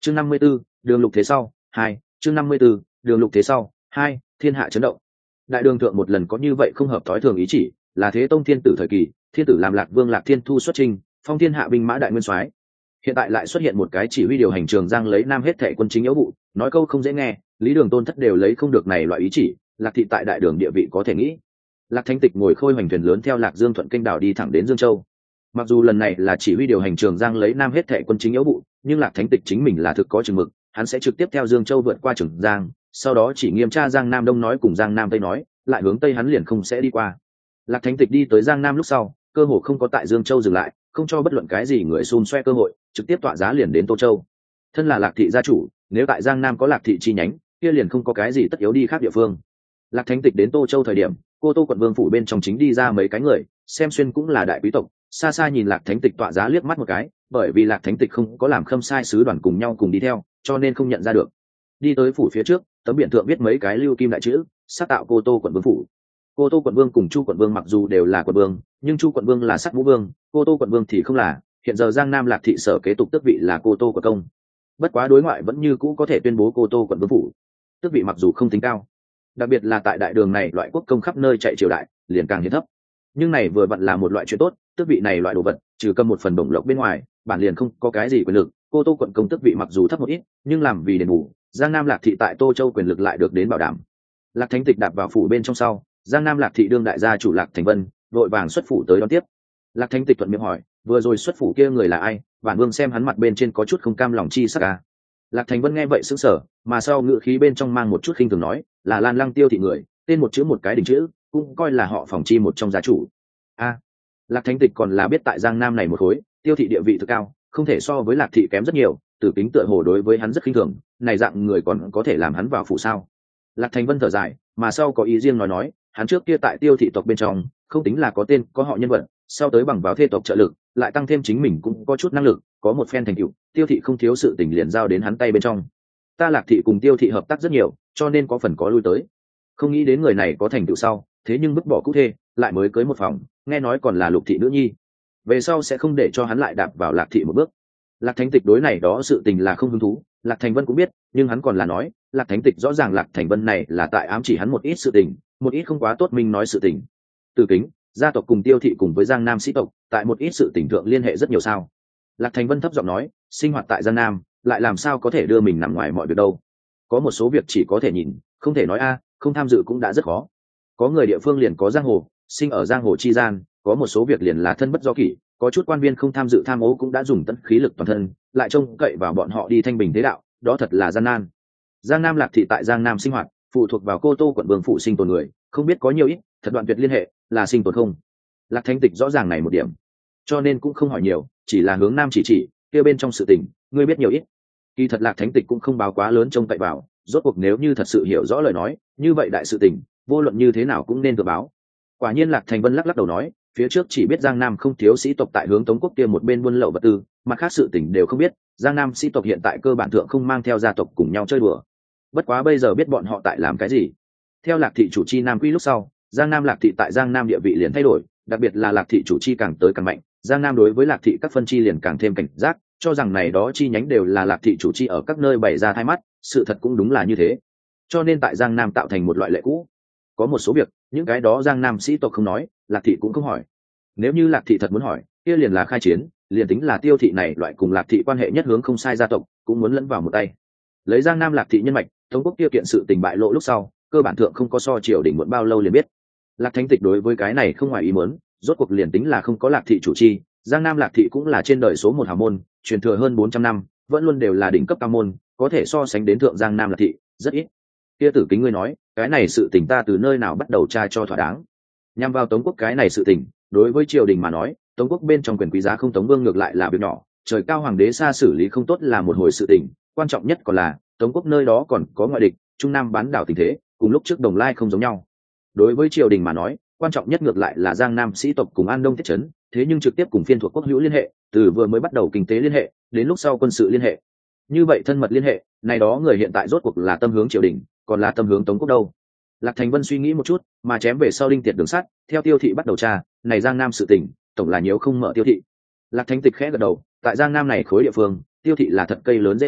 chương 54, đường lục thế sau 2, chương 54, đường lục thế sau 2, thiên hạ chấn động. Đại đường thượng một lần có như vậy không hợp thói thường ý chỉ, là Thế Tông thiên tử thời kỳ, thiên tử làm Lạc Vương Lạc Thiên Thu xuất chinh, phong thiên hạ binh mã đại nguyên soái. Hiện tại lại xuất hiện một cái chỉ huy điều hành Trường Giang lấy Nam hết thệ quân chính yếu vụ, nói câu không dễ nghe, Lý Đường Tôn thất đều lấy không được này loại ý chỉ, Lạc thị tại đại đường địa vị có thể nghĩ. Lạc Thánh Tịch ngồi khôi hoành thuyền lớn theo Lạc Dương thuận kênh đảo đi thẳng đến Dương Châu. Mặc dù lần này là chỉ huy điều hành Trường Giang lấy Nam hết thệ quân chính yếu vụ, nhưng Lạc Thánh Tịch chính mình là thực có chừng mực, hắn sẽ trực tiếp theo Dương Châu vượt qua Trường Giang, sau đó chỉ nghiêm tra Giang Nam Đông nói cùng Giang Nam Tây nói, lại hướng Tây hắn liền không sẽ đi qua. Lạc Thánh Tịch đi tới Giang Nam lúc sau, cơ hồ không có tại Dương Châu dừng lại, không cho bất luận cái gì người xun xoe cơ hội, trực tiếp tọa giá liền đến Tô Châu. Thân là Lạc thị gia chủ, nếu tại Giang Nam có Lạc thị chi nhánh, kia liền không có cái gì tất yếu đi khác địa phương. Lạc Thánh Tịch đến Tô Châu thời điểm, cô Tô quận vương phủ bên trong chính đi ra mấy cái người, xem xuyên cũng là đại quý tộc, xa xa nhìn Lạc Thánh Tịch tọa giá liếc mắt một cái, bởi vì Lạc Thánh Tịch không có làm khâm sai sứ đoàn cùng nhau cùng đi theo, cho nên không nhận ra được. Đi tới phủ phía trước, tấm biển thượng viết mấy cái lưu kim đại chữ, sắc tạo cô Tô quận vương phủ. Cô Tô quận vương cùng Chu quận vương mặc dù đều là quận vương, nhưng Chu quận vương là sắc vũ vương, cô Tô quận vương thì không là. Hiện giờ Giang Nam Lạc thị sở kế tục tước vị là cô Tô quận công, bất quá đối ngoại vẫn như cũ có thể tuyên bố cô Tô quận vương phủ, tước vị mặc dù không tính cao, đặc biệt là tại đại đường này loại quốc công khắp nơi chạy triều đại liền càng hiến thấp, nhưng này vừa vặn là một loại chuyện tốt. Tước vị này loại đồ vật trừ cầm một phần bổng lộc bên ngoài, bản liền không có cái gì quyền lực. Cô Tô quận công tước vị mặc dù thấp một ít, nhưng làm vì đền bù, Giang Nam Lạc thị tại Tô Châu quyền lực lại được đến bảo đảm. Lạc Thánh Tịch đạp vào phủ bên trong sau, Giang Nam Lạc thị đương đại gia chủ Lạc Thành Vân vội vàng xuất phủ tới đón tiếp. Lạc Thánh Tịch thuận miệng hỏi, vừa rồi xuất phủ kia người là ai? Bản vương xem hắn mặt bên trên có chút không cam lòng chi sắc à. Lạc Thành Vân nghe vậy sững sờ, mà sau ngữ khí bên trong mang một chút khinh thường nói, là Lan Lăng Tiêu thị người, tên một chữ một cái đỉnh chữ, cũng coi là họ Phòng Chi một trong gia chủ. A, Lạc Thánh Tịch còn là biết tại Giang Nam này một khối, Tiêu thị địa vị thực cao, không thể so với Lạc thị kém rất nhiều, Tử Kính tựa hồ đối với hắn rất khinh thường, này dạng người còn có thể làm hắn vào phủ sao? Lạc Thành Vân thở dài, mà sau có ý riêng nói, hắn trước kia tại Tiêu thị tộc bên trong, không tính là có tên có họ nhân vật, sau tới bằng vào thê tộc trợ lực, lại tăng thêm chính mình cũng có chút năng lực, có một phen thành tựu, Tiêu thị không thiếu sự tình liền giao đến hắn tay bên trong. Ta Lạc thị cùng Tiêu thị hợp tác rất nhiều, cho nên có phần có lui tới. Không nghĩ đến người này có thành tựu sau, thế nhưng vứt bỏ cũ thê, lại mới cưới một phòng, nghe nói còn là Lục thị nữ nhi, về sau sẽ không để cho hắn lại đạp vào Lạc thị một bước. Lạc Thánh Tịch đối này đó sự tình là không hứng thú, Lạc Thành Vân cũng biết, nhưng hắn còn là nói, Lạc Thánh Tịch rõ ràng Lạc Thành Vân này là tại ám chỉ hắn một ít sự tình, một ít không quá tốt minh nói sự tình. Từ Kính, gia tộc cùng Tiêu thị cùng với Giang Nam sĩ tộc, tại một ít sự tình thượng liên hệ rất nhiều sao? Lạc Thành Vân thấp giọng nói, sinh hoạt tại Giang Nam, lại làm sao có thể đưa mình nằm ngoài mọi việc đâu? Có một số việc chỉ có thể nhìn, không thể nói a, không tham dự cũng đã rất khó. Có người địa phương liền có giang hồ, sinh ở giang hồ chi gian, có một số việc liền là thân bất do kỷ, có chút quan viên không tham dự tham ô cũng đã dùng tận khí lực toàn thân, lại trông cậy vào bọn họ đi thanh bình thế đạo, đó thật là gian nan. Giang Nam Lạc thị tại Giang Nam sinh hoạt, phụ thuộc vào cô Tô quận vương phủ sinh tồn người, không biết có nhiều ít, thật đoạn tuyệt liên hệ, là sinh tồn không? Lạc Thánh Tịch rõ ràng này một điểm, cho nên cũng không hỏi nhiều, chỉ là hướng nam chỉ kia bên trong sự tình, ngươi biết nhiều ít. Kỳ thật Lạc Thánh Tịch cũng không báo quá lớn trông cậy vào, rốt cuộc nếu như thật sự hiểu rõ lời nói, như vậy đại sự tình, vô luận như thế nào cũng nên tự báo. Quả nhiên Lạc Thành Vân lắc đầu nói, phía trước chỉ biết Giang Nam không thiếu sĩ tộc tại hướng Tống quốc kia một bên buôn lậu vật tư, mặt khác sự tình đều không biết. Giang Nam sĩ tộc hiện tại cơ bản thượng không mang theo gia tộc cùng nhau chơi đùa, bất quá bây giờ biết bọn họ tại làm cái gì. Theo Lạc thị chủ chi Nam quy lúc sau, Giang Nam Lạc thị tại Giang Nam địa vị liền thay đổi, đặc biệt là Lạc thị chủ chi càng tới càng mạnh, Giang Nam đối với Lạc thị các phân chi liền càng thêm cảnh giác, cho rằng này đó chi nhánh đều là Lạc thị chủ chi ở các nơi bày ra thay mắt, sự thật cũng đúng là như thế. Cho nên tại Giang Nam tạo thành một loại lệ cũ, có một số việc những cái đó Giang Nam sĩ tộc không nói, Lạc thị cũng không hỏi. Nếu như Lạc thị thật muốn hỏi, kia liền là khai chiến, liền tính là Tiêu thị này loại cùng Lạc thị quan hệ nhất hướng không sai gia tộc, cũng muốn lẫn vào một tay. Lấy Giang Nam Lạc thị nhân mạch, Tống quốc kia kiện sự tình bại lộ lúc sau, cơ bản thượng không có so triều đình muộn bao lâu liền biết. Lạc Thánh Tịch đối với cái này không ngoài ý muốn, rốt cuộc liền tính là không có Lạc thị chủ chi, Giang Nam Lạc thị cũng là trên đời số một hào môn, truyền thừa hơn 400 năm, vẫn luôn đều là đỉnh cấp cao môn, có thể so sánh đến thượng Giang Nam Lạc thị, rất ít. Kia Tử Kính ngươi nói, cái này sự tình ta từ nơi nào bắt đầu tra cho thỏa đáng? Nhằm vào Tống quốc cái này sự tình, đối với triều đình mà nói, Tống quốc bên trong quyền quý giá không Tống vương ngược lại là việc nhỏ, trời cao hoàng đế xa xử lý không tốt là một hồi sự tình, quan trọng nhất còn là Tống quốc nơi đó còn có ngoại địch, Trung Nam bán đảo tình thế, cùng lúc trước Đồng Lai không giống nhau. Đối với triều đình mà nói, quan trọng nhất ngược lại là Giang Nam sĩ tộc cùng An Đông thiết trấn, thế nhưng trực tiếp cùng phiên thuộc quốc hữu liên hệ, từ vừa mới bắt đầu kinh tế liên hệ, đến lúc sau quân sự liên hệ. Như vậy thân mật liên hệ, này đó người hiện tại rốt cuộc là tâm hướng triều đình, còn là tâm hướng Tống quốc đâu? Lạc Thành Vân suy nghĩ một chút, mà chém về sau đinh tiệt đường sắt, theo Tiêu thị bắt đầu tra, này Giang Nam sự tình, tổng là nhiễu không mở Tiêu thị. Lạc Thánh Tịch khẽ gật đầu, tại Giang Nam này khối địa phương, Tiêu thị là thật cây lớn dễ sâu,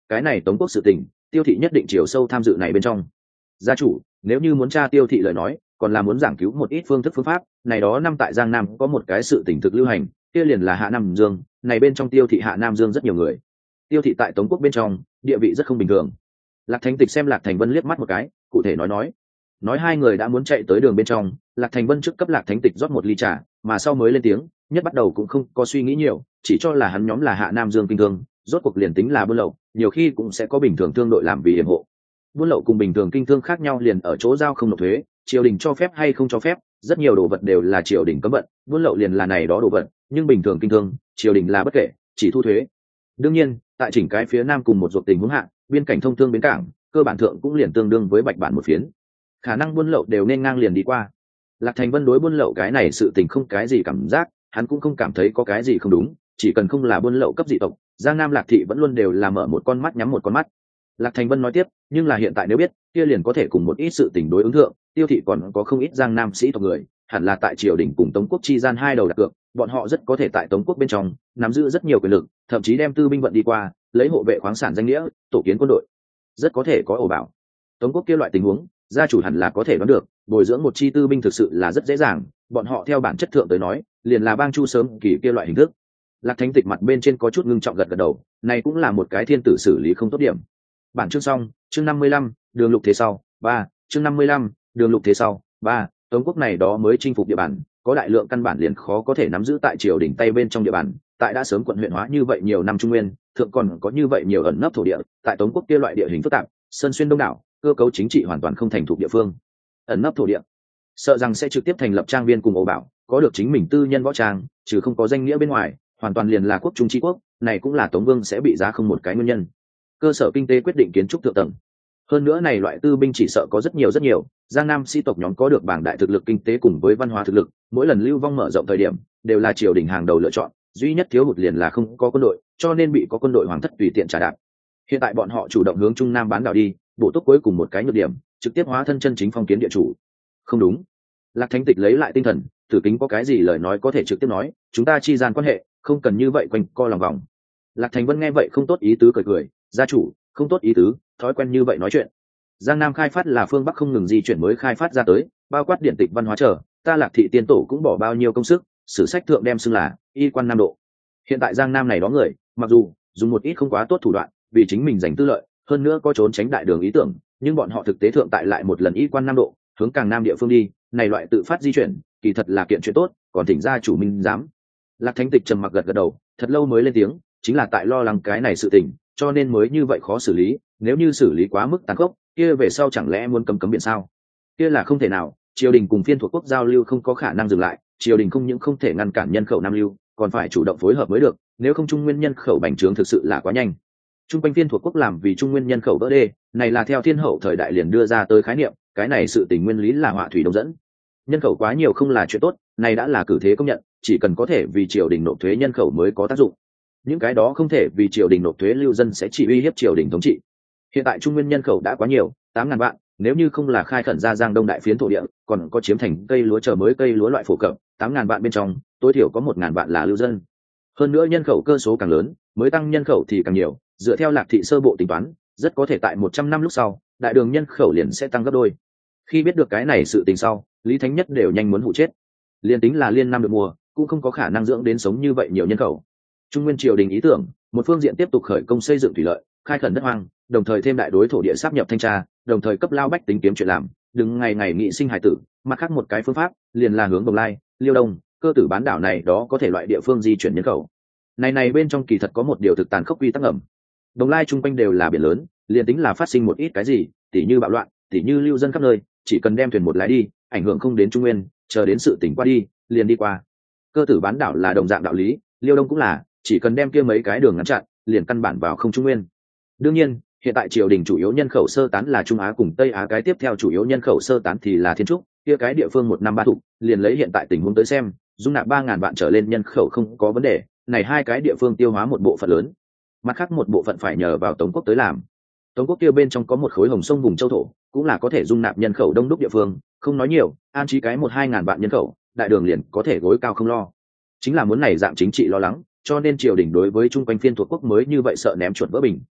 cái này Tống quốc sự tình Tiêu thị nhất định chiều sâu tham dự này bên trong. Gia chủ, nếu như muốn tra Tiêu thị lời nói, còn là muốn giảng cứu một ít phương thức phương pháp, này đó năm tại Giang Nam có một cái sự tình thực lưu hành, kia liền là Hạ Nam Dương, này bên trong Tiêu thị Hạ Nam Dương rất nhiều người. Tiêu thị tại Tống quốc bên trong địa vị rất không bình thường. Lạc Thánh Tịch xem Lạc Thành Vân liếc mắt một cái, cụ thể nói hai người đã muốn chạy tới đường bên trong. Lạc Thành Vân trước cấp Lạc Thánh Tịch rót một ly trà, mà sau mới lên tiếng, nhất bắt đầu cũng không có suy nghĩ nhiều, chỉ cho là hắn nhóm là Hạ Nam Dương kinh thương, rốt cuộc liền tính là buôn lậu, nhiều khi cũng sẽ có bình thường thương đội làm vì yểm hộ. Buôn lậu cùng bình thường kinh thương khác nhau liền ở chỗ giao không nộp thuế, triều đình cho phép hay không cho phép, rất nhiều đồ vật đều là triều đình cấm vận, buôn lậu liền là này đó đồ vật, nhưng bình thường kinh thương, triều đình là bất kể, chỉ thu thuế. Đương nhiên, tại chỉnh cái phía nam cùng một ruột tình huống hạ, biên cảnh thông thương bến cảng, cơ bản thượng cũng liền tương đương với bạch bản một phiến, khả năng buôn lậu đều nên ngang liền đi qua. Lạc Thành Vân đối buôn lậu cái này sự tình không cái gì cảm giác, hắn cũng không cảm thấy có cái gì không đúng, chỉ cần không là buôn lậu cấp dị tộc, Giang Nam Lạc thị vẫn luôn đều là mở một con mắt nhắm một con mắt. Lạc Thành Vân nói tiếp, nhưng là hiện tại nếu biết, kia liền có thể cùng một ít sự tình đối ứng thượng, Tiêu thị còn có không ít Giang Nam sĩ tộc người, hẳn là tại triều đình cùng Tống quốc chi gian hai đầu đặt cược, bọn họ rất có thể tại Tống quốc bên trong nắm giữ rất nhiều quyền lực, thậm chí đem tư binh vận đi qua, lấy hộ vệ khoáng sản danh nghĩa, tổ kiến quân đội, rất có thể có ổ bảo. Tống quốc kia loại tình huống, gia chủ hẳn là có thể đoán được, bồi dưỡng một chi tư binh thực sự là rất dễ dàng, bọn họ theo bản chất thượng tới nói, liền là bang chu sớm kỳ kia loại hình thức. Lạc Thánh Tịch mặt bên trên có chút ngưng trọng gật gật đầu, này cũng là một cái thiên tử xử lý không tốt điểm. Bản chương xong, chương 55, đường lục thế sau, 3, chương 55, đường lục thế sau, 3, Tống quốc này đó mới chinh phục địa bàn, có đại lượng căn bản liền khó có thể nắm giữ tại triều đình tay bên trong địa bàn, tại đã sớm quận huyện hóa như vậy nhiều năm trung nguyên, thượng còn có như vậy nhiều ẩn nấp thổ địa, tại Tống quốc kia loại địa hình phức tạp, sơn xuyên đông đảo, cơ cấu chính trị hoàn toàn không thành thuộc địa phương. Ẩn nấp thổ địa, sợ rằng sẽ trực tiếp thành lập trang viên cùng ổ bảo, có được chính mình tư nhân võ trang, trừ không có danh nghĩa bên ngoài, hoàn toàn liền là quốc trung chi quốc, này cũng là Tống Vương sẽ bị giá không một cái nguyên nhân. Cơ sở kinh tế quyết định kiến trúc thượng tầng. Hơn nữa này loại tư binh chỉ sợ có rất nhiều, Giang Nam sĩ tộc nhóm có được bảng đại thực lực kinh tế cùng với văn hóa thực lực, mỗi lần lưu vong mở rộng thời điểm, đều là triều đình hàng đầu lựa chọn, duy nhất thiếu hụt liền là không có quân đội, cho nên bị có quân đội hoàng thất tùy tiện trả đạp. Hiện tại bọn họ chủ động hướng Trung Nam bán đảo đi, bổ túc cuối cùng một cái nhược điểm, trực tiếp hóa thân chân chính phong kiến địa chủ. Không đúng. Lạc Thánh Tịch lấy lại tinh thần, Tử Kính có cái gì lời nói có thể trực tiếp nói, chúng ta chi gian quan hệ, không cần như vậy quanh co lòng vòng. Lạc Thành Vân nghe vậy không tốt ý tứ cười, gia chủ, không tốt ý tứ, thói quen như vậy nói chuyện. Giang Nam khai phát là phương Bắc không ngừng di chuyển mới khai phát ra tới, bao quát điện tịch văn hóa trở, ta Lạc thị tiên tổ cũng bỏ bao nhiêu công sức, sử sách thượng đem xưng là y quan Nam độ. Hiện tại Giang Nam này đó người, mặc dù dùng một ít không quá tốt thủ đoạn, vì chính mình giành tư lợi, hơn nữa có trốn tránh đại đường ý tưởng, nhưng bọn họ thực tế thượng tại lại một lần y quan Nam độ, hướng càng nam địa phương đi, này loại tự phát di chuyển, kỳ thật là kiện chuyện tốt, còn thỉnh gia chủ minh dám. Lạc Thánh Tịch trầm mặc gật gật đầu, thật lâu mới lên tiếng, chính là tại lo lắng cái này sự tình, cho nên mới như vậy khó xử lý, nếu như xử lý quá mức tàn khốc, kia về sau chẳng lẽ muốn cấm biển sao? Kia là không thể nào, triều đình cùng phiên thuộc quốc giao lưu không có khả năng dừng lại, triều đình không những không thể ngăn cản nhân khẩu nam lưu, còn phải chủ động phối hợp mới được, nếu không trung nguyên nhân khẩu bành trướng thực sự là quá nhanh. Trung quanh phiên thuộc quốc làm vì trung nguyên nhân khẩu vỡ đê, này là theo thiên hậu thời đại liền đưa ra tới khái niệm, cái này sự tình nguyên lý là họa thủy đông dẫn. Nhân khẩu quá nhiều không là chuyện tốt, này đã là cử thế công nhận, chỉ cần có thể vì triều đình nộp thuế nhân khẩu mới có tác dụng. Những cái đó không thể vì triều đình nộp thuế lưu dân sẽ chỉ uy hiếp triều đình thống trị. Hiện tại trung nguyên nhân khẩu đã quá nhiều, 8.000 vạn, nếu như không là khai khẩn ra Giang Đông đại phiến thổ địa, còn có chiếm thành cây lúa chờ mới cây lúa loại phổ cập, 8.000 vạn bên trong, tối thiểu có 1.000 vạn là lưu dân. Hơn nữa nhân khẩu cơ số càng lớn, mới tăng nhân khẩu thì càng nhiều, dựa theo Lạc thị sơ bộ tính toán, rất có thể tại 100 năm lúc sau, đại đường nhân khẩu liền sẽ tăng gấp đôi. Khi biết được cái này sự tình sau, Lý Thánh Nhất đều nhanh muốn hụ chết. Liên tính là liên năm được mùa, cũng không có khả năng dưỡng đến sống như vậy nhiều nhân khẩu. Trung nguyên triều đình ý tưởng, một phương diện tiếp tục khởi công xây dựng thủy lợi, khai khẩn đất hoang, đồng thời thêm đại đối thổ địa sáp nhập thanh tra, đồng thời cấp lao bách tính kiếm chuyện làm, đừng ngày ngày nghị sinh hải tử. Mặt khác một cái phương pháp, liền là hướng Đồng Lai, Liêu Đông, Cơ Tử bán đảo này đó có thể loại địa phương di chuyển nhân khẩu. Này bên trong kỳ thật có một điều thực tàn khốc quy tắc ngầm. Đồng Lai trung quanh đều là biển lớn, liền tính là phát sinh một ít cái gì, tỉ như bạo loạn, tỉ như lưu dân khắp nơi, chỉ cần đem thuyền một lái đi, ảnh hưởng không đến Trung Nguyên, chờ đến sự tỉnh qua đi, liền đi qua. Cơ Tử bán đảo là đồng dạng đạo lý, Liêu Đông cũng là, chỉ cần đem kia mấy cái đường ngăn chặn, liền căn bản vào không Trung Nguyên. Đương nhiên, hiện tại triều đình chủ yếu nhân khẩu sơ tán là Trung Á cùng Tây Á, cái tiếp theo chủ yếu nhân khẩu sơ tán thì là Thiên Trúc, kia cái địa phương 1 năm 3 thục, liền lấy hiện tại tình huống tới xem, dung nạp 3.000 vạn trở lên nhân khẩu không có vấn đề, này hai cái địa phương tiêu hóa một bộ phận lớn, mặt khác một bộ phận phải nhờ vào Tống quốc tới làm. Tống quốc kia bên trong có một khối hồng sông vùng châu thổ, cũng là có thể dung nạp nhân khẩu đông đúc địa phương, không nói nhiều, an trí cái 1-2 ngàn vạn nhân khẩu, đại đường liền có thể gối cao không lo. Chính là muốn này dạng chính trị lo lắng, cho nên triều đình đối với chung quanh phiên thuộc quốc mới như vậy sợ ném chuột vỡ bình.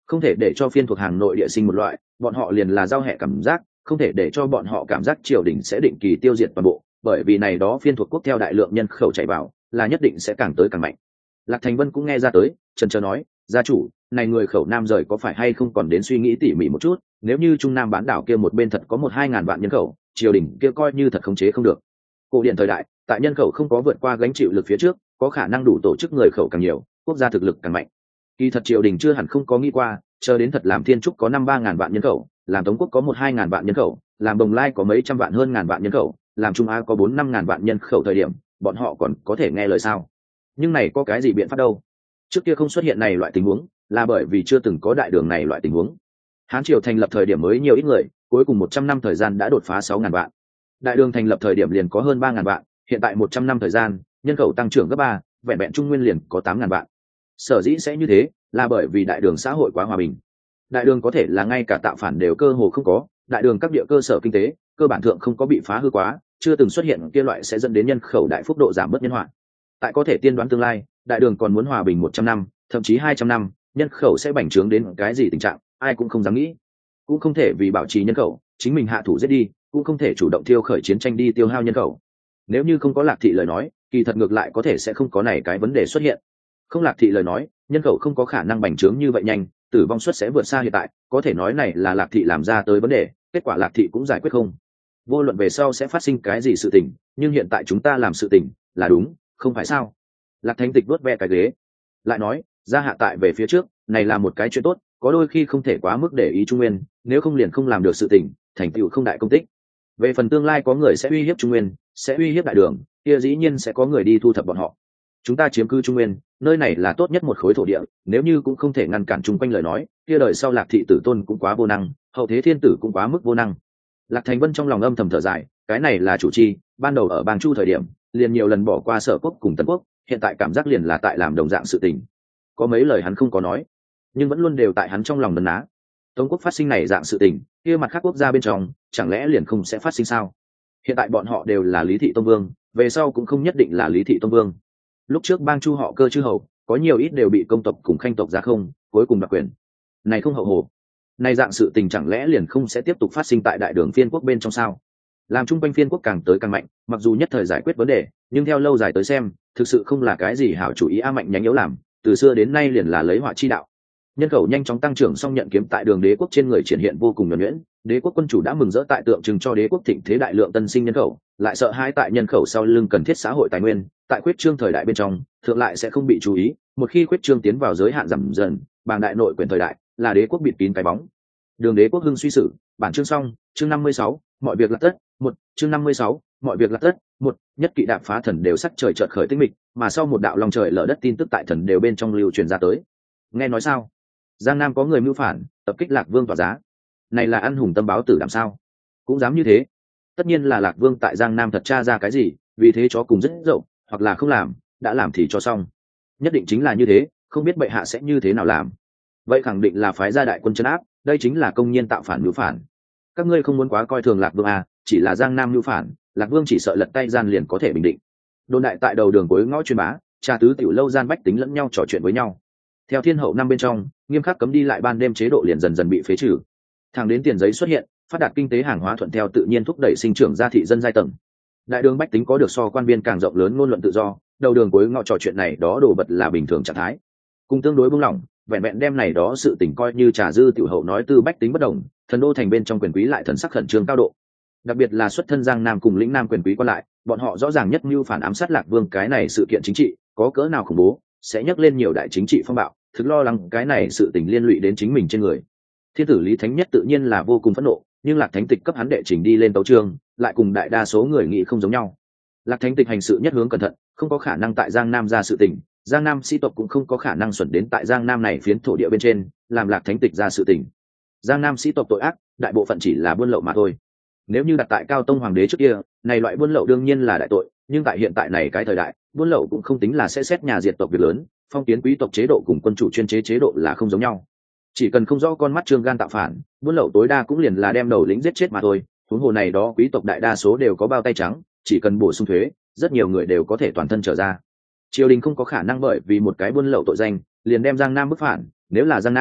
không thể để cho phiên thuộc hàng nội địa sinh một loại, bọn họ liền là giao hẹ cảm giác, không thể để cho bọn họ cảm giác triều đình sẽ định kỳ tiêu diệt toàn bộ, bởi vì này đó phiên thuộc quốc theo đại lượng nhân khẩu chạy vào là nhất định sẽ càng tới càng mạnh. Lạc Thành Vân cũng nghe ra tới, chần chờ nói, gia chủ, này người khẩu nam rời có phải hay không còn đến suy nghĩ tỉ mỉ một chút, nếu như trung nam bán đảo kia một bên thật có 1-2 ngàn vạn nhân khẩu, triều đình kia coi như thật khống chế không được. Cổ điển thời đại, tại nhân khẩu không có vượt qua gánh chịu lực phía trước, có khả năng đủ tổ chức người khẩu càng nhiều, quốc gia thực lực càng mạnh. Kỳ thật triều đình chưa hẳn không có nghĩ qua, chờ đến thật làm Thiên Trúc có 5-3 ngàn vạn nhân khẩu, làm Tống quốc có 1-2 ngàn vạn nhân khẩu, làm Bồng Lai có mấy trăm vạn hơn ngàn vạn nhân khẩu, làm Trung Á có 4-5 ngàn vạn nhân khẩu thời điểm, bọn họ còn có thể nghe lời sao? Nhưng này có cái gì biện pháp đâu? Trước kia không xuất hiện này loại tình huống, là bởi vì chưa từng có đại đường này loại tình huống. Hán triều thành lập thời điểm mới nhiều ít người, cuối cùng 100 năm thời gian đã đột phá 6 ngàn vạn. Đại đường thành lập thời điểm liền có hơn 3 ngàn vạn, hiện tại 100 năm thời gian, nhân khẩu tăng trưởng gấp 3, vẹn vẹn Trung Nguyên liền có 8 ngàn vạn. Sở dĩ sẽ như thế, là bởi vì đại đường xã hội quá hòa bình. Đại đường có thể là ngay cả tạo phản đều cơ hồ không có, đại đường các địa cơ sở kinh tế cơ bản thượng không có bị phá hư quá, chưa từng xuất hiện kia loại sẽ dẫn đến nhân khẩu đại phúc độ giảm bớt nhân họa. Tại có thể tiên đoán tương lai, đại đường còn muốn hòa bình 100 năm, thậm chí 200 năm, nhân khẩu sẽ bành trướng đến cái gì tình trạng, ai cũng không dám nghĩ. Cũng không thể vì bảo trì nhân khẩu, chính mình hạ thủ giết đi, cũng không thể chủ động thiêu khởi chiến tranh đi tiêu hao nhân khẩu. Nếu như không có Lạc thị lời nói, kỳ thật ngược lại có thể sẽ không có này cái vấn đề xuất hiện. Không Lạc thị lời nói, nhân khẩu không có khả năng bành trướng như vậy nhanh, tử vong suất sẽ vượt xa hiện tại, có thể nói này là Lạc thị làm ra tới vấn đề, kết quả Lạc thị cũng giải quyết không. Vô luận về sau sẽ phát sinh cái gì sự tình, nhưng hiện tại chúng ta làm sự tình là đúng, không phải sao? Lạc Thánh Tịch vuốt ve cái ghế, lại nói, gia hạ tại về phía trước, này là một cái chuyện tốt, có đôi khi không thể quá mức để ý Trung Nguyên, nếu không liền không làm được sự tình, thành tựu không đại công tích. Về phần tương lai có người sẽ uy hiếp Trung Nguyên, sẽ uy hiếp đại đường, kia dĩ nhiên sẽ có người đi thu thập bọn họ. Chúng ta chiếm cư Trung Nguyên, nơi này là tốt nhất một khối thổ địa, nếu như cũng không thể ngăn cản chung quanh lời nói, kia đời sau Lạc thị tử tôn cũng quá vô năng, hậu thế thiên tử cũng quá mức vô năng. Lạc Thành Vân trong lòng âm thầm thở dài, cái này là chủ chi, ban đầu ở Bang Chu thời điểm, liền nhiều lần bỏ qua Sở quốc cùng Tần quốc, hiện tại cảm giác liền là tại làm đồng dạng sự tình. Có mấy lời hắn không có nói, nhưng vẫn luôn đều tại hắn trong lòng nấn ná. Tống quốc phát sinh này dạng sự tình, kia mặt khác quốc gia bên trong, chẳng lẽ liền không sẽ phát sinh sao? Hiện tại bọn họ đều là Lý thị tông vương, về sau cũng không nhất định là Lý thị tông vương. Lúc trước Bang Chu họ Cơ chư hầu, có nhiều ít đều bị công tộc cùng khanh tộc ra không, cuối cùng đoạt quyền. Này không hậu hồ. Này dạng sự tình chẳng lẽ liền không sẽ tiếp tục phát sinh tại đại đường phiên quốc bên trong sao? Làm trung quanh phiên quốc càng tới càng mạnh, mặc dù nhất thời giải quyết vấn đề, nhưng theo lâu dài tới xem, thực sự không là cái gì hảo chủ ý mạnh nhánh yếu làm, từ xưa đến nay liền là lấy họa chi đạo. Nhân khẩu nhanh chóng tăng trưởng, song nhận kiếm tại đường đế quốc trên người triển hiện vô cùng nhuần nhuyễn, đế quốc quân chủ đã mừng rỡ tại tượng trưng cho đế quốc thịnh thế đại lượng tân sinh nhân khẩu, lại sợ hãi tại nhân khẩu sau lưng cần thiết xã hội tài nguyên, tại khuyết trương thời đại bên trong, thượng lại sẽ không bị chú ý, một khi khuyết trương tiến vào giới hạn giảm dần, bàng đại nội quyền thời đại, là đế quốc bịt kín cái bóng. Đường đế quốc hưng suy sử, bản chương xong, chương 56, mọi việc là tất, chương 56, mọi việc là tất, nhất kỵ đạp phá thần đều sắc trời chợt khởi tinh mịch, mà sau một đạo lòng trời lở đất tin tức tại thần đều bên trong lưu truyền ra tới. Nghe nói sao? Giang Nam có người mưu phản, tập kích Lạc Vương tỏa giá. Này là ăn hùng tâm báo tử làm sao? Cũng dám như thế? Tất nhiên là Lạc Vương tại Giang Nam thật tra ra cái gì, vì thế chó cùng rất rộng, hoặc là không làm, đã làm thì cho xong. Nhất định chính là như thế, không biết bệ hạ sẽ như thế nào làm. Vậy khẳng định là phái gia đại quân trấn áp, đây chính là công nhiên tạo phản mưu phản. Các ngươi không muốn quá coi thường Lạc Vương à, chỉ là Giang Nam mưu phản, Lạc Vương chỉ sợ lật tay gian liền có thể bình định. Đồn đại tại đầu đường cuối ngõ truyền bá, trà tứ tiểu lâu gian bách tính lẫn nhau trò chuyện với nhau. Theo thiên hậu năm bên trong, nghiêm khắc cấm đi lại ban đêm chế độ liền dần dần bị phế trừ. Thẳng đến tiền giấy xuất hiện, phát đạt kinh tế hàng hóa thuận theo tự nhiên thúc đẩy sinh trưởng gia thị dân giai tầng. Đại đường bách tính có được so quan viên càng rộng lớn ngôn luận tự do, đầu đường cuối ngõ trò chuyện này đó đồ vật là bình thường trạng thái. Cùng tương đối buông lỏng, vẹn vẹn đem này đó sự tình coi như trà dư tiểu hậu nói tư bách tính bất đồng, thần đô thành bên trong quyền quý lại thần sắc khẩn trương cao độ. Đặc biệt là xuất thân Giang Nam cùng lĩnh Nam quyền quý quan lại, bọn họ rõ ràng nhất mưu phản ám sát Lạc Vương cái này sự kiện chính trị, có cỡ nào khủng bố, sẽ nhắc lên nhiều đại chính trị phong bạo, thực lo lắng cái này sự tình liên lụy đến chính mình trên người. Thiên tử Lý Thánh Nhất tự nhiên là vô cùng phẫn nộ, nhưng Lạc Thánh Tịch cấp hắn đệ trình đi lên tấu chương, lại cùng đại đa số người nghĩ không giống nhau. Lạc Thánh Tịch hành sự nhất hướng cẩn thận, không có khả năng tại Giang Nam ra sự tình, Giang Nam sĩ tộc cũng không có khả năng xuẩn đến tại Giang Nam này phiến thổ địa bên trên, làm Lạc Thánh Tịch ra sự tình. Giang Nam sĩ tộc tội ác, đại bộ phận chỉ là buôn lậu mà thôi. Nếu như đặt tại Cao Tông hoàng đế trước kia, này loại buôn lậu đương nhiên là đại tội, nhưng tại hiện tại này cái thời đại, buôn lậu cũng không tính là sẽ xét nhà diệt tộc việc lớn, phong kiến quý tộc chế độ cùng quân chủ chuyên chế chế độ là không giống nhau. Chỉ cần không rõ con mắt trương gan tạo phản, buôn lậu tối đa cũng liền là đem đầu lĩnh giết chết mà thôi. Huống hồ này đó quý tộc đại đa số đều có bao tay trắng, chỉ cần bổ sung thuế, rất nhiều người đều có thể toàn thân trở ra. Triều đình không có khả năng bởi vì một cái buôn lậu tội danh liền đem Giang Nam bức phản, nếu là Giang Nam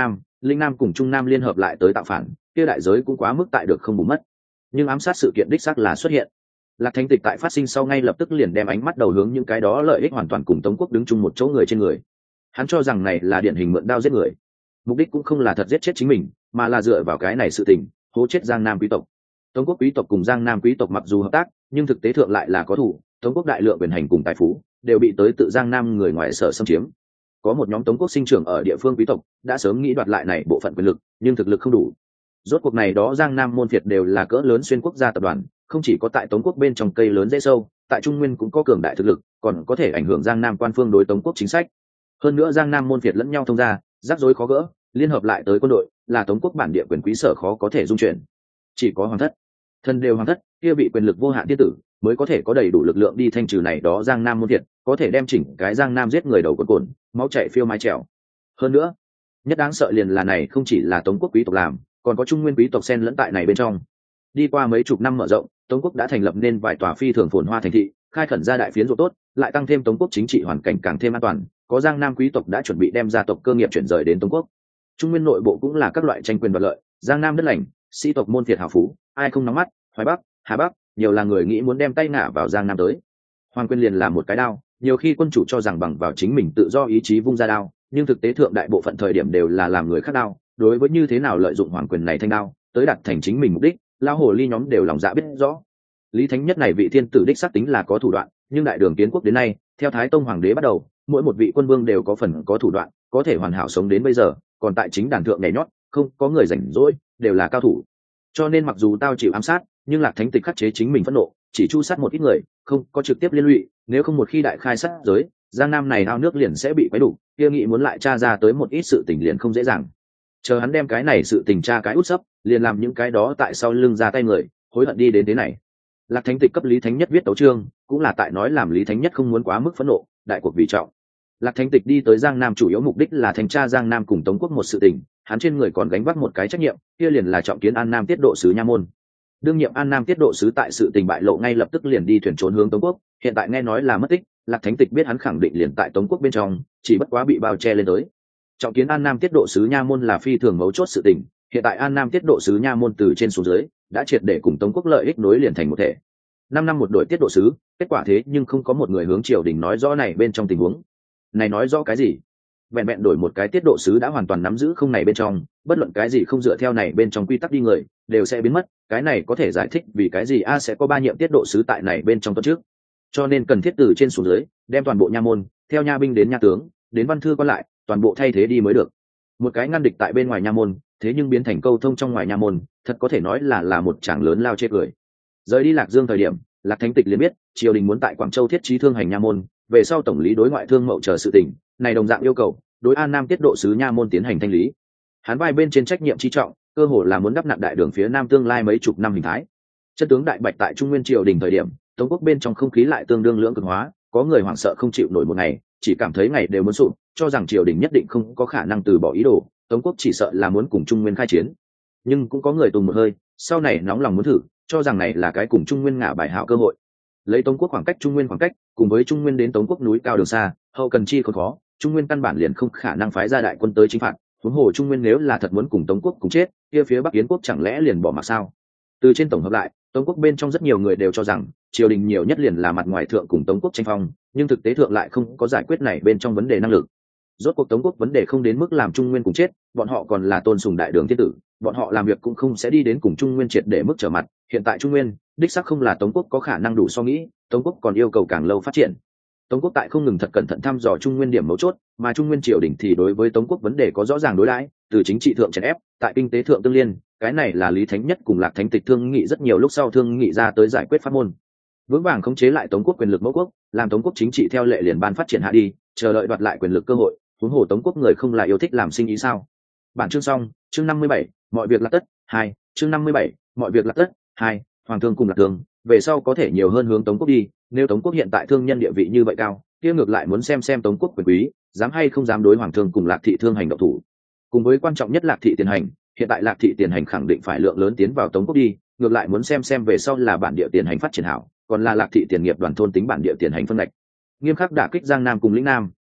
Linh Nam cùng Trung Nam liên hợp lại tới tạo phản, kia đại giới cũng quá mức tại được không bù mất. Nhưng ám sát sự kiện đích xác là xuất hiện. Lạc Thánh Tịch tại phát sinh sau ngay lập tức liền đem ánh mắt đầu hướng những cái đó lợi ích hoàn toàn cùng Tống quốc đứng chung một chỗ người trên người. Hắn cho rằng này là điển hình mượn đao giết người, mục đích cũng không là thật giết chết chính mình, mà là dựa vào cái này sự tình hố chết Giang Nam quý tộc. Tống quốc quý tộc cùng Giang Nam quý tộc mặc dù hợp tác, nhưng thực tế thượng lại là có thủ. Tống quốc đại lượng quyền hành cùng tài phú đều bị tới tự Giang Nam người ngoài sở xâm chiếm. Có một nhóm Tống quốc sinh trưởng ở địa phương quý tộc đã sớm nghĩ đoạt lại này bộ phận quyền lực, nhưng thực lực không đủ. Rốt cuộc này đó Giang Nam môn phiệt đều là cỡ lớn xuyên quốc gia tập đoàn, không chỉ có tại Tống quốc bên trong cây lớn dễ sâu, tại Trung Nguyên cũng có cường đại thực lực, còn có thể ảnh hưởng Giang Nam quan phương đối Tống quốc chính sách. Hơn nữa Giang Nam môn phiệt lẫn nhau thông gia, rắc rối khó gỡ, liên hợp lại tới quân đội, là Tống quốc bản địa quyền quý sở khó có thể dung chuyển. Chỉ có hoàng thất, thân đều hoàng thất, kia bị quyền lực vô hạn tiên tử, mới có thể có đầy đủ lực lượng đi thanh trừ này đó Giang Nam môn phiệt, có thể đem chỉnh cái Giang Nam giết người đầu cuồn cuộn, máu chảy phiêu mái trèo. Hơn nữa, nhất đáng sợ liền là này không chỉ là Tống quốc quý tộc làm, còn có Trung Nguyên quý tộc xen lẫn tại này bên trong. Đi qua mấy chục năm mở rộng, Tống quốc đã thành lập nên vài tòa phi thường phồn hoa thành thị, khai khẩn ra đại phiến ruộng tốt, lại tăng thêm Tống quốc chính trị hoàn cảnh càng thêm an toàn, có Giang Nam quý tộc đã chuẩn bị đem gia tộc cơ nghiệp chuyển rời đến Tống quốc. Trung Nguyên nội bộ cũng là các loại tranh quyền đoạt lợi, Giang Nam đất lành, sĩ tộc môn phiệt hào phú, ai không nóng mắt, Hoài Bắc, Hà Bắc, nhiều là người nghĩ muốn đem tay ngả vào Giang Nam tới. Hoàng quyền liền là một cái đao, nhiều khi quân chủ cho rằng bằng vào chính mình tự do ý chí vung ra đao, nhưng thực tế thượng đại bộ phận thời điểm đều là làm người khác đao. Đối với như thế nào lợi dụng hoàng quyền này thanh đao tới đạt thành chính mình mục đích, lao hồ ly nhóm đều lòng dạ biết rõ. Lý Thánh Nhất này vị thiên tử đích xác tính là có thủ đoạn, nhưng đại đường kiến quốc đến nay, theo Thái Tông hoàng đế bắt đầu, mỗi một vị quân vương đều có phần có thủ đoạn, có thể hoàn hảo sống đến bây giờ, còn tại chính đàn thượng nhảy nhót, không có người rảnh rỗi, đều là cao thủ. Cho nên mặc dù tao chịu ám sát, nhưng Lạc Thánh Tịch khắc chế chính mình phẫn nộ, chỉ chu sát một ít người, không có trực tiếp liên lụy. Nếu không một khi đại khai sát giới, Giang Nam này ao nước liền sẽ bị quấy đủ, kia nghĩ muốn lại tra ra tới một ít sự tình liền không dễ dàng. Chờ hắn đem cái này sự tình tra cái út sấp, liền làm những cái đó tại sau lưng ra tay người hối hận đi đến thế này. Lạc Thánh Tịch cấp Lý Thánh Nhất viết tấu chương, cũng là tại nói làm Lý Thánh Nhất không muốn quá mức phẫn nộ, đại cuộc vì trọng. Lạc Thánh Tịch đi tới Giang Nam chủ yếu mục đích là thanh tra Giang Nam cùng Tống quốc một sự tình, hắn trên người còn gánh vác một cái trách nhiệm, kia liền là trọng kiến An Nam tiết độ sứ nha môn. Đương nhiệm An Nam tiết độ sứ tại sự tình bại lộ ngay lập tức liền đi thuyền trốn hướng Tống quốc, hiện tại nghe nói là mất tích. Lạc Thánh Tịch biết hắn khẳng định liền tại Tống quốc bên trong, chỉ bất quá bị bao che lên tới. Trọng kiến An Nam tiết độ sứ nha môn là phi thường mấu chốt sự tình, hiện tại An Nam tiết độ sứ nha môn từ trên xuống dưới đã triệt để cùng Tống quốc lợi ích nối liền thành một thể. 5 năm một đội tiết độ sứ, kết quả thế nhưng không có một người hướng triều đình nói rõ này bên trong tình huống. Này nói rõ cái gì? Vẹn vẹn đổi một cái tiết độ sứ đã hoàn toàn nắm giữ không này bên trong, bất luận cái gì không dựa theo này bên trong quy tắc đi người đều sẽ biến mất. Cái này có thể giải thích vì cái gì sẽ có 3 nhiệm tiết độ sứ tại này bên trong tuần trước. Cho nên cần thiết từ trên xuống dưới đem toàn bộ nha môn, theo nha binh đến nha tướng, đến văn thư quan lại, toàn bộ thay thế đi mới được. Một cái ngăn địch tại bên ngoài nha môn, thế nhưng biến thành câu thông trong ngoài nha môn, thật có thể nói là một tràng lớn lao chê cười. Rời đi Lạc Dương thời điểm, Lạc Thánh Tịch liền biết triều đình muốn tại Quảng Châu thiết trí thương hành nha môn, về sau tổng lý đối ngoại thương mậu chờ sự tình, này đồng dạng yêu cầu đối An Nam tiết độ sứ nha môn tiến hành thanh lý. Hắn vai bên trên trách nhiệm chi trọng, cơ hồ là muốn đắp nặn đại đường phía Nam tương lai mấy chục năm hình thái. Chân tướng đại bạch tại Trung Nguyên triều đình thời điểm, Tống quốc bên trong không khí lại tương đương lưỡng cực hóa, có người hoảng sợ không chịu nổi một ngày, chỉ cảm thấy ngày đều muốn sụp, cho rằng triều đình nhất định không có khả năng từ bỏ ý đồ, Tống quốc chỉ sợ là muốn cùng Trung Nguyên khai chiến. Nhưng cũng có người tùng một hơi, sau này nóng lòng muốn thử, cho rằng này là cái cùng Trung Nguyên ngả bài hảo cơ hội. Lấy Tống quốc khoảng cách Trung Nguyên khoảng cách, cùng với Trung Nguyên đến Tống quốc núi cao đường xa, hậu cần chi không khó, Trung Nguyên căn bản liền không khả năng phái ra đại quân tới chính phạt. Huống hồ Trung Nguyên nếu là thật muốn cùng Tống quốc cùng chết, kia phía Bắc Yến quốc chẳng lẽ liền bỏ mặc sao? Từ trên tổng hợp lại, Tống quốc bên trong rất nhiều người đều cho rằng triều đình nhiều nhất liền là mặt ngoài thượng cùng Tống quốc tranh phong, nhưng thực tế thượng lại không có giải quyết này bên trong vấn đề năng lực. Rốt cuộc Tống quốc vấn đề không đến mức làm Trung Nguyên cùng chết, bọn họ còn là tôn sùng đại đường thiên tử, bọn họ làm việc cũng không sẽ đi đến cùng Trung Nguyên triệt để mức trở mặt. Hiện tại Trung Nguyên đích xác không là Tống quốc có khả năng đủ so nghĩ, Tống quốc còn yêu cầu càng lâu phát triển. Tống quốc tại không ngừng thật cẩn thận thăm dò Trung Nguyên điểm mấu chốt, mà Trung Nguyên triều đình thì đối với Tống quốc vấn đề có rõ ràng đối đãi, từ chính trị thượng chèn ép, tại kinh tế thượng tương liên, cái này là Lý Thánh Nhất cùng Lạc Thánh Tịch thương nghị rất nhiều lúc sau thương nghị ra tới giải quyết pháp môn. Vững vàng khống chế lại Tống quốc quyền lực mẫu quốc, làm Tống quốc chính trị theo lệ liền ban phát triển hạ đi, chờ đợi đoạt lại quyền lực cơ hội, huống hồ Tống quốc người không là yêu thích làm sinh ý sao? Bản chương xong, chương 57, mọi việc là tất, 2, chương 57, mọi việc là tất, 2, hoàng thương cùng Lạc Thương, về sau có thể nhiều hơn hướng Tống quốc đi, nếu Tống quốc hiện tại thương nhân địa vị như vậy cao, kia ngược lại muốn xem Tống quốc quyền quý, dám hay không dám đối hoàng thương cùng Lạc thị thương hành động thủ. Cùng với quan trọng nhất Lạc thị tiền hành, hiện tại Lạc thị tiền hành khẳng định phải lượng lớn tiến vào Tống quốc đi, ngược lại muốn xem về sau là bản địa tiền hành phát triển hảo, còn là Lạc thị tiền nghiệp đoàn thôn tính bản địa tiền hành phân ngạch. Nghiêm khắc đả kích Giang Nam cùng lĩnh Nam,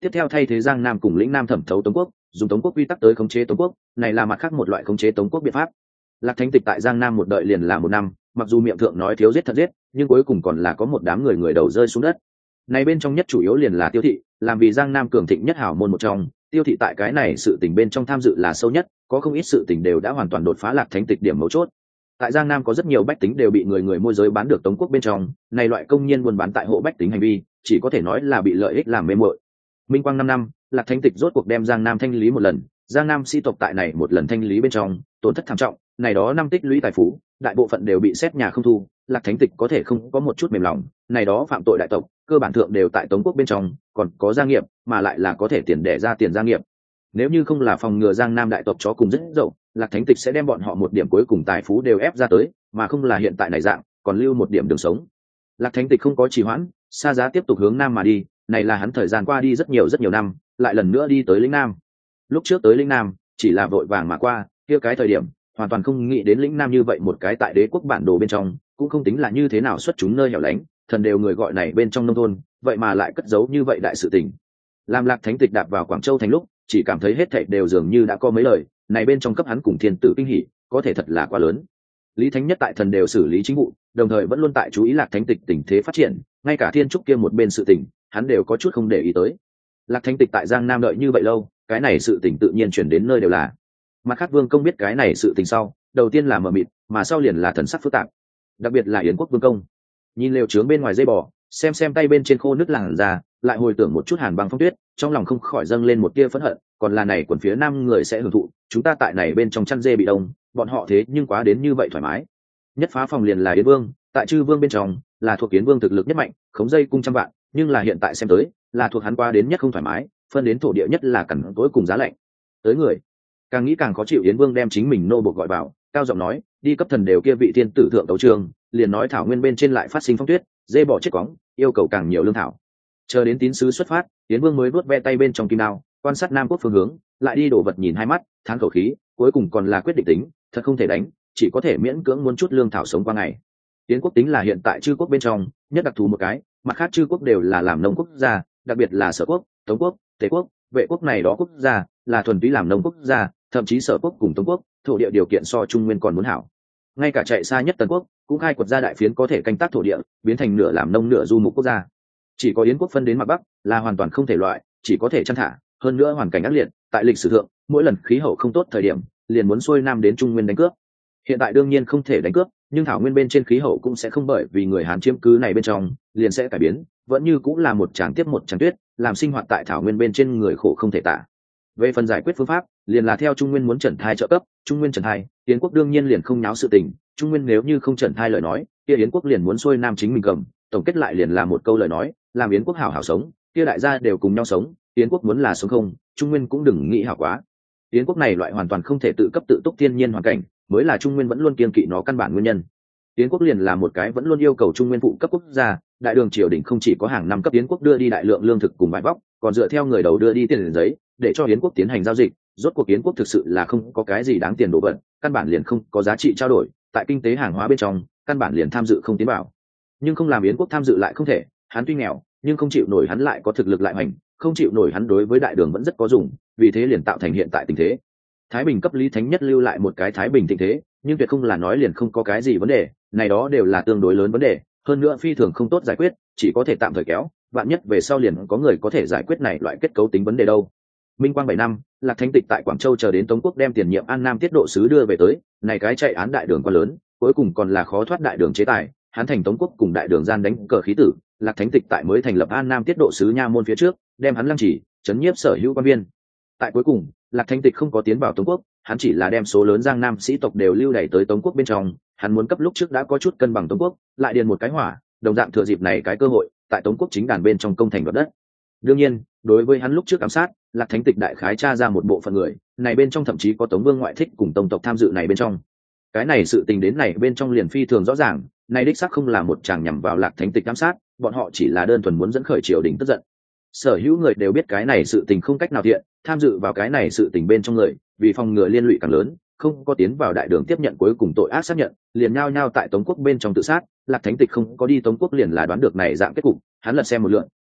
tiếp theo thay thế Giang Nam cùng lĩnh Nam thẩm thấu Tống quốc, dùng Tống quốc quy tắc tới khống chế Tống quốc, này là mặt khác một loại khống chế Tống quốc biện pháp. Lạc Thánh Tịch tại Giang Nam một đợi liền là 1 năm, mặc dù miệng thượng nói thiếu giết thật giết, nhưng cuối cùng còn là có một đám người đầu rơi xuống đất. Này bên trong nhất chủ yếu liền là Tiêu thị, làm vì Giang Nam cường thịnh nhất hảo môn một trong, Tiêu thị tại cái này sự tình bên trong tham dự là sâu nhất, có không ít sự tình đều đã hoàn toàn đột phá Lạc Thánh Tịch điểm mấu chốt. Tại Giang Nam có rất nhiều bách tính đều bị người môi giới bán được Tống quốc bên trong, này loại công nhân buôn bán tại hộ bách tính hành vi, chỉ có thể nói là bị lợi ích làm mê muội. Minh Quang 5 năm, Lạc Thánh Tịch rốt cuộc đem Giang Nam thanh lý một lần, Giang Nam sĩ tộc tại này một lần thanh lý bên trong, tổn thất thảm trọng, này đó năm tích lũy tài phú, đại bộ phận đều bị xét nhà không thu, Lạc Thánh Tịch có thể không có một chút mềm lòng, này đó phạm tội đại tộc, cơ bản thượng đều tại Tống quốc bên trong, còn có gia nghiệp, mà lại là có thể tiền để ra tiền gia nghiệp. Nếu như không là phòng ngừa Giang Nam đại tộc chó cùng rất dậu, Lạc Thánh Tịch sẽ đem bọn họ một điểm cuối cùng tài phú đều ép ra tới, mà không là hiện tại này dạng, còn lưu một điểm đường sống. Lạc Thánh Tịch không có trì hoãn, xa giá tiếp tục hướng nam mà đi, này là hắn thời gian qua đi rất nhiều năm, lại lần nữa đi tới lĩnh Nam. Lúc trước tới lĩnh Nam, chỉ là vội vàng mà qua, kia cái thời điểm, hoàn toàn không nghĩ đến lĩnh Nam như vậy một cái tại đế quốc bản đồ bên trong, cũng không tính là như thế nào xuất chúng nơi hẻo lánh, thần đều người gọi này bên trong nông thôn, vậy mà lại cất giấu như vậy đại sự tình. Làm Lạc Thánh Tịch đạp vào Quảng Châu thành lúc, chỉ cảm thấy hết thảy đều dường như đã có mấy lời, này bên trong cấp hắn cùng thiên tử kinh hỉ, có thể thật là quá lớn. Lý Thánh Nhất tại thần đều xử lý chính vụ, đồng thời vẫn luôn tại chú ý Lạc Thánh Tịch tình thế phát triển, ngay cả thiên trúc kia một bên sự tình, hắn đều có chút không để ý tới. Lạc Thánh Tịch tại Giang Nam đợi như vậy lâu, cái này sự tình tự nhiên chuyển đến nơi đều là. Mặt khác Vương công biết cái này sự tình sau, đầu tiên là mờ mịt, mà sau liền là thần sắc phức tạp. Đặc biệt là Yến Quốc Vương công, nhìn lều trướng bên ngoài dây bò, xem tay bên trên khô nứt làn ra, lại hồi tưởng một chút hàn băng phong tuyết, trong lòng không khỏi dâng lên một tia phẫn hận, còn là này quần phía nam người sẽ hưởng thụ, chúng ta tại này bên trong chăn dê bị đông, bọn họ thế nhưng quá đến như vậy thoải mái. Nhất phá phòng liền là Yến Vương, tại Chư Vương bên trong, là thuộc Yến Vương thực lực nhất mạnh, khống dây cung trăm vạn, nhưng là hiện tại xem tới, là thuộc hắn qua đến nhất không thoải mái, phân đến thổ địa nhất là cẩn tối cùng giá lạnh. Tới người, càng nghĩ càng khó chịu, Yến Vương đem chính mình nô buộc gọi vào, cao giọng nói, đi cấp thần đều kia vị tiên tử thượng tấu trường, liền nói thảo nguyên bên trên lại phát sinh phong tuyết, dê bỏ chết cóng, yêu cầu càng nhiều lương thảo. Chờ đến tín sứ xuất phát, Yến Vương mới vuốt ve tay bên trong kim đao, quan sát Nam quốc phương hướng, lại đi đổ vật nhìn hai mắt, thán khẩu khí, cuối cùng còn là quyết định tính, thật không thể đánh, chỉ có thể miễn cưỡng muốn chút lương thảo sống qua ngày. Yến quốc tính là hiện tại chư quốc bên trong nhất đặc thù một cái, mặt khác chư quốc đều là làm nông quốc gia, đặc biệt là Sở quốc, Tống quốc, Tề quốc, Vệ quốc này đó quốc gia là thuần túy làm nông quốc gia, thậm chí Sở quốc cùng Tống quốc thổ địa điều kiện so Trung Nguyên còn muốn hảo. Ngay cả chạy xa nhất Tần quốc cũng khai quật ra đại phiến có thể canh tác thổ địa, biến thành nửa làm nông nửa du mục quốc gia. Chỉ có Yến quốc phân đến mặt Bắc là hoàn toàn không thể loại, chỉ có thể chăn thả, hơn nữa hoàn cảnh ác liệt, tại lịch sử thượng, mỗi lần khí hậu không tốt thời điểm, liền muốn xuôi nam đến Trung Nguyên đánh cướp. Hiện tại đương nhiên không thể đánh cướp, nhưng thảo nguyên bên trên khí hậu cũng sẽ không bởi vì người Hán chiếm cứ này bên trong liền sẽ cải biến, vẫn như cũng là một tràng tiếp một tràng tuyết, làm sinh hoạt tại thảo nguyên bên trên người khổ không thể tả. Về phần giải quyết phương pháp, liền là theo Trung Nguyên muốn trần thai trợ cấp, Trung Nguyên trần thai, Yến quốc đương nhiên liền không nháo sự tình, Trung Nguyên nếu như không trần thai lời nói, kia Yến quốc liền muốn xuôi nam chính mình cầm, tổng kết lại liền là một câu lời nói, làm Yến quốc hảo hảo sống, kia đại gia đều cùng nhau sống, Yến quốc muốn là sống không, Trung Nguyên cũng đừng nghĩ hảo quá. Yến quốc này loại hoàn toàn không thể tự cấp tự túc thiên nhiên hoàn cảnh, mới là Trung Nguyên vẫn luôn kiên kỵ nó căn bản nguyên nhân. Yến quốc liền là một cái vẫn luôn yêu cầu Trung Nguyên phụ cấp quốc gia, đại đường triều đình không chỉ có hàng năm cấp Yến quốc đưa đi đại lượng lương thực cùng vải vóc, còn dựa theo người đầu đưa đi tiền giấy, để cho Yến quốc tiến hành giao dịch. Rốt cuộc Yến quốc thực sự là không có cái gì đáng tiền đồ vật, căn bản liền không có giá trị trao đổi, tại kinh tế hàng hóa bên trong, căn bản liền tham dự không tiến vào. Nhưng không làm Yến quốc tham dự lại không thể, hắn tuy nghèo, nhưng không chịu nổi hắn lại có thực lực lại mạnh, không chịu nổi hắn đối với đại đường vẫn rất có dùng, vì thế liền tạo thành hiện tại tình thế. Thái Bình cấp Lý Thánh Nhất lưu lại một cái Thái Bình tình thế, nhưng tuyệt không là nói liền không có cái gì vấn đề, này đó đều là tương đối lớn vấn đề, hơn nữa phi thường không tốt giải quyết, chỉ có thể tạm thời kéo, vạn nhất về sau liền có người có thể giải quyết này loại kết cấu tính vấn đề đâu. Minh Quang 7 năm, Lạc Thánh Tịch tại Quảng Châu chờ đến Tống quốc đem tiền nhiệm An Nam tiết độ sứ đưa về tới, này cái chạy án đại đường quá lớn, cuối cùng còn là khó thoát đại đường chế tài, hắn thành Tống quốc cùng đại đường gian đánh cờ khí tử, Lạc Thánh Tịch tại mới thành lập An Nam tiết độ sứ nha môn phía trước, đem hắn lăng chỉ, trấn nhiếp sở hữu quan viên. Tại cuối cùng, Lạc Thánh Tịch không có tiến vào Tống quốc, hắn chỉ là đem số lớn Giang Nam sĩ tộc đều lưu đày tới Tống quốc bên trong, hắn muốn cấp lúc trước đã có chút cân bằng Tống quốc, lại điền một cái hỏa, đồng dạng thừa dịp này cái cơ hội, tại Tống quốc chính đàn bên trong công thành đoạt đất. Đương nhiên, đối với hắn lúc trước ám sát, Lạc Thánh Tịch đại khái tra ra một bộ phận người, này bên trong thậm chí có Tống vương ngoại thích cùng tông tộc tham dự này bên trong. Cái này sự tình đến này bên trong liền phi thường rõ ràng, này đích xác không là một chàng nhằm vào Lạc Thánh Tịch ám sát, bọn họ chỉ là đơn thuần muốn dẫn khởi triều đình tức giận. Sở hữu người đều biết cái này sự tình không cách nào thiện, tham dự vào cái này sự tình bên trong người, vì phòng ngừa liên lụy càng lớn, không có tiến vào đại đường tiếp nhận cuối cùng tội ác xác nhận, liền nhao nhao tại Tống quốc bên trong tự sát. Lạc Thánh Tịch không có đi Tống quốc liền là đoán được này dạng kết cục, hắn lật xem một lượt,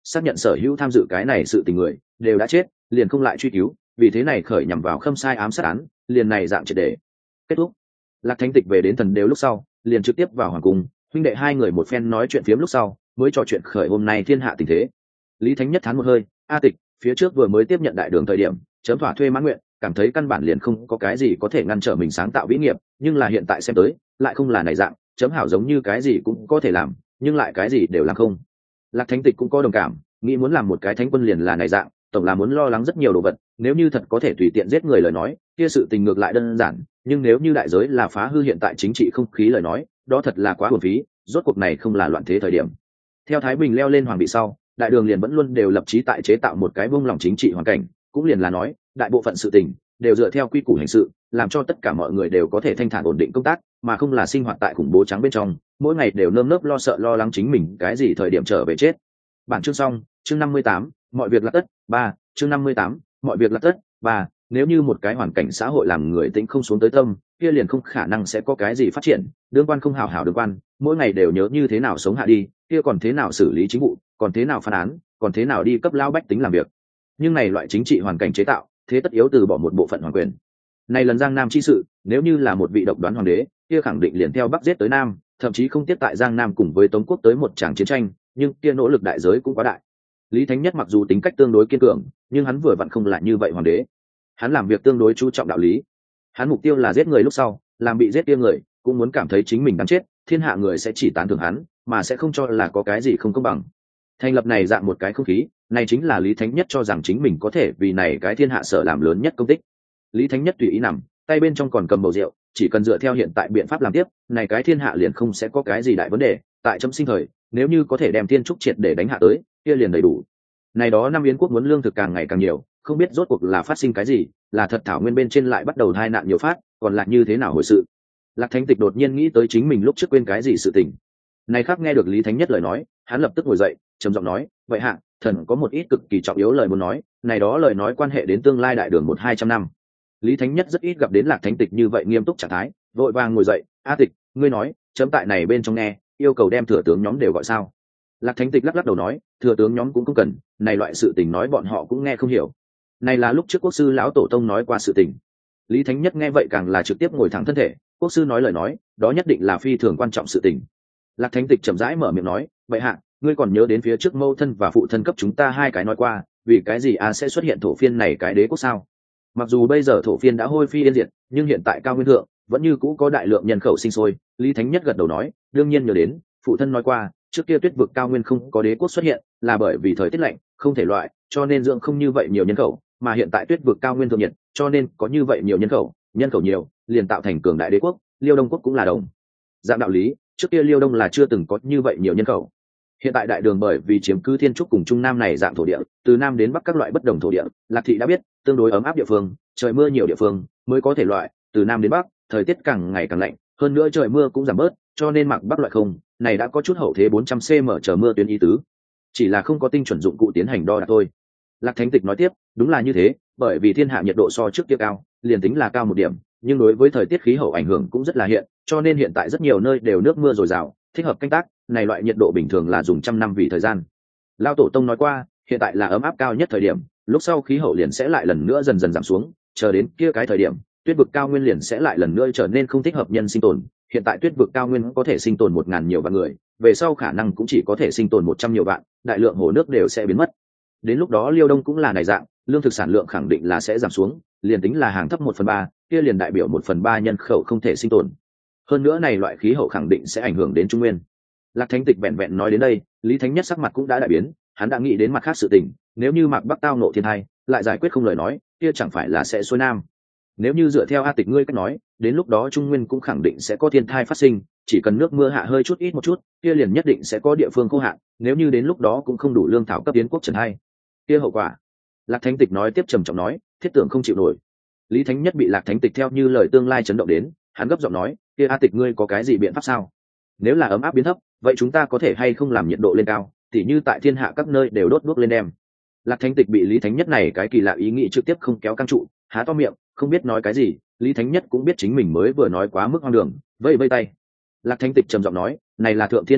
xác nhận sở hữu tham dự cái này sự tình người đều đã chết, liền không lại truy cứu, vì thế này khởi nhằm vào Khâm Sai ám sát án, liền này dạng triệt để kết thúc. Lạc Thánh Tịch về đến Thần Đều lúc sau, liền trực tiếp vào hoàng cung, huynh đệ hai người một phen nói chuyện phiếm lúc sau, mới trò chuyện khởi hôm nay thiên hạ tình thế. Lý Thánh Nhất thán một hơi, a Tịch, phía trước vừa mới tiếp nhận đại đường thời điểm, chấm thỏa thuê mãn nguyện, cảm thấy căn bản liền không có cái gì có thể ngăn trở mình sáng tạo vĩ nghiệp, nhưng là hiện tại xem tới, lại không là này dạng, chấm hảo giống như cái gì cũng có thể làm, nhưng lại cái gì đều làm không. Lạc Thánh Tịch cũng có đồng cảm, nghĩ muốn làm một cái thánh quân liền là này dạng, tổng là muốn lo lắng rất nhiều đồ vật, nếu như thật có thể tùy tiện giết người lời nói, kia sự tình ngược lại đơn giản, nhưng nếu như đại giới là phá hư hiện tại chính trị không khí lời nói, đó thật là quá uổng phí, rốt cuộc này không là loạn thế thời điểm. Theo Thái Bình leo lên hoàng vị sau, đại đường liền vẫn luôn đều lập chí tại chế tạo một cái vung lòng chính trị hoàn cảnh, cũng liền là nói, đại bộ phận sự tình đều dựa theo quy củ hành sự, làm cho tất cả mọi người đều có thể thanh thản ổn định công tác, mà không là sinh hoạt tại khủng bố trắng bên trong, mỗi ngày đều nơm nớp lo sợ lo lắng chính mình cái gì thời điểm trở về chết. Bản chương xong, chương 58, mọi việc là tất, 3, chương 58, mọi việc là tất, 3, nếu như một cái hoàn cảnh xã hội làm người tĩnh không xuống tới tâm, kia liền không khả năng sẽ có cái gì phát triển, đương quan không hào hảo đương quan, mỗi ngày đều nhớ như thế nào sống hạ đi, kia còn thế nào xử lý chính vụ, còn thế nào phán án, còn thế nào đi cấp lao bách tính làm việc. Nhưng này loại chính trị hoàn cảnh chế tạo, thế tất yếu từ bỏ một bộ phận hoàng quyền. Này lần Giang Nam chi sự, nếu như là một vị độc đoán hoàng đế, kia khẳng định liền theo Bắc giết tới Nam, thậm chí không tiếp tại Giang Nam cùng với Tống quốc tới một tràng chiến tranh, nhưng kia nỗ lực đại giới cũng quá đại. Lý Thánh Nhất mặc dù tính cách tương đối kiên cường, nhưng hắn vừa vặn không lại như vậy hoàng đế. Hắn làm việc tương đối chú trọng đạo lý. Hắn mục tiêu là giết người lúc sau, làm bị giết kia người cũng muốn cảm thấy chính mình đáng chết, thiên hạ người sẽ chỉ tán thưởng hắn, mà sẽ không cho là có cái gì không công bằng. Thành lập này dạng một cái không khí, này chính là Lý Thánh Nhất cho rằng chính mình có thể vì này cái thiên hạ sở làm lớn nhất công tích. Lý Thánh Nhất tùy ý nằm, tay bên trong còn cầm bầu rượu, chỉ cần dựa theo hiện tại biện pháp làm tiếp, này cái thiên hạ liền không sẽ có cái gì đại vấn đề. Tại chấm sinh thời, nếu như có thể đem thiên trúc triệt để đánh hạ tới, kia liền đầy đủ. Này đó năm Yến quốc muốn lương thực càng ngày càng nhiều, không biết rốt cuộc là phát sinh cái gì, là thật thảo nguyên bên trên lại bắt đầu tai nạn nhiều phát, còn lại như thế nào hồi sự. Lạc Thánh Tịch đột nhiên nghĩ tới chính mình lúc trước quên cái gì sự tình. Này khác nghe được Lý Thánh Nhất lời nói, hắn lập tức ngồi dậy, trầm giọng nói, vậy hạ, thần có một ít cực kỳ trọng yếu lời muốn nói, này đó lời nói quan hệ đến tương lai đại đường 100-200 năm. Lý Thánh Nhất rất ít gặp đến Lạc Thánh Tịch như vậy nghiêm túc trạng thái, vội vàng ngồi dậy, a Tịch, ngươi nói, chấm tại này bên trong nghe, yêu cầu đem thừa tướng nhóm đều gọi sao. Lạc Thánh Tịch lắc lắc đầu nói, thừa tướng nhóm cũng không cần, này loại sự tình nói bọn họ cũng nghe không hiểu. Này là lúc trước quốc sư lão tổ tông nói qua sự tình. Lý Thánh Nhất nghe vậy càng là trực tiếp ngồi thẳng thân thể, quốc sư nói lời nói, đó nhất định là phi thường quan trọng sự tình. Lạc Thánh Tịch chậm rãi mở miệng nói, vậy hạ, ngươi còn nhớ đến phía trước mâu thân và phụ thân cấp chúng ta hai cái nói qua, vì cái gì sẽ xuất hiện thổ phiên này cái đế quốc sao? Mặc dù bây giờ thổ phiên đã hôi phi yên diệt, nhưng hiện tại cao nguyên thượng vẫn như cũ có đại lượng nhân khẩu sinh sôi. Lý Thánh Nhất gật đầu nói, đương nhiên nhớ đến, phụ thân nói qua, trước kia tuyết vực cao nguyên không có đế quốc xuất hiện, là bởi vì thời tiết lạnh, không thể loại, cho nên dưỡng không như vậy nhiều nhân khẩu, mà hiện tại tuyết vực cao nguyên thượng nhiệt, cho nên có như vậy nhiều nhân khẩu nhiều, liền tạo thành cường đại đế quốc. Liêu Đông quốc cũng là đồng dạng đạo lý, trước kia Liêu Đông là chưa từng có như vậy nhiều nhân khẩu. Hiện tại đại đường bởi vì chiếm cứ thiên trúc cùng trung nam này dạng thổ địa, từ nam đến bắc các loại bất đồng thổ địa, Lạc thị đã biết, tương đối ấm áp địa phương, trời mưa nhiều địa phương mới có thể loại, từ nam đến bắc, thời tiết càng ngày càng lạnh, hơn nữa trời mưa cũng giảm bớt, cho nên mặc bắc loại không, này đã có chút hậu thế 400 cm chờ mưa tuyến ý tứ, chỉ là không có tinh chuẩn dụng cụ tiến hành đo đạc thôi. Lạc Thánh Tịch nói tiếp, đúng là như thế, bởi vì thiên hạ nhiệt độ so trước kia cao, liền tính là cao một điểm, nhưng đối với thời tiết khí hậu ảnh hưởng cũng rất là hiện, cho nên hiện tại rất nhiều nơi đều nước mưa dồi dào, thích hợp canh tác, này loại nhiệt độ bình thường là dùng 100 năm vì thời gian. Lao tổ tông nói qua, hiện tại là ấm áp cao nhất thời điểm, lúc sau khí hậu liền sẽ lại lần nữa dần dần giảm xuống, chờ đến kia cái thời điểm, tuyết vực cao nguyên liền sẽ lại lần nữa trở nên không thích hợp nhân sinh tồn. Hiện tại tuyết vực cao nguyên có thể sinh tồn 1000 nhiều vạn người, về sau khả năng cũng chỉ có thể sinh tồn 100 nhiều vạn, đại lượng hồ nước đều sẽ biến mất. Đến lúc đó Liêu Đông cũng là này dạng, lương thực sản lượng khẳng định là sẽ giảm xuống, liền tính là hàng thấp 1/3, kia liền đại biểu 1/3 nhân khẩu không thể sinh tồn. Hơn nữa này loại khí hậu khẳng định sẽ ảnh hưởng đến Trung Nguyên. Lạc Thánh Tịch vẹn vẹn nói đến đây, Lý Thánh Nhất sắc mặt cũng đã đại biến, hắn đã nghĩ đến mặt khác sự tình, nếu như Mạc Bắc tao ngộ thiên tai, lại giải quyết không lời nói, kia chẳng phải là sẽ xuôi nam. Nếu như dựa theo A Tịch ngươi cách nói, đến lúc đó Trung Nguyên cũng khẳng định sẽ có thiên tai phát sinh, chỉ cần nước mưa hạ hơi chút ít một chút, kia liền nhất định sẽ có địa phương khô hạn, nếu như đến lúc đó cũng không đủ lương thảo cấp tiến quốc trần hay, kia hậu quả. Lạc Thánh Tịch nói tiếp trầm trọng nói, thiết tưởng không chịu nổi. Lý Thánh Nhất bị Lạc Thánh Tịch theo như lời tương lai chấn động đến, hắn gấp giọng nói, kia A Tịch ngươi có cái gì biện pháp sao? Nếu là ấm áp biến thấp, vậy chúng ta có thể hay không làm nhiệt độ lên cao, tỉ như tại thiên hạ các nơi đều đốt đuốc lên đem. Lạc Thánh Tịch bị Lý Thánh Nhất này cái kỳ lạ ý nghĩ trực tiếp không kéo căng trụ, há to miệng, không biết nói cái gì. Lý Thánh Nhất cũng biết chính mình mới vừa nói quá mức hoang đường, vây tay. Lạc Thánh Tịch trầm giọng nói, này là thượng thiên lĩnh vực,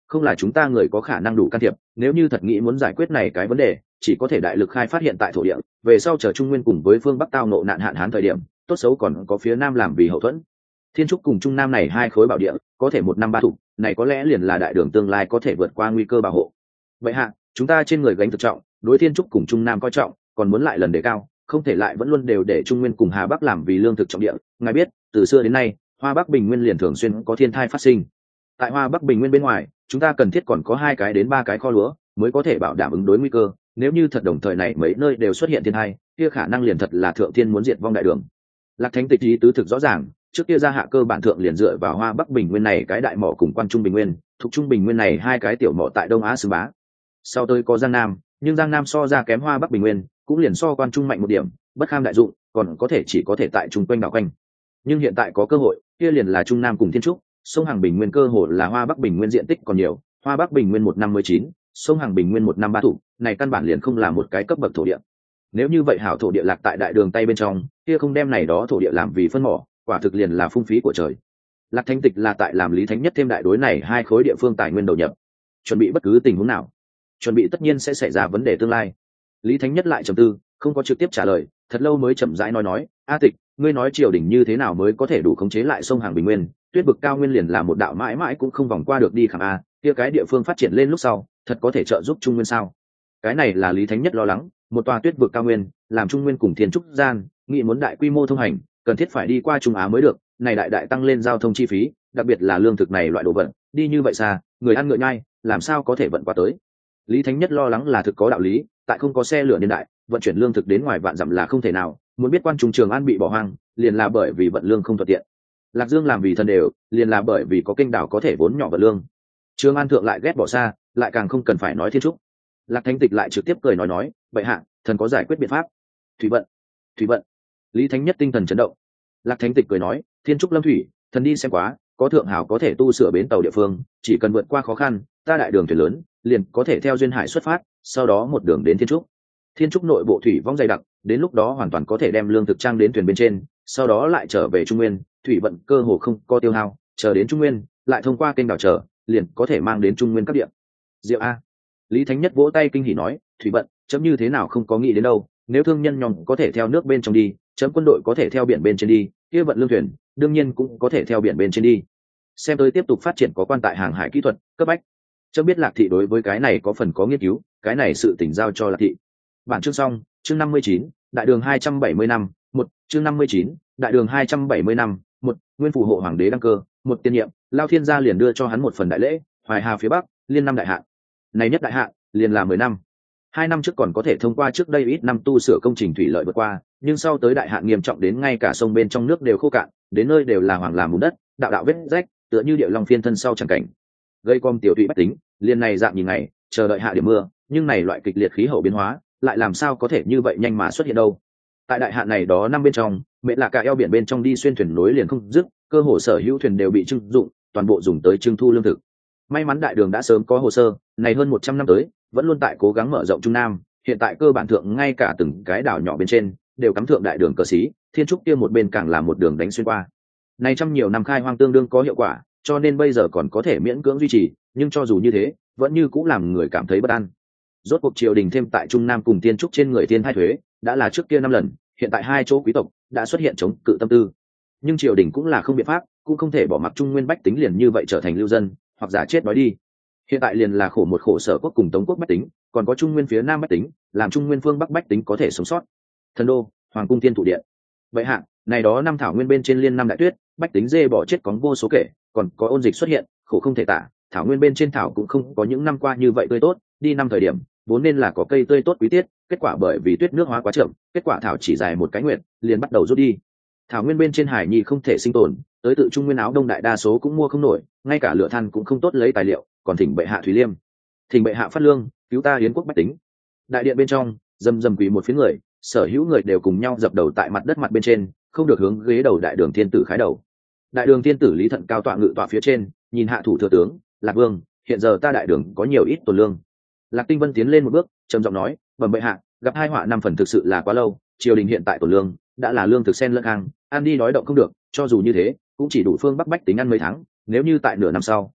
không là chúng ta người có khả năng đủ can thiệp. Nếu như thật nghĩ muốn giải quyết này cái vấn đề, chỉ có thể đại lực khai phát hiện tại thổ địa, về sau chờ Trung Nguyên cùng với phương Bắc tao ngộ nạn hạn hán thời điểm, tốt xấu còn có phía Nam làm vì hậu thuẫn. Thiên Trúc cùng Trung Nam này hai khối bảo địa, có thể một năm ba thủ, này có lẽ liền là đại đường tương lai có thể vượt qua nguy cơ bảo hộ. Vậy hạ, chúng ta trên người gánh thực trọng, đối Thiên Trúc cùng Trung Nam coi trọng, còn muốn lại lần đề cao, không thể lại vẫn luôn đều để Trung Nguyên cùng Hà Bắc làm vì lương thực trọng địa. Ngài biết, từ xưa đến nay, Hoa Bắc Bình Nguyên liền thường xuyên có thiên tai phát sinh. Tại Hoa Bắc Bình Nguyên bên ngoài, chúng ta cần thiết còn có 2 cái đến 3 cái kho lúa, mới có thể bảo đảm ứng đối nguy cơ. Nếu như thật đồng thời này mấy nơi đều xuất hiện thiên tai, kia khả năng liền thật là thượng thiên muốn diệt vong đại đường. Lạc Thánh Tịch ý tứ thực rõ ràng, trước kia gia hạ cơ bản thượng liền dựa vào Hoa Bắc Bình Nguyên này cái đại mỏ cùng Quan Trung Bình Nguyên, thuộc Trung Bình Nguyên này 2 cái tiểu mỏ tại Đông Á xứ bá. Sau tới có Giang Nam, nhưng Giang Nam so ra kém Hoa Bắc Bình Nguyên, cũng liền so Quan Trung mạnh một điểm, bất kham đại dụng, còn có thể tại trung quanh đảo quanh. Nhưng hiện tại có cơ hội, kia liền là Trung Nam cùng Thiên Trúc, sông Hằng Bình Nguyên cơ hồ là Hoa Bắc Bình Nguyên diện tích còn nhiều, Hoa Bắc Bình Nguyên 1 năm 19, sông Hằng Bình Nguyên 1 năm 3 thủ, này căn bản liền không là một cái cấp bậc thổ địa. Nếu như vậy hảo thổ địa lạc tại đại đường tay bên trong, kia không đem này đó thổ địa làm vì phân mỏ, quả thực liền là phung phí của trời. Lạc Thánh Tịch là tại làm Lý Thánh Nhất thêm đại đối này 2 khối địa phương tài nguyên đầu nhập, chuẩn bị bất cứ tình huống nào, chuẩn bị tất nhiên sẽ xảy ra vấn đề tương lai. Lý Thánh Nhất lại trầm tư, không có trực tiếp trả lời, thật lâu mới chậm rãi nói, A Tịch, ngươi nói triều đình như thế nào mới có thể đủ khống chế lại sông Hằng Bình Nguyên, tuyết vực cao nguyên liền là một đạo mãi mãi cũng không vòng qua được đi khảm a, kia cái địa phương phát triển lên lúc sau, thật có thể trợ giúp Trung Nguyên sao? Cái này là Lý Thánh Nhất lo lắng, một tòa tuyết vực cao nguyên, làm Trung Nguyên cùng Thiên Trúc gian, nghĩ muốn đại quy mô thông hành, cần thiết phải đi qua Trung Á mới được, này đại tăng lên giao thông chi phí, đặc biệt là lương thực này loại đồ vật, đi như vậy xa, người ăn ngựa nhai, làm sao có thể vận qua tới? Lý Thánh Nhất lo lắng là thực có đạo lý, tại không có xe lửa niên đại, vận chuyển lương thực đến ngoài vạn dặm là không thể nào, muốn biết Quan Trung Trường An bị bỏ hoang, liền là bởi vì vận lương không thuận tiện. Lạc Dương làm vì thân đều, liền là bởi vì có kênh đảo có thể vốn nhỏ vận lương. Trường An thượng lại ghét bỏ xa, lại càng không cần phải nói Thiên Trúc. Lạc Thánh Tịch lại trực tiếp cười nói, vậy hạ, thần có giải quyết biện pháp. Thủy vận. Lý Thánh Nhất tinh thần chấn động. Lạc Thánh Tịch cười nói, Thiên Trúc lâm thủy, thần đi xem quá, có thượng hảo có thể tu sửa bến tàu địa phương, chỉ cần vượt qua khó khăn, ta đại đường thuyền lớn, liền có thể theo duyên hải xuất phát, sau đó một đường đến Thiên Trúc. Thiên Trúc nội bộ thủy vong dày đặc, đến lúc đó hoàn toàn có thể đem lương thực trang đến thuyền bên trên, sau đó lại trở về Trung Nguyên, thủy vận cơ hồ không có tiêu hao, chờ đến Trung Nguyên, lại thông qua kênh đảo trở, liền có thể mang đến Trung Nguyên các địa. Diệu a. Lý Thánh Nhất vỗ tay kinh hỉ nói, thủy vận, chấm như thế nào không có nghĩ đến đâu, nếu thương nhân nhóm có thể theo nước bên trong đi, chấm quân đội có thể theo biển bên trên đi, kia vận lương thuyền, đương nhiên cũng có thể theo biển bên trên đi. Xem tới tiếp tục phát triển có quan tại hàng hải kỹ thuật, cấp bách. Chấm biết Lạc thị đối với cái này có phần có nghiên cứu, cái này sự tỉnh giao cho Lạc thị. Bản chương xong, chương 59, đại đường 270 năm, 1, chương 59, đại đường 270 năm, 1, nguyên phù hộ hoàng đế đăng cơ, một tiên nhiệm, Lao Thiên gia liền đưa cho hắn một phần đại lễ, Hoài Hà phía Bắc, liên năm đại hạn. Này nhất đại hạn, liền là 10 năm. 2 năm trước còn có thể thông qua trước đây ít năm tu sửa công trình thủy lợi vượt qua, nhưng sau tới đại hạn nghiêm trọng đến ngay cả sông bên trong nước đều khô cạn, đến nơi đều là hoàng làm bùn đất, đạo vết rách, tựa như địa long phiên thân sau chẳng cảnh. Gây com tiểu thủy bách tính, liền này dạng nhìn ngày, chờ đợi hạ điểm mưa, nhưng này loại kịch liệt khí hậu biến hóa, lại làm sao có thể như vậy nhanh mà xuất hiện đâu. Tại đại hạn này đó năm bên trong, mẹ là cả eo biển bên trong đi xuyên thuyền nối liền không dứt, cơ hồ sở hữu thuyền đều bị trưng dụng, toàn bộ dùng tới trưng thu lương thực. May mắn đại đường đã sớm có hồ sơ, này hơn 100 năm tới, vẫn luôn tại cố gắng mở rộng Trung Nam, hiện tại cơ bản thượng ngay cả từng cái đảo nhỏ bên trên đều cắm thượng đại đường cờ xí, Thiên Trúc kia một bên càng là một đường đánh xuyên qua. Này trăm nhiều năm khai hoang tương đương có hiệu quả, cho nên bây giờ còn có thể miễn cưỡng duy trì, nhưng cho dù như thế, vẫn như cũng làm người cảm thấy bất an. Rốt cuộc triều đình thêm tại Trung Nam cùng Thiên Trúc trên người thiên hai thuế, đã là trước kia 5 lần, hiện tại 2 chỗ quý tộc đã xuất hiện chống cự tâm tư. Nhưng triều đình cũng là không biện pháp, cũng không thể bỏ mặc Trung Nguyên bách tính liền như vậy trở thành lưu dân, hoặc giả chết đói đi. Hiện tại liền là khổ một khổ sở quốc cùng Tống quốc bách tính, còn có Trung Nguyên phía Nam bách tính, làm Trung Nguyên phương Bắc bách tính có thể sống sót. Thần đô, hoàng cung Thiên Thủ điện. Vậy hạ, này đó năm thảo nguyên bên trên liên năm đại tuyết, bách tính dê bỏ chết có vô số kể, còn có ôn dịch xuất hiện, khổ không thể tả. Thảo nguyên bên trên thảo cũng không có những năm qua như vậy tươi tốt, đi năm thời điểm vốn nên là có cây tươi tốt quý tiết, kết quả bởi vì tuyết nước hóa quá chậm, kết quả thảo chỉ dài một cái nguyện, liền bắt đầu rút đi. Thảo nguyên bên trên hải nhi không thể sinh tồn, tới tự Trung Nguyên áo đông đại đa số cũng mua không nổi, ngay cả lửa than cũng không tốt lấy tài liệu, còn thỉnh bệ hạ Thúy Liêm, thỉnh bệ hạ phát lương, cứu ta Yến quốc bách tính. Đại điện bên trong rầm rầm quỳ một phía người, sở hữu người đều cùng nhau dập đầu tại mặt đất mặt bên trên, không được hướng ghế đầu đại đường thiên tử khái đầu. Đại đường thiên tử Lý Thận cao tọa ngự tọa phía trên, nhìn hạ thủ thừa tướng Lạc Vương, hiện giờ ta đại đường có nhiều ít tồn lương. Lạc Tinh Vân tiến lên một bước, trầm giọng nói, bẩm bệ hạ, gặp hai họa 5 phần thực sự là quá lâu, triều đình hiện tại tồn lương đã là lương thực sen lẫn hàng, ăn đi đói động không được, cho dù như thế cũng chỉ đủ phương bắc bách tính ăn mấy tháng, nếu như tại nửa năm sau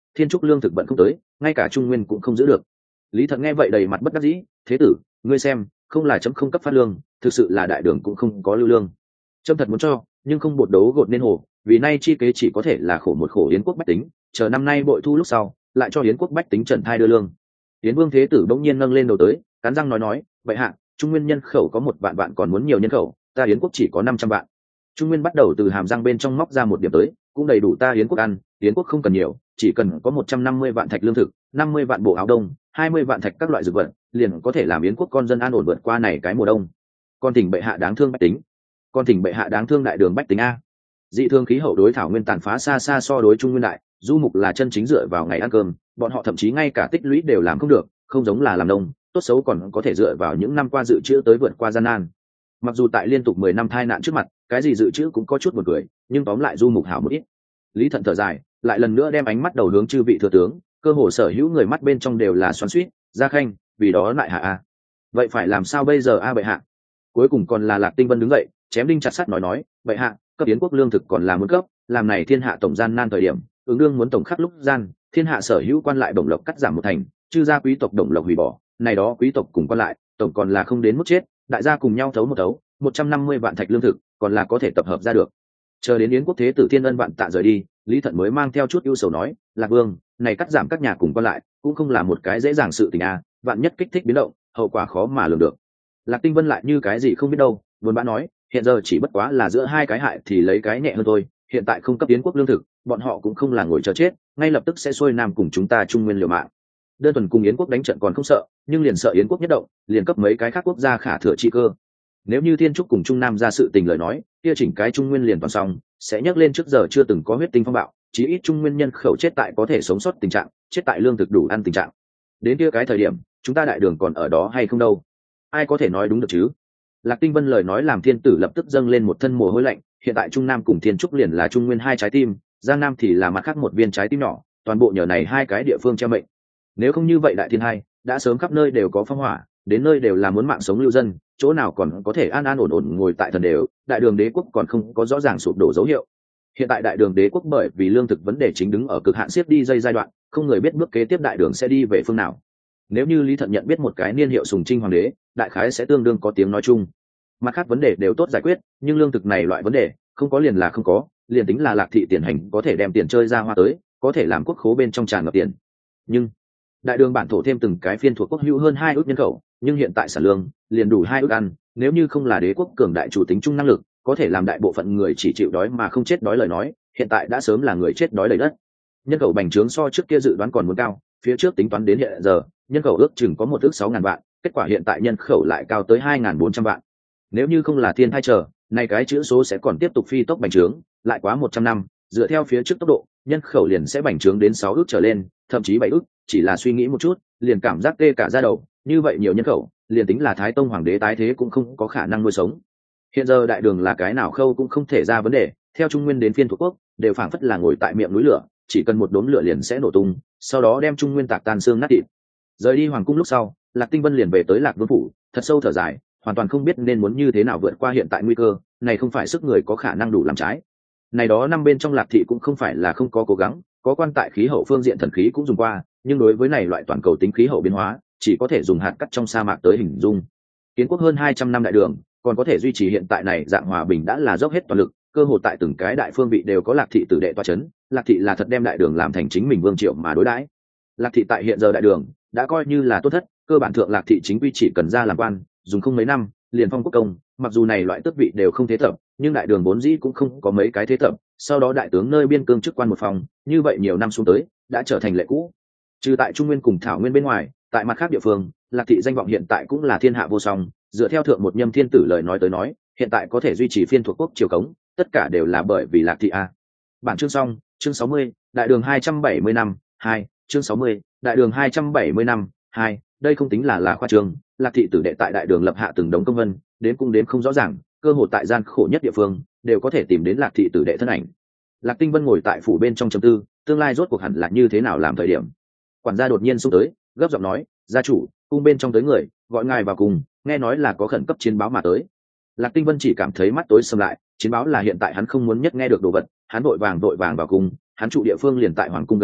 thiên trúc lương thực vận không tới, ngay cả trung nguyên cũng không giữ được. Lý Thận nghe vậy đầy mặt bất đắc dĩ, thế tử, ngươi xem, không là chấm không cấp phát lương, thực sự là đại đường cũng không có lưu lương. Trâm thật muốn cho, nhưng không bột đấu gột nên hồ, vì nay chi kế chỉ có thể là khổ một khổ Yến quốc bách tính, chờ năm nay bội thu lúc sau, lại cho Yến quốc bách tính trần thai đưa lương. Yến Vương Thế Tử bỗng nhiên nâng lên đầu tới, cắn răng nói, vậy hạ, Trung Nguyên nhân khẩu có 1 vạn còn muốn nhiều nhân khẩu, ta Yến quốc chỉ có 500 vạn. Trung Nguyên bắt đầu từ hàm răng bên trong móc ra một điểm tới, cũng đầy đủ ta Yến quốc ăn, Yến quốc không cần nhiều, chỉ cần có 150 vạn thạch lương thực, 50 vạn bộ áo đông, 20 vạn thạch các loại dược vật, liền có thể làm Yến quốc con dân an ổn vượt qua này cái mùa đông. Con thỉnh bệ hạ đáng thương bách tính, con thỉnh bệ hạ đáng thương đại đường bách tính a. Dị thương khí hậu đối thảo nguyên tàn phá xa xa so đối Trung Nguyên đại, du mục là chân chính dựa vào ngày ăn cơm, bọn họ thậm chí ngay cả tích lũy đều làm không được, không giống là làm nông, tốt xấu còn có thể dựa vào những năm qua dự trữ tới vượt qua gian nan. Mặc dù tại liên tục 10 năm tai nạn trước mặt, cái gì dự trữ cũng có chút buồn cười, nhưng tóm lại du mục hảo một ít. Lý Thận thở dài, lại lần nữa đem ánh mắt đầu hướng chư vị thừa tướng, cơ hồ sở hữu người mắt bên trong đều là xoắn xuýt, Gia Khanh, vì đó lại hạ a. Vậy phải làm sao bây giờ a bệ hạ? Cuối cùng còn là Lạc Tinh Vân đứng dậy, chém đinh chặt sắt nói, bệ hạ, cấp Yến quốc lương thực còn là muốn cấp, làm này thiên hạ tổng gian nan thời điểm, ứng đương muốn tổng khắc lúc gian, thiên hạ sở hữu quan lại đồng lộc cắt giảm 1 thành, chư gia quý tộc đồng lộc hủy bỏ, này đó quý tộc cùng quan lại, tổng còn là không đến mức chết, đại gia cùng nhau thấu một thấu, 150 vạn thạch lương thực, còn là có thể tập hợp ra được. Chờ đến Yến quốc thế tử Thiên Ân vạn tạ rời đi, Lý Thận mới mang theo chút ưu sầu nói, Lạc Vương, này cắt giảm các nhà cùng quan lại, cũng không là một cái dễ dàng sự tình a, vạn nhất kích thích biến động, hậu quả khó mà lường được. Lạc Tinh Vân lại như cái gì không biết đâu, buồn bã nói, hiện giờ chỉ bất quá là giữa hai cái hại thì lấy cái nhẹ hơn thôi, hiện tại không cấp Yến quốc lương thực, bọn họ cũng không là ngồi chờ chết, ngay lập tức sẽ xuôi nam cùng chúng ta Trung Nguyên liều mạng. Đơn thuần cùng Yến quốc đánh trận còn không sợ, nhưng liền sợ Yến quốc nhất động, liền cấp mấy cái khác quốc gia khả thừa chi cơ. Nếu như Thiên Trúc cùng Trung Nam ra sự tình lời nói, kia chỉnh cái Trung Nguyên liền toàn xong, sẽ nhắc lên trước giờ chưa từng có huyết tinh phong bạo, chí ít Trung Nguyên nhân khẩu chết tại có thể sống sót tình trạng, chết tại lương thực đủ ăn tình trạng. Đến kia cái thời điểm, chúng ta đại đường còn ở đó hay không đâu? Ai có thể nói đúng được chứ? Lạc Tinh Vân lời nói làm thiên tử lập tức dâng lên một thân mồ hôi lạnh, hiện tại Trung Nam cùng Thiên Trúc liền là Trung Nguyên hai trái tim, Giang Nam thì là mặt khác một viên trái tim nhỏ, toàn bộ nhờ này hai cái địa phương treo mệnh. Nếu không như vậy đại thiên hai, đã sớm khắp nơi đều có phong hỏa, đến nơi đều là muốn mạng sống lưu dân, chỗ nào còn có thể an an ổn ổn ngồi tại thần đều, đại đường đế quốc còn không có rõ ràng sụp đổ dấu hiệu. Hiện tại đại đường đế quốc bởi vì lương thực vấn đề chính đứng ở cực hạn siết đi giai đoạn, không người biết bước kế tiếp đại đường sẽ đi về phương nào. Nếu như Lý Thận nhận biết một cái niên hiệu Sùng Trinh hoàng đế, đại khái sẽ tương đương có tiếng nói chung. Mặt khác vấn đề đều tốt giải quyết, nhưng lương thực này loại vấn đề, không có liền là không có, liền tính là Lạc thị tiền hành có thể đem tiền chơi ra hoa tới, có thể làm quốc khố bên trong tràn ngập tiền. Nhưng đại đường bản thổ thêm từng cái phiên thuộc quốc hữu hơn 2 ước nhân khẩu, nhưng hiện tại sản lương liền đủ 2 ước ăn, nếu như không là đế quốc cường đại chủ tính chung năng lực, có thể làm đại bộ phận người chỉ chịu đói mà không chết đói lời nói, hiện tại đã sớm là người chết đói đầy đất. Nhân khẩu bành trướng so trước kia dự đoán còn muốn cao, phía trước tính toán đến hiện giờ, nhân khẩu ước chừng có 1 ước 6.000 vạn, kết quả hiện tại nhân khẩu lại cao tới 2.400 vạn. Nếu như không là thiên thai chờ, này cái chữ số sẽ còn tiếp tục phi tốc bành trướng, lại quá 100 năm, dựa theo phía trước tốc độ, nhân khẩu liền sẽ bành trướng đến 6 ước trở lên, thậm chí 7 ước, chỉ là suy nghĩ một chút, liền cảm giác tê cả da đầu, như vậy nhiều nhân khẩu, liền tính là Thái Tông hoàng đế tái thế cũng không có khả năng nuôi sống. Hiện giờ đại đường là cái nào khâu cũng không thể ra vấn đề, theo Trung Nguyên đến phiên thuộc quốc, đều phảng phất là ngồi tại miệng núi lửa, chỉ cần một đốm lửa liền sẽ nổ tung, sau đó đem Trung Nguyên tạc tan xương nát thịt. Rời đi hoàng cung lúc sau, Lạc Tinh Vân liền về tới Lạc Vương phủ, thật sâu thở dài, hoàn toàn không biết nên muốn như thế nào vượt qua hiện tại nguy cơ, này không phải sức người có khả năng đủ làm trái. Này đó năm bên trong Lạc thị cũng không phải là không có cố gắng, có quan tại khí hậu phương diện thần khí cũng dùng qua, nhưng đối với này loại toàn cầu tính khí hậu biến hóa, chỉ có thể dùng hạt cát trong sa mạc tới hình dung. Kiến quốc hơn 200 năm đại đường, còn có thể duy trì hiện tại này dạng hòa bình đã là dốc hết toàn lực, cơ hội tại từng cái đại phương vị đều có Lạc thị tử đệ tọa chấn, Lạc thị là thật đem đại đường làm thành chính mình vương triệu mà đối đãi. Lạc thị tại hiện giờ đại đường đã coi như là tốt thất, cơ bản thượng Lạc thị chính quy chỉ cần ra làm quan, dùng không mấy năm liền phong quốc công, mặc dù này loại tước vị đều không thế thập, nhưng đại đường vốn dĩ cũng không có mấy cái thế thập, sau đó đại tướng nơi biên cương chức quan một phòng, như vậy nhiều năm xuống tới đã trở thành lệ cũ. Trừ tại Trung Nguyên cùng Thảo Nguyên bên ngoài, tại mặt khác địa phương, Lạc thị danh vọng hiện tại cũng là thiên hạ vô song, dựa theo thượng một nhâm thiên tử lời nói tới nói, hiện tại có thể duy trì phiên thuộc quốc triều cống, tất cả đều là bởi vì Lạc thị a. Bản chương xong, chương 60, đại đường 270 năm, 2, chương 60, đại đường 270 năm, 2, đây không tính là khoa trương, Lạc thị tử đệ tại đại đường lập hạ từng đống công vân, đến cũng đến không rõ ràng, cơ hội tại gian khổ nhất địa phương, đều có thể tìm đến Lạc thị tử đệ thân ảnh. Lạc Tinh Vân ngồi tại phủ bên trong trầm tư, tương lai rốt cuộc hẳn là như thế nào làm thời điểm. Quản gia đột nhiên xông tới, gấp giọng nói, gia chủ, cung bên trong tới người, gọi ngài vào cùng, nghe nói là có khẩn cấp chiến báo mà tới. Lạc Tinh Vân chỉ cảm thấy mắt tối sầm lại, chiến báo là hiện tại hắn không muốn nhất nghe được đồ vật, hắn vội vàng vào cùng, hắn trụ địa phương liền tại hoàng cung gần đây,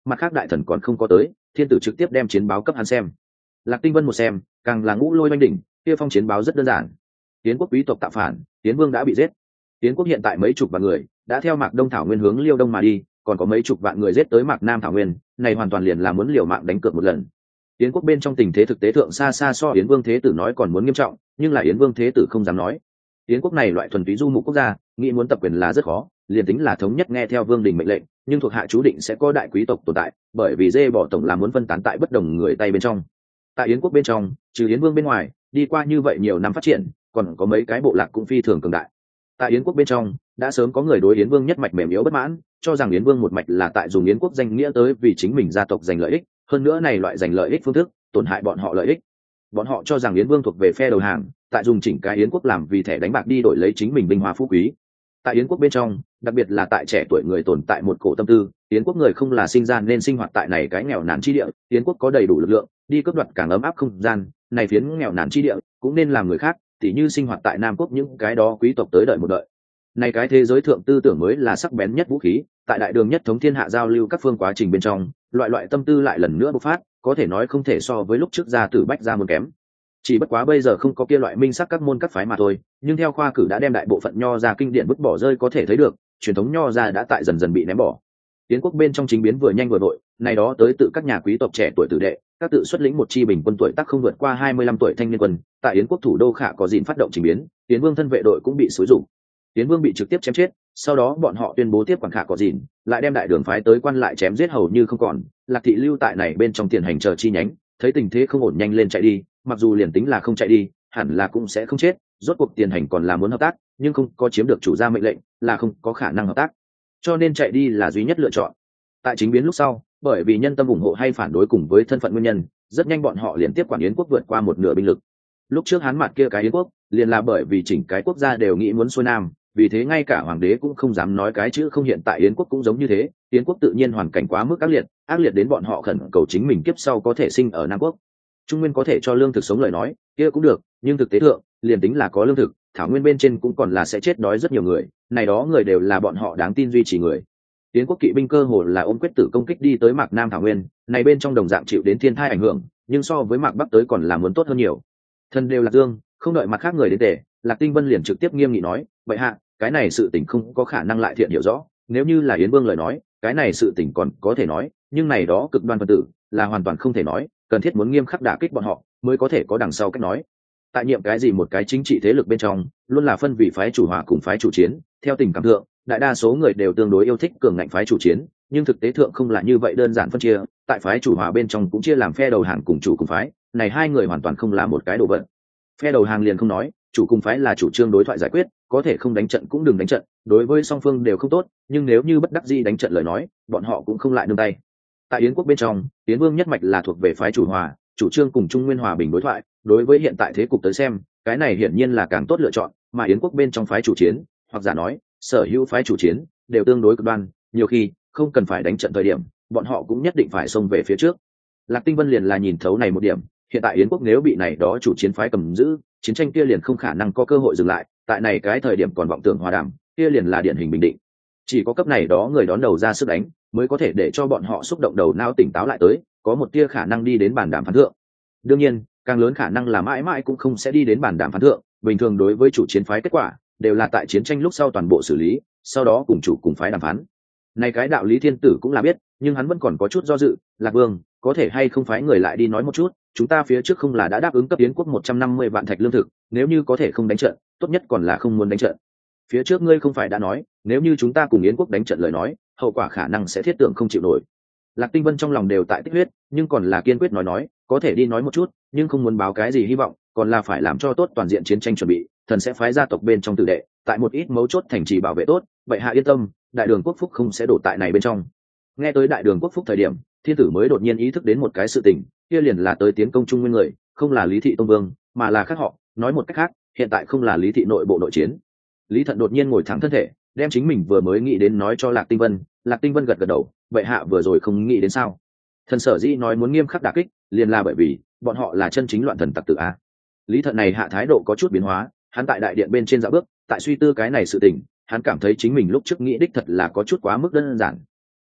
mặt khác đại thần còn không có tới, thiên tử trực tiếp đem chiến báo cấp hắn xem. Lạc Tinh Vân một xem, càng là ngũ lôi oanh đỉnh, kia phong chiến báo rất đơn giản. Yến quốc quý tộc tạo phản, Yến vương đã bị giết. Yến quốc hiện tại mấy chục vạn người đã theo Mạc Đông Thảo Nguyên hướng Liêu Đông mà đi, còn có mấy chục vạn người giết tới Mạc Nam Thảo Nguyên, này hoàn toàn liền là muốn liều mạng đánh cược một lần. Yến quốc bên trong tình thế thực tế thượng xa xa so Yến vương thế tử nói còn muốn nghiêm trọng, nhưng là Yến vương thế tử không dám nói. Yến quốc này loại thuần túy du mục quốc gia, nghĩ muốn tập quyền là rất khó, liền tính là thống nhất nghe theo vương đình mệnh lệnh, nhưng thuộc hạ chú định sẽ có đại quý tộc tồn tại, bởi vì dê bỏ tổng là muốn phân tán tại bất đồng người tay bên trong. Tại Yến quốc bên trong, trừ Yến vương bên ngoài, đi qua như vậy nhiều năm phát triển, còn có mấy cái bộ lạc cũng phi thường cường đại. Tại Yến quốc bên trong, đã sớm có người đối Yến vương nhất mạch mềm yếu bất mãn, cho rằng Yến vương một mạch là tại dùng Yến quốc danh nghĩa tới vì chính mình gia tộc giành lợi ích, hơn nữa này loại giành lợi ích phương thức tổn hại bọn họ lợi ích. Bọn họ cho rằng Yến vương thuộc về phe đầu hàng, tại dùng chỉnh cái Yến quốc làm vì thẻ đánh bạc đi đổi lấy chính mình vinh hoa phú quý. Tại Yến quốc bên trong, đặc biệt là tại trẻ tuổi người tồn tại một cổ tâm tư, Yến quốc người không là sinh ra nên sinh hoạt tại này cái nghèo nàn chi địa, Yến quốc có đầy đủ lực lượng đi cướp đoạt càng ấm áp không gian, này phiến nghèo nàn chi địa cũng nên làm người khác, tỉ như sinh hoạt tại Nam quốc những cái đó quý tộc tới đợi một đợi. Này cái thế giới thượng tư tưởng mới là sắc bén nhất vũ khí, tại đại đường nhất thống thiên hạ giao lưu các phương quá trình bên trong, loại tâm tư lại lần nữa bộc phát, có thể nói không thể so với lúc trước gia tử bách gia môn kém. Chỉ bất quá bây giờ không có kia loại minh sắc các môn các phái mà thôi, nhưng theo khoa cử đã đem đại bộ phận nho ra kinh điển vứt bỏ rơi có thể thấy được, truyền thống nho ra đã tại dần dần bị ném bỏ. Yến quốc bên trong chính biến vừa nhanh vừa vội, này đó tới tự các nhà quý tộc trẻ tuổi tử đệ, các tự xuất lĩnh một chi bình quân tuổi tác không vượt qua 25 tuổi thanh niên quân, tại Yến quốc thủ đô Khả có dịn phát động chính biến, Yến vương thân vệ đội cũng bị xúi rụng. Yến vương bị trực tiếp chém chết, sau đó bọn họ tuyên bố tiếp quản Khả có dịn, lại đem đại đường phái tới quan lại chém giết hầu như không còn, Lạc thị lưu tại này bên trong tiền hành chờ chi nhánh, thấy tình thế không ổn nhanh lên chạy đi, mặc dù liền tính là không chạy đi, hẳn là cũng sẽ không chết, rốt cuộc tiền hành còn là muốn hợp tác, nhưng không có chiếm được chủ gia mệnh lệnh, là không có khả năng hợp tác, cho nên chạy đi là duy nhất lựa chọn. Tại chính biến lúc sau, bởi vì nhân tâm ủng hộ hay phản đối cùng với thân phận nguyên nhân, rất nhanh bọn họ liền tiếp quản Yến quốc vượt qua một nửa binh lực. Lúc trước Hán Mạt kia cái Yến quốc, liền là bởi vì chỉnh cái quốc gia đều nghĩ muốn xuôi nam, vì thế ngay cả hoàng đế cũng không dám nói cái chữ không. Hiện tại Yến quốc cũng giống như thế, Yến quốc tự nhiên hoàn cảnh quá mức ác liệt đến bọn họ khẩn cầu chính mình kiếp sau có thể sinh ở Nam quốc. Trung nguyên có thể cho lương thực sống lời nói, kia cũng được, nhưng thực tế thượng, liền tính là có lương thực, thảo nguyên bên trên cũng còn là sẽ chết đói rất nhiều người, này đó người đều là bọn họ đáng tin duy trì người. Yến quốc kỵ binh cơ hồ là ôm quyết tử công kích đi tới Mạc Nam thảo nguyên, này bên trong đồng dạng chịu đến thiên thai ảnh hưởng, nhưng so với Mạc Bắc tới còn là muốn tốt hơn nhiều. Thân đều Lạc Dương, không đợi mặt khác người đến tề, Lạc Tinh Vân liền trực tiếp nghiêm nghị nói, vậy hạ, cái này sự tình không có khả năng lại thiện hiểu rõ, nếu như là Yến Vương lời nói, cái này sự tình còn có thể nói, nhưng này đó cực đoan phân tử là hoàn toàn không thể nói, cần thiết muốn nghiêm khắc đả kích bọn họ mới có thể có đằng sau cách nói. Tại nhiệm cái gì một cái chính trị thế lực bên trong, luôn là phân vị phái chủ hòa cùng phái chủ chiến, theo tình cảm thượng, đại đa số người đều tương đối yêu thích cường ngạnh phái chủ chiến, nhưng thực tế thượng không là như vậy đơn giản phân chia, tại phái chủ hòa bên trong cũng chia làm phe đầu hàng cùng chủ cùng phái, này hai người hoàn toàn không là một cái đồ vật. Phe đầu hàng liền không nói, chủ cùng phái là chủ trương đối thoại giải quyết, có thể không đánh trận cũng đừng đánh trận, đối với song phương đều không tốt, nhưng nếu như bất đắc dĩ đánh trận lời nói, bọn họ cũng không lại nương tay. Tại Yến quốc bên trong, Yến Vương nhất mạch là thuộc về phái chủ hòa, chủ trương cùng Trung Nguyên hòa bình đối thoại, đối với hiện tại thế cục tới xem, cái này hiển nhiên là càng tốt lựa chọn, mà Yến quốc bên trong phái chủ chiến, hoặc giả nói, sở hữu phái chủ chiến đều tương đối cực đoan, nhiều khi không cần phải đánh trận thời điểm, bọn họ cũng nhất định phải xông về phía trước. Lạc Tinh Vân liền là nhìn thấu này một điểm, hiện tại Yến quốc nếu bị này đó chủ chiến phái cầm giữ, chiến tranh kia liền không khả năng có cơ hội dừng lại, tại này cái thời điểm còn vọng tưởng hòa đàm, kia liền là điển hình bình định. Chỉ có cấp này đó người đón đầu ra sức đánh, mới có thể để cho bọn họ xúc động đầu não tỉnh táo lại tới, có một tia khả năng đi đến bàn đàm phán thượng. Đương nhiên, càng lớn khả năng là mãi mãi cũng không sẽ đi đến bàn đàm phán thượng, bình thường đối với chủ chiến phái kết quả đều là tại chiến tranh lúc sau toàn bộ xử lý, sau đó cùng chủ cùng phái đàm phán. Này cái đạo lý thiên tử cũng là biết, nhưng hắn vẫn còn có chút do dự, Lạc Vương, có thể hay không phái người lại đi nói một chút, chúng ta phía trước không là đã đáp ứng cấp Yến quốc 150 vạn thạch lương thực, nếu như có thể không đánh trận, tốt nhất còn là không muốn đánh trận. Phía trước ngươi không phải đã nói, nếu như chúng ta cùng Yến quốc đánh trận lời nói, hậu quả khả năng sẽ thiết tưởng không chịu nổi. Lạc Tinh Vân trong lòng đều tại tích huyết, nhưng còn là kiên quyết nói, có thể đi nói một chút, nhưng không muốn báo cái gì hy vọng, còn là phải làm cho tốt toàn diện chiến tranh chuẩn bị, thần sẽ phái gia tộc bên trong tử đệ, tại một ít mấu chốt thành trì bảo vệ tốt, vậy hạ yên tâm, đại đường quốc phúc không sẽ đổ tại này bên trong. Nghe tới đại đường quốc phúc thời điểm, thiên tử mới đột nhiên ý thức đến một cái sự tình, kia liền là tới tiến công Trung Nguyên người, không là Lý thị tông vương, mà là khác họ, nói một cách khác, hiện tại không là Lý thị nội bộ nội chiến. Lý Thận đột nhiên ngồi thẳng thân thể, đem chính mình vừa mới nghĩ đến nói cho Lạc Tinh Vân. Lạc Tinh Vân gật gật đầu, vậy hạ vừa rồi không nghĩ đến sao? Thần sở dĩ nói muốn nghiêm khắc đả kích, liền là bởi vì bọn họ là chân chính loạn thần tặc tử a. Lý Thận này hạ thái độ có chút biến hóa, hắn tại đại điện bên trên dạo bước, tại suy tư cái này sự tình, hắn cảm thấy chính mình lúc trước nghĩ đích thật là có chút quá mức đơn giản.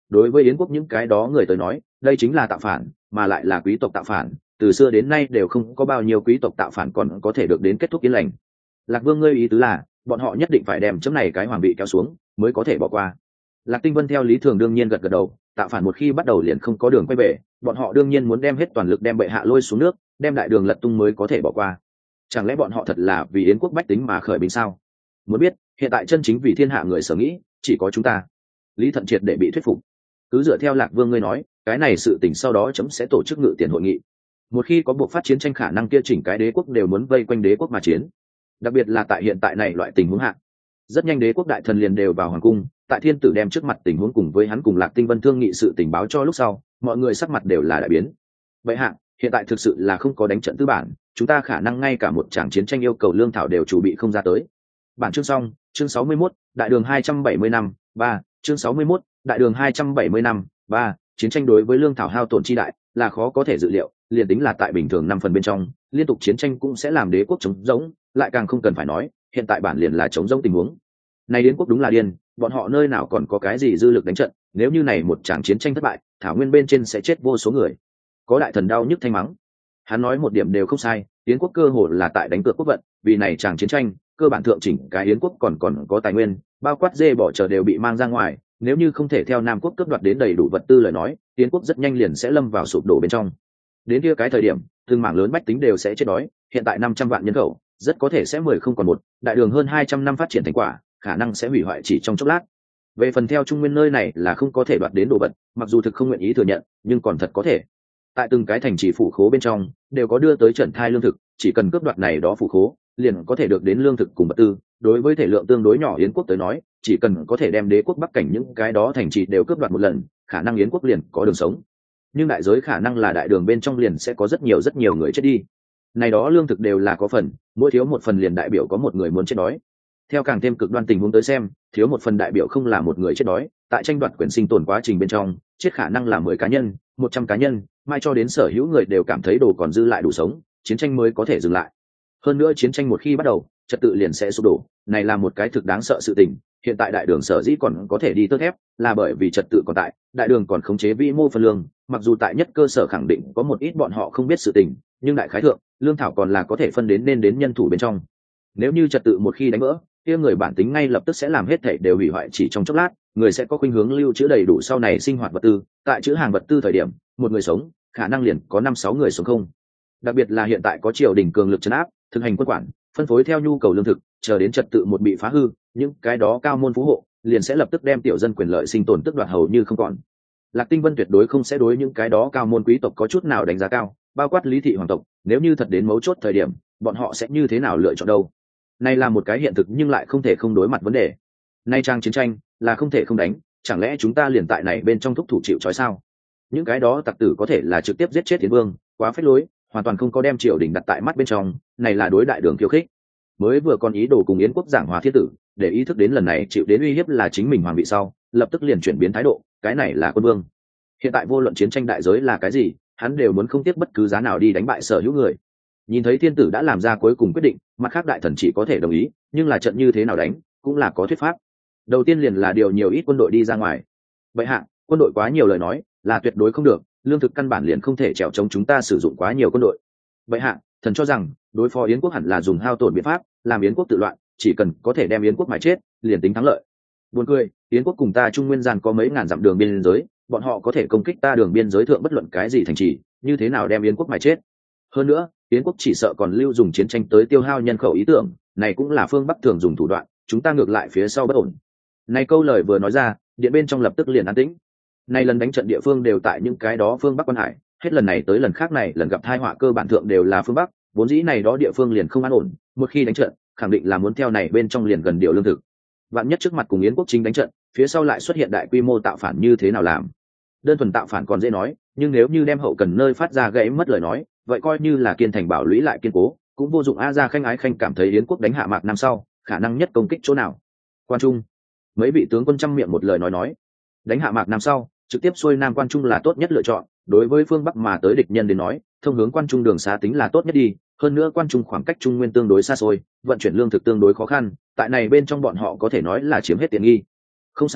đối với yến quốc những cái đó người tới nói đây chính là tạo phản, mà lại là quý tộc tạo phản. Từ xưa đến nay đều không có bao nhiêu quý tộc tạo phản còn có thể được đến kết thúc yên lành. Lạc Vương ngươi ý tứ là bọn họ nhất định phải đem chấm này cái hoàng vị kéo xuống mới có thể bỏ qua. Lạc Tinh Vân theo lý thường đương nhiên gật gật đầu, tạo phản một khi bắt đầu liền không có đường quay về, bọn họ đương nhiên muốn đem hết toàn lực đem bệ hạ lôi xuống nước, đem đại đường lật tung mới có thể bỏ qua. Chẳng lẽ bọn họ thật là vì yến quốc bách tính mà khởi binh sao? Muốn biết, hiện tại chân chính vì thiên hạ người sở nghĩ chỉ có chúng ta. Lý Thận triệt để bị thuyết phục. Cứ dựa theo Lạc Vương ngươi nói, cái này sự tình sau đó chấm sẽ tổ chức ngự tiền hội nghị. Một khi có buộc phát chiến tranh khả năng kia chỉnh cái đế quốc đều muốn vây quanh đế quốc mà chiến. Đặc biệt là tại hiện tại này loại tình huống hạ, rất nhanh đế quốc đại thần liền đều vào hoàng cung. Tại thiên tử đem trước mặt tình huống cùng với hắn cùng Lạc Tinh Vân thương nghị sự tình báo cho lúc sau, mọi người sắc mặt đều là đại biến. Vậy hạ, hiện tại thực sự là không có đánh trận tư bản, chúng ta khả năng ngay cả một tràng chiến tranh yêu cầu lương thảo đều chuẩn bị không ra tới. Bản chương xong, chương 61, đại đường 270 năm, 3, chương 61, đại đường 270 năm, 3, chiến tranh đối với lương thảo hao tổn chi đại là khó có thể dự liệu, liền tính là tại bình thường 5 phần bên trong, liên tục chiến tranh cũng sẽ làm đế quốc chống rỗng, lại càng không cần phải nói, hiện tại bản liền là chống rỗng tình huống. Này đến quốc đúng là điên, bọn họ nơi nào còn có cái gì dư lực đánh trận, nếu như này một tràng chiến tranh thất bại, thảo nguyên bên trên sẽ chết vô số người. Có đại thần đau nhức thanh mắng. Hắn nói một điểm đều không sai, Yến quốc cơ hội là tại đánh cược quốc vận, vì này tràng chiến tranh, cơ bản thượng chỉnh cái Yến quốc còn có tài nguyên, bao quát dê bỏ chờ đều bị mang ra ngoài, nếu như không thể theo Nam quốc cướp đoạt đến đầy đủ vật tư lời nói, Yến quốc rất nhanh liền sẽ lâm vào sụp đổ bên trong. Đến kia cái thời điểm, từng mảng lớn bách tính đều sẽ chết đói, hiện tại 500 vạn nhân khẩu, rất có thể sẽ 10 không còn một, đại đường hơn 200 năm phát triển thành quả, khả năng sẽ hủy hoại chỉ trong chốc lát. Về phần theo Trung Nguyên nơi này là không có thể đoạt đến đồ vật, mặc dù thực không nguyện ý thừa nhận, nhưng còn thật có thể. Tại từng cái thành trì phủ khố bên trong, đều có đưa tới trận thai lương thực, chỉ cần cướp đoạt này đó phủ khố, liền có thể được đến lương thực cùng vật tư. Đối với thể lượng tương đối nhỏ Yến quốc tới nói, chỉ cần có thể đem đế quốc bắc cảnh những cái đó thành trì đều cướp đoạt một lần, khả năng Yến quốc liền có đường sống. Nhưng đại giới khả năng là đại đường bên trong liền sẽ có rất nhiều người chết đi. Này đó lương thực đều là có phần, mỗi thiếu một phần liền đại biểu có một người muốn chết đói. Theo càng thêm cực đoan tình huống tới xem, thiếu một phần đại biểu không là một người chết đói, tại tranh đoạt quyền sinh tồn quá trình bên trong, chết khả năng là 10 cá nhân, 100 cá nhân, mai cho đến sở hữu người đều cảm thấy đồ còn dư lại đủ sống, chiến tranh mới có thể dừng lại. Hơn nữa chiến tranh một khi bắt đầu, trật tự liền sẽ sụp đổ, này là một cái thực đáng sợ sự tình. Hiện tại đại đường sở dĩ còn có thể đi tớt thép, là bởi vì trật tự còn tại, đại đường còn khống chế vĩ mô phân lương, mặc dù tại nhất cơ sở khẳng định có một ít bọn họ không biết sự tình, nhưng đại khái thượng, lương thảo còn là có thể phân đến nên đến nhân thủ bên trong. Nếu như trật tự một khi đánh vỡ, kia người bản tính ngay lập tức sẽ làm hết thảy đều hủy hoại chỉ trong chốc lát, người sẽ có khuynh hướng lưu trữ đầy đủ sau này sinh hoạt vật tư, tại trữ hàng vật tư thời điểm, một người sống, khả năng liền có 5-6 người sống không. Đặc biệt là hiện tại có triều đình cường lực trấn áp, thực hành quân quản, phân phối theo nhu cầu lương thực, chờ đến trật tự một bị phá hư, những cái đó cao môn phú hộ liền sẽ lập tức đem tiểu dân quyền lợi sinh tồn tức đoạt hầu như không còn. Lạc Tinh Vân tuyệt đối không sẽ đối những cái đó cao môn quý tộc có chút nào đánh giá cao, bao quát lý thị hoàng tộc, nếu như thật đến mấu chốt thời điểm, bọn họ sẽ như thế nào lựa chọn đâu. Này là một cái hiện thực nhưng lại không thể không đối mặt vấn đề. Nay trang chiến tranh là không thể không đánh, chẳng lẽ chúng ta liền tại này bên trong thúc thủ chịu trói sao? Những cái đó tặc tử có thể là trực tiếp giết chết Tiến Vương, quá phế lối, hoàn toàn không có đem triều đình đặt tại mắt bên trong, này là đối đại đường khiêu khích. Mới vừa còn ý đồ cùng Yến quốc giảng hòa thiên tử, để ý thức đến lần này chịu đến uy hiếp là chính mình hoàng vị sau, lập tức liền chuyển biến thái độ, cái này là quân vương. Hiện tại vô luận chiến tranh đại giới là cái gì, hắn đều muốn không tiếc bất cứ giá nào đi đánh bại sở hữu người. Nhìn thấy thiên tử đã làm ra cuối cùng quyết định, mặt khác đại thần chỉ có thể đồng ý, nhưng là trận như thế nào đánh cũng là có thuyết pháp. Đầu tiên liền là điều nhiều ít quân đội đi ra ngoài. Vậy hạ, quân đội quá nhiều lời nói là tuyệt đối không được, lương thực căn bản liền không thể trèo chống chúng ta sử dụng quá nhiều quân đội. Vậy hạ, thần cho rằng đối phó Yến quốc hẳn là dùng hao tổn biện pháp, làm Yến quốc tự loạn, chỉ cần có thể đem Yến quốc mài chết, liền tính thắng lợi. Buồn cười, Yến quốc cùng ta Trung Nguyên gian có mấy ngàn dặm đường biên giới, bọn họ có thể công kích ta đường biên giới thượng bất luận cái gì thành trì, như thế nào đem Yến quốc mài chết? Hơn nữa, Yến quốc chỉ sợ còn lưu dùng chiến tranh tới tiêu hao nhân khẩu ý tưởng, này cũng là phương Bắc thường dùng thủ đoạn, chúng ta ngược lại phía sau bất ổn. Này câu lời vừa nói ra, điện bên trong lập tức liền an tĩnh. Này lần đánh trận địa phương đều tại những cái đó phương Bắc quan hải, hết lần này tới lần khác này lần gặp tai họa cơ bản thượng đều là phương Bắc, vốn dĩ này đó địa phương liền không an ổn, một khi đánh trận, khẳng định là muốn theo này bên trong liền gần điều lương thực. Vạn nhất trước mặt cùng Yến quốc chính đánh trận, phía sau lại xuất hiện đại quy mô tạo phản như thế nào làm? Đơn thuần tạo phản còn dễ nói, nhưng nếu như đem hậu cần nơi phát ra gãy mất lời nói, vậy coi như là kiên thành bảo lũy lại kiên cố, cũng vô dụng. A Gia Khanh Ái Khanh cảm thấy Yến quốc đánh hạ Mạc Nam sau, khả năng nhất công kích chỗ nào? Quan Trung. Mấy vị tướng quân trăm miệng một lời nói, đánh hạ Mạc Nam sau, trực tiếp xuôi Nam Quan Trung là tốt nhất lựa chọn. Đối với phương Bắc mà tới địch nhân đến nói, thông hướng Quan Trung đường xá tính là tốt nhất đi. Hơn nữa Quan Trung khoảng cách Trung Nguyên tương đối xa xôi, vận chuyển lương thực tương đối khó khăn, tại này bên trong bọn họ có thể nói là chiếm hết tiện nghi. Không sai,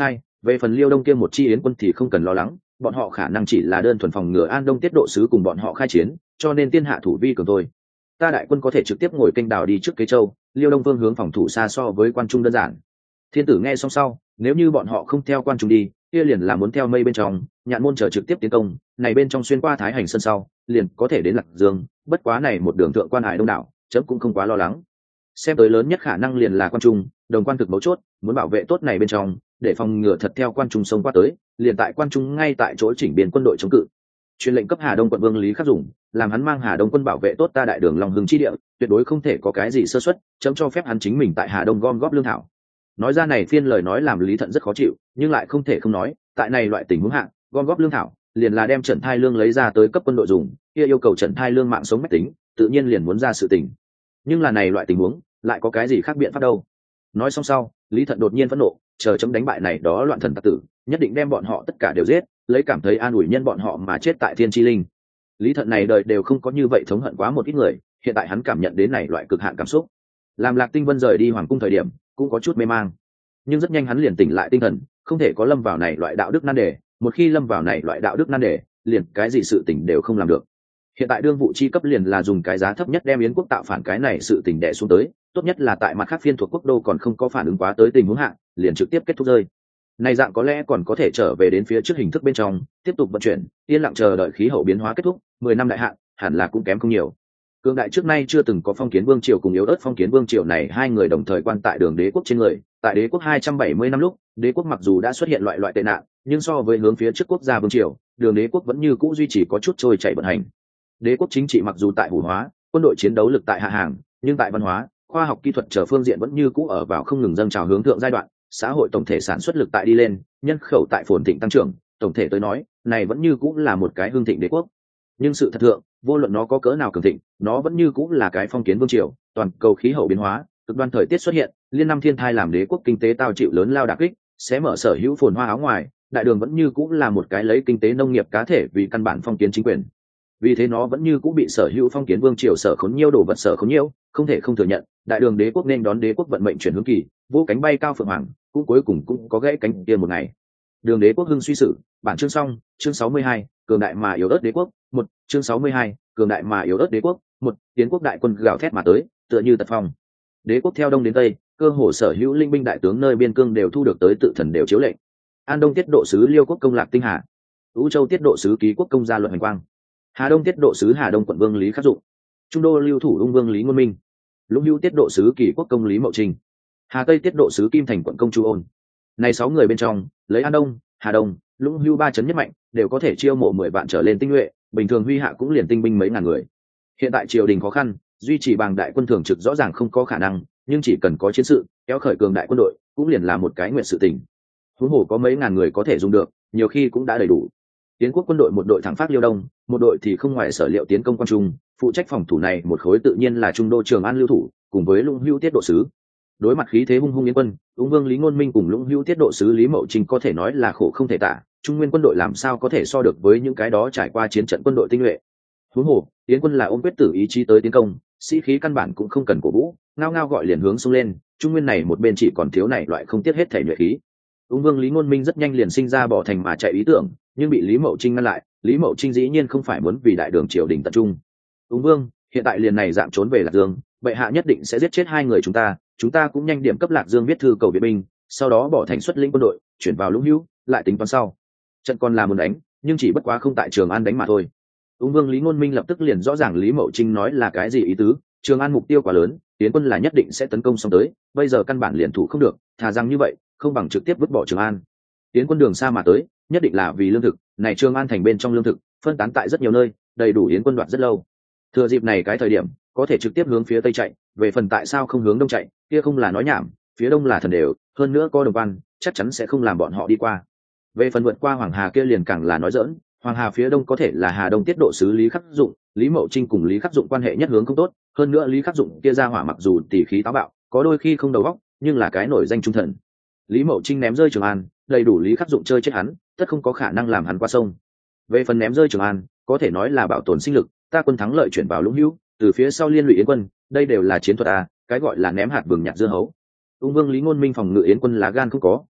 Về phần Liêu Đông kia một chi yến quân thì không cần lo lắng, bọn họ khả năng chỉ là đơn thuần phòng ngừa An Đông tiết độ sứ cùng bọn họ khai chiến, cho nên tiên hạ thủ vi cường thôi. Ta đại quân có thể trực tiếp ngồi kênh đào đi trước Kế Châu, Liêu Đông vương hướng phòng thủ xa so với Quan Trung đơn giản. Thiên tử nghe xong sau, nếu như bọn họ không theo Quan Trung đi, kia liền là muốn theo mây bên trong, Nhạn Môn chờ trực tiếp tiến công, này bên trong xuyên qua Thái Hành Sơn sau, liền có thể đến Lạc Dương, bất quá này một đường thượng quan hải đông đảo, chấm cũng không quá lo lắng. Xem tới lớn nhất khả năng liền là Quan Trung, đồng quan thực mấu chốt, muốn bảo vệ tốt này bên trong, để phòng ngừa thật theo Quan Trung sông qua tới, liền tại Quan Trung ngay tại chỗ chỉnh biên quân đội chống cự. Truyền lệnh cấp Hà Đông quận vương Lý Khắc Dụng, làm hắn mang Hà Đông quân bảo vệ tốt ta đại đường Long Hưng chi địa, tuyệt đối không thể có cái gì sơ suất, chấm cho phép hắn chính mình tại Hà Đông gom góp lương thảo. Nói ra này phiên lời nói làm Lý Thận rất khó chịu, nhưng lại không thể không nói, tại này loại tình huống hạng, gom góp lương thảo, liền là đem Trần Thai Lương lấy ra tới cấp quân đội dùng, kia yêu cầu Trần Thai Lương mạng sống mách tính, tự nhiên liền muốn ra sự tình. Nhưng là này loại tình huống, lại có cái gì khác biện pháp đâu. Nói xong sau, Lý Thận đột nhiên phẫn nộ, chờ chấm đánh bại này đó loạn thần tặc tử, nhất định đem bọn họ tất cả đều giết, lấy cảm thấy an ủi nhân bọn họ mà chết tại Thiên Chi Linh. Lý Thận này đời đều không có như vậy thống hận quá một ít người, hiện tại hắn cảm nhận đến này loại cực hạn cảm xúc. Làm Lạc Tinh Vân rời đi hoàng cung thời điểm, cũng có chút mê mang, nhưng rất nhanh hắn liền tỉnh lại tinh thần, không thể có lâm vào này loại đạo đức nan đề, một khi lâm vào này loại đạo đức nan đề, liền cái gì sự tình đều không làm được. Hiện tại đương vụ chi cấp liền là dùng cái giá thấp nhất đem Yến quốc tạo phản cái này sự tình đè xuống tới, tốt nhất là tại mặt khác phiên thuộc quốc đô còn không có phản ứng quá tới tình huống hạng, liền trực tiếp kết thúc rơi. Này dạng có lẽ còn có thể trở về đến phía trước hình thức bên trong, tiếp tục vận chuyển, yên lặng chờ đợi khí hậu biến hóa kết thúc, 10 năm đại hạn, hẳn là cũng kém không nhiều. Cương đại trước nay chưa từng có Phong Kiến Vương triều cùng Yếu Ớt Phong Kiến Vương triều này hai người đồng thời quan tại đường đế quốc trên người, tại đế quốc 270 năm lúc, đế quốc mặc dù đã xuất hiện loại tệ nạn, nhưng so với hướng phía trước quốc gia vương triều, đường đế quốc vẫn như cũ duy trì có chút trôi chảy vận hành. Đế quốc chính trị mặc dù tại hủ hóa, quân đội chiến đấu lực tại hạ hàng, nhưng tại văn hóa, khoa học kỹ thuật chờ phương diện vẫn như cũ ở vào không ngừng dâng trào hướng thượng giai đoạn, xã hội tổng thể sản xuất lực tại đi lên, nhân khẩu tại phồn thịnh tăng trưởng, tổng thể tới nói, này vẫn như cũ là một cái hưng thịnh đế quốc. Nhưng sự thật thượng, vô luận nó có cỡ nào cường thịnh, nó vẫn như cũ là cái phong kiến vương triều, toàn cầu khí hậu biến hóa, cực đoan thời tiết xuất hiện, liên năm thiên thai làm đế quốc kinh tế tao chịu lớn lao đả kích, sẽ mở sở hữu phồn hoa áo ngoài, đại đường vẫn như cũ là một cái lấy kinh tế nông nghiệp cá thể vì căn bản phong kiến chính quyền. Vì thế nó vẫn như cũ bị sở hữu phong kiến vương triều sở khốn nhiêu đồ vật sở khốn nhiêu, không thể không thừa nhận, đại đường đế quốc nên đón đế quốc vận mệnh chuyển hướng kỳ, vô cánh bay cao phượng hoàng, cũng cuối cùng cũng có gãy cánh kia một ngày. Đường đế quốc hưng suy sử, bản chương xong, chương 62, cường đại mà yếu ớt đế quốc, một chương 62, cường đại mà yếu ớt đế quốc, một tiến quốc đại quân gào thét mà tới, tựa như tật phong. Đế quốc theo đông đến tây, cơ hồ sở hữu linh binh đại tướng nơi biên cương đều thu được tới tự thần đều chiếu lệnh. An Đông tiết độ sứ Liêu quốc công Lạc Tinh Hà, Vũ Châu tiết độ sứ Ký quốc công gia Luận Hoành Quang, Hà Đông tiết độ sứ Hà Đông quận vương Lý Khắc Dụng, Trung Đô lưu thủ Ung vương Lý Ngôn Minh, Lũng Hữu tiết độ sứ Kỳ quốc công Lý Mậu Trình, Hà Tây tiết độ sứ Kim Thành quận công Chu Ôn. Này 6 người bên trong, lấy An Đông, Hà Đông, Lũng Hữu ba chấn nhất mạnh, đều có thể chiêu mộ 10 vạn trở lên tinh nhuệ, bình thường huy hạ cũng liền tinh binh mấy ngàn người. Hiện tại triều đình khó khăn, duy trì bàng đại quân thường trực rõ ràng không có khả năng, nhưng chỉ cần có chiến sự, kéo khởi cường đại quân đội, cũng liền là một cái nguyện sự tình. Huống hồ có mấy ngàn người có thể dùng được, nhiều khi cũng đã đầy đủ. Tiến quốc quân đội một đội thẳng phát Liêu Đông, một đội thì không ngoài sở liệu tiến công Quan Trung, phụ trách phòng thủ này một khối tự nhiên là Trung Đô Trường An lưu thủ, cùng với Lũng Hữu tiết độ sứ. Đối mặt khí thế hung hung Yến quân, Ung vương Lý Ngôn Minh cùng Lũng Hữu tiết độ sứ Lý Mậu Trình có thể nói là khổ không thể tả, Trung Nguyên quân đội làm sao có thể so được với những cái đó trải qua chiến trận quân đội tinh nhuệ. Huống hồ, Yến quân là ôm quyết tử ý chí tới tiến công, sĩ khí căn bản cũng không cần cổ vũ, ngao ngao gọi liền hướng xông lên, Trung Nguyên này một bên chỉ còn thiếu này loại không tiếc hết thể nhuệ khí. Ung vương Lý Ngôn Minh rất nhanh liền sinh ra bỏ thành mà chạy ý tưởng, nhưng bị Lý Mậu Trình ngăn lại. Lý Mậu Trình dĩ nhiên không phải muốn vì đại đường triều đình tập trung. Ung vương, hiện tại liền này dạng trốn về Lạc Dương, bệ hạ nhất định sẽ giết chết hai người chúng ta cũng nhanh điểm cấp Lạc Dương viết thư cầu viện binh, sau đó bỏ thành xuất lĩnh quân đội, chuyển vào Lũng Hữu, lại tính toán sau. Trận còn là muốn đánh, nhưng chỉ bất quá không tại Trường An đánh mà thôi. Ung vương Lý Ngôn Minh lập tức liền rõ ràng Lý Mậu Trình nói là cái gì ý tứ, Trường An mục tiêu quá lớn, Tiến quân là nhất định sẽ tấn công xong tới, bây giờ căn bản liền thủ không được, thà rằng như vậy, không bằng trực tiếp vứt bỏ Trường An. Tiến quân đường xa mà tới, nhất định là vì lương thực, này Trường An thành bên trong lương thực phân tán tại rất nhiều nơi, đầy đủ Yến quân đoạt rất lâu. Thừa dịp này cái thời điểm, có thể trực tiếp hướng phía tây chạy, về phần tại sao không hướng đông chạy, kia không là nói nhảm, phía đông là thần đều, hơn nữa có đồng văn, chắc chắn sẽ không làm bọn họ đi qua. Về phần vượt qua Hoàng Hà kia liền càng là nói dỡn, Hoàng Hà phía đông có thể là Hà Đông tiết độ sứ Lý Khắc Dụng, Lý Mậu Trình cùng Lý Khắc Dụng quan hệ nhất hướng không tốt, hơn nữa Lý Khắc Dụng kia ra hỏa mặc dù tỉ khí táo bạo, có đôi khi không đầu óc, nhưng là cái nổi danh trung thần. Lý Mậu Trình ném rơi Trường An, đầy đủ Lý Khắc Dụng chơi chết hắn, tất không có khả năng làm hắn qua sông. Về phần ném rơi Trường An, có thể nói là bảo tồn sinh lực, ta quân thắng lợi chuyển vào Lũng Hữu, từ phía sau liên lụy Yến quân, đây đều là chiến thuật cái gọi là ném hạt vừng nhặt dưa hấu. Ung vương Lý Ngôn Minh phòng ngự Yến quân lá gan không có,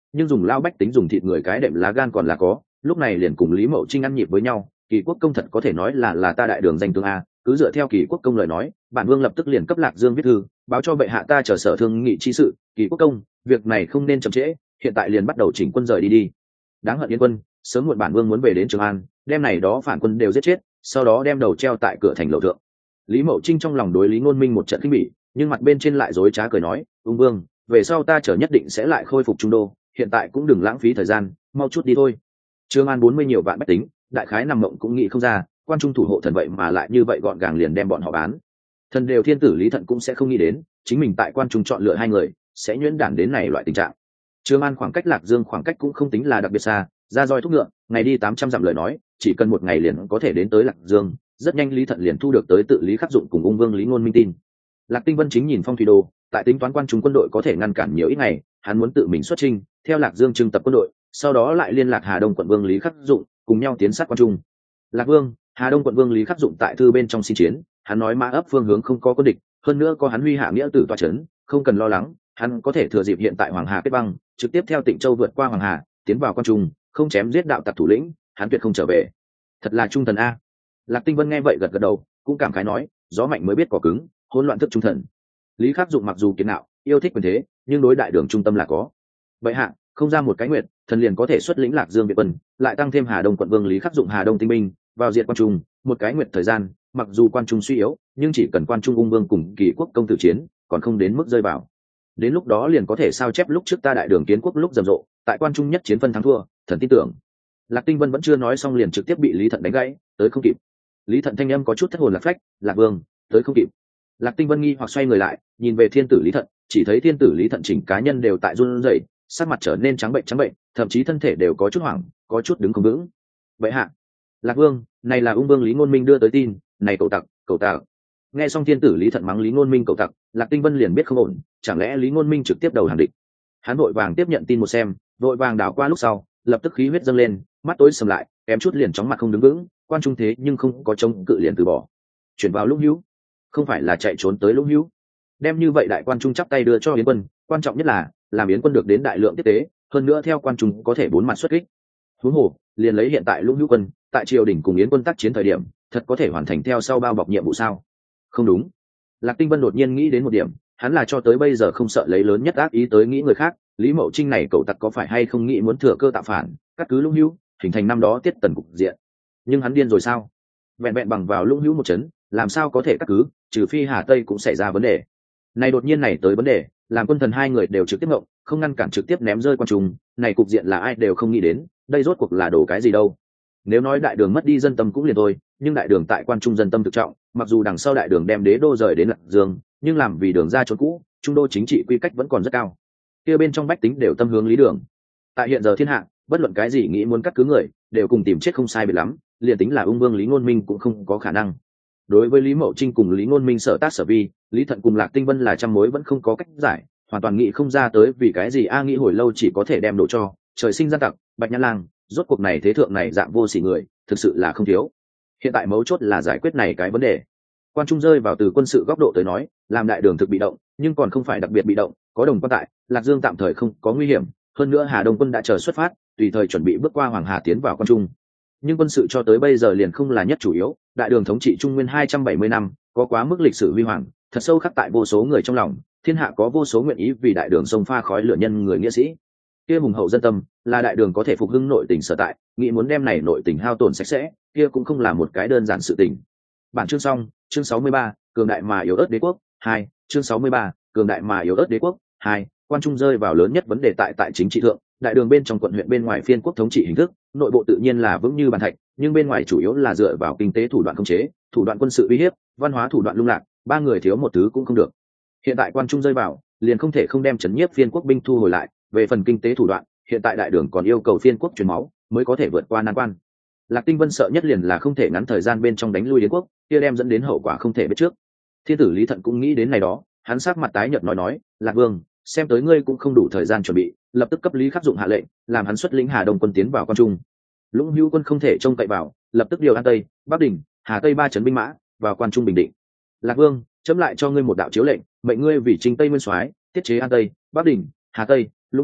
nhưng dùng lao bách tính dùng thịt người cái đệm lá gan còn là có. Lúc này liền cùng Lý Mậu Trinh ăn nhịp với nhau. Kỳ Quốc công thật có thể nói là ta đại đường danh tướng a. Cứ dựa theo Kỳ Quốc công lời nói, bản vương lập tức liền cấp Lạc Dương viết thư báo cho bệ hạ ta chờ sở thương nghị chi sự. Kỳ Quốc công, việc này không nên chậm trễ, hiện tại liền bắt đầu chỉnh quân rời đi. Đáng hận Yến quân, sớm muộn bản vương muốn về đến Trường An, đem này đó phản quân đều giết chết, sau đó đem đầu treo tại cửa thành lầu thượng. Lý Mậu Trinh trong lòng đối Lý Ngôn Minh một trận khinh bỉ, nhưng mặt bên trên lại dối trá cười nói, ung vương, về sau ta chờ nhất định sẽ lại khôi phục trung đô, hiện tại cũng đừng lãng phí thời gian, mau chút đi thôi. Trường An 40 nhiều vạn bách tính, đại khái nằm mộng cũng nghĩ không ra, quan trung thủ hộ thần vậy mà lại như vậy gọn gàng liền đem bọn họ bán. Thần đều thiên tử Lý Thận cũng sẽ không nghĩ đến, chính mình tại quan trung chọn lựa hai người, sẽ nhuyễn đản đến này loại tình trạng. Trường An khoảng cách Lạc Dương khoảng cách cũng không tính là đặc biệt xa, ra roi thúc ngựa, ngày đi 800 dặm lời nói, chỉ cần một ngày liền có thể đến tới Lạc Dương. Rất nhanh Lý Thận liền thu được tới tự Lý Khắc Dụng cùng ung vương Lý Ngôn Minh tin. Lạc Tinh Vân chính nhìn phong thủy đồ, tại tính toán quan trung quân đội có thể ngăn cản nhiều ít ngày, hắn muốn tự mình xuất chinh, theo Lạc Dương trưng tập quân đội, sau đó lại liên lạc Hà Đông quận vương Lý Khắc Dụng, cùng nhau tiến sát quan trung. Lạc Vương, Hà Đông quận vương Lý Khắc Dụng tại thư bên trong xin chiến, hắn nói Mã Ấp phương hướng không có quân địch, hơn nữa có hắn Huy Hạ nghĩa tử tọa chấn, không cần lo lắng, hắn có thể thừa dịp hiện tại Hoàng Hà kết băng, trực tiếp theo Tịnh Châu vượt qua Hoàng Hà, tiến vào quan trung, không chém giết đạo tặc thủ lĩnh, hắn tuyệt không trở về. Thật là trung thần a. Lạc Tinh Vân nghe vậy gật gật đầu, cũng cảm khái nói, gió mạnh mới biết cỏ cứng, hỗn loạn thức trung thần. Lý Khắc Dụng mặc dù kiệt ngạo, yêu thích quyền thế, nhưng đối đại đường trung tâm là có. Vậy hạ, không ra một cái nguyện, thần liền có thể xuất lĩnh Lạc Dương viện quân, lại tăng thêm Hà Đông quận vương Lý Khắc Dụng Hà Đông tinh binh, vào diện quan trung, một cái nguyện thời gian, mặc dù quan trung suy yếu, nhưng chỉ cần quan trung ung vương cùng Kỳ Quốc công tử chiến, còn không đến mức rơi vào. Đến lúc đó liền có thể sao chép lúc trước ta đại đường kiến quốc lúc rầm rộ, tại quan trung nhất chiến phân thắng thua, thần tin tưởng. Lạc Tinh Vân vẫn chưa nói xong liền trực tiếp bị Lý Thận đánh gãy, tới không kịp. Lý Thận thanh âm có chút thất hồn lạc phách, Lạc Vương, tới không kịp. Lạc Tinh Vân nghi hoặc xoay người lại, nhìn về thiên tử Lý Thận, chỉ thấy thiên tử Lý Thận chỉnh cá nhân đều tại run rẩy, sắc mặt trở nên trắng bệnh, thậm chí thân thể đều có chút hoảng, có chút đứng không vững. Vậy hạ, Lạc Vương, này là ung vương Lý Ngôn Minh đưa tới tin, này cậu tặc. Nghe xong thiên tử Lý Thận mắng Lý Ngôn Minh cậu tặc, Lạc Tinh Vân liền biết không ổn, chẳng lẽ Lý Ngôn Minh trực tiếp đầu hàng địch. Hắn vội vàng tiếp nhận tin một xem, vội vàng đảo qua lúc sau, lập tức khí huyết dâng lên, mắt tối sầm lại, kém chút liền chóng mặt không đứng vững, quan trung thế nhưng không có chống cự liền từ bỏ. Chuyển vào Lũng Hữu, không phải là chạy trốn tới Lũng Hữu. Đem như vậy đại quan trung chắp tay đưa cho Yến quân, quan trọng nhất là làm Yến quân được đến đại lượng tiếp tế, hơn nữa theo quan trung có thể bốn mặt xuất kích. Huống hồ, liền lấy hiện tại Lũng Hữu quân, tại triều đình cùng Yến quân tác chiến thời điểm, thật có thể hoàn thành theo sau bao bọc nhiệm vụ sao? Không đúng. Lạc Tinh Vân đột nhiên nghĩ đến một điểm, hắn là cho tới bây giờ không sợ lấy lớn nhất ác ý tới nghĩ người khác, Lý Mậu Trinh này cậu tặc có phải hay không nghĩ muốn thừa cơ tạo phản, cắt cứ Lũng Hữu, hình thành năm đó Tiết Tần cục diện. Nhưng hắn điên rồi sao? Vẹn vẹn bằng vào Lũng Hữu một chấn, làm sao có thể cắt cứ, trừ phi Hà Tây cũng xảy ra vấn đề. Này đột nhiên này tới vấn đề, làm quân thần hai người đều trực tiếp ngộng, không ngăn cản trực tiếp ném rơi quan trung, này cục diện là ai đều không nghĩ đến, đây rốt cuộc là đổ cái gì đâu. Nếu nói đại đường mất đi dân tâm cũng liền thôi, nhưng đại đường tại quan trung dân tâm thực trọng, mặc dù đằng sau đại đường đem đế đô rời đến Lạc Dương, nhưng làm vì đường ra trốn cũ, trung đô chính trị quy cách vẫn còn rất cao. Kia bên trong bách tính đều tâm hướng Lý Đường. Tại hiện giờ thiên hạ, bất luận cái gì nghĩ muốn cắt cứ người, đều cùng tìm chết không sai biệt lắm, liền tính là ung vương Lý Ngôn Minh cũng không có khả năng. Đối với Lý Mậu Trinh cùng Lý Ngôn Minh sở tác sở vi, Lý Thận cùng Lạc Tinh Vân là trăm mối vẫn không có cách giải, hoàn toàn nghĩ không ra tới vì cái gì nghĩ hồi lâu chỉ có thể đem đổ cho trời sinh gian tặc Bạch Nhã Lang. Rốt cuộc này thế thượng này dạng vô sỉ người, thực sự là không thiếu. Hiện tại mấu chốt là giải quyết này cái vấn đề. Quan trung rơi vào từ quân sự góc độ tới nói, làm đại đường thực bị động, nhưng còn không phải đặc biệt bị động, có đồng quan tại, Lạc Dương tạm thời không có nguy hiểm, hơn nữa Hà Đông quân đã chờ xuất phát, tùy thời chuẩn bị bước qua Hoàng Hà tiến vào quan trung. Nhưng quân sự cho tới bây giờ liền không là nhất chủ yếu, đại đường thống trị Trung Nguyên 270 năm, có quá mức lịch sử huy hoàng, thật sâu khắc tại vô số người trong lòng, thiên hạ có vô số nguyện ý vì đại đường sông pha khói lửa nhân người nghĩa sĩ. Kia hùng hậu dân tâm, là đại đường có thể phục hưng nội tình sở tại, nghĩ muốn đem này nội tình hao tổn sạch sẽ, kia cũng không là một cái đơn giản sự tình. Bản chương xong, chương 63, cường đại mà yếu ớt đế quốc 2, chương 63, cường đại mà yếu ớt đế quốc 2, quan trung rơi vào lớn nhất vấn đề tại chính trị thượng, đại đường bên trong quận huyện bên ngoài phiên quốc thống trị hình thức, nội bộ tự nhiên là vững như bàn thạch, nhưng bên ngoài chủ yếu là dựa vào kinh tế thủ đoạn khống chế, thủ đoạn quân sự uy hiếp, văn hóa thủ đoạn lung lạc, ba người thiếu một thứ cũng không được. Hiện tại quan trung rơi vào, liền không thể không đem trấn nhiếp phiên quốc binh thu hồi lại, về phần kinh tế thủ đoạn, hiện tại đại đường còn yêu cầu phiên quốc truyền máu mới có thể vượt qua nan quan. Lạc Tinh Vân sợ nhất liền là không thể ngắn thời gian bên trong đánh lui Yến quốc, kia đem dẫn đến hậu quả không thể biết trước. Thiên tử Lý Thận cũng nghĩ đến này đó, hắn sắc mặt tái nhợt nói, Lạc Vương, xem tới ngươi cũng không đủ thời gian chuẩn bị, lập tức cấp Lý Khắc Dụng hạ lệnh, làm hắn xuất lĩnh Hà Đông quân tiến vào quan trung. Lũng Hữu quân không thể trông cậy vào, lập tức điều An Tây, Bắc Đình, Hà Tây ba trấn binh mã vào quan trung bình định. Lạc Vương, chấm lại cho ngươi một đạo chiếu lệnh, mệnh ngươi vì Trinh Tây Nguyên soái, tiết chế An Tây, Bắc Đình, Hà Tây, Lũng Hữu,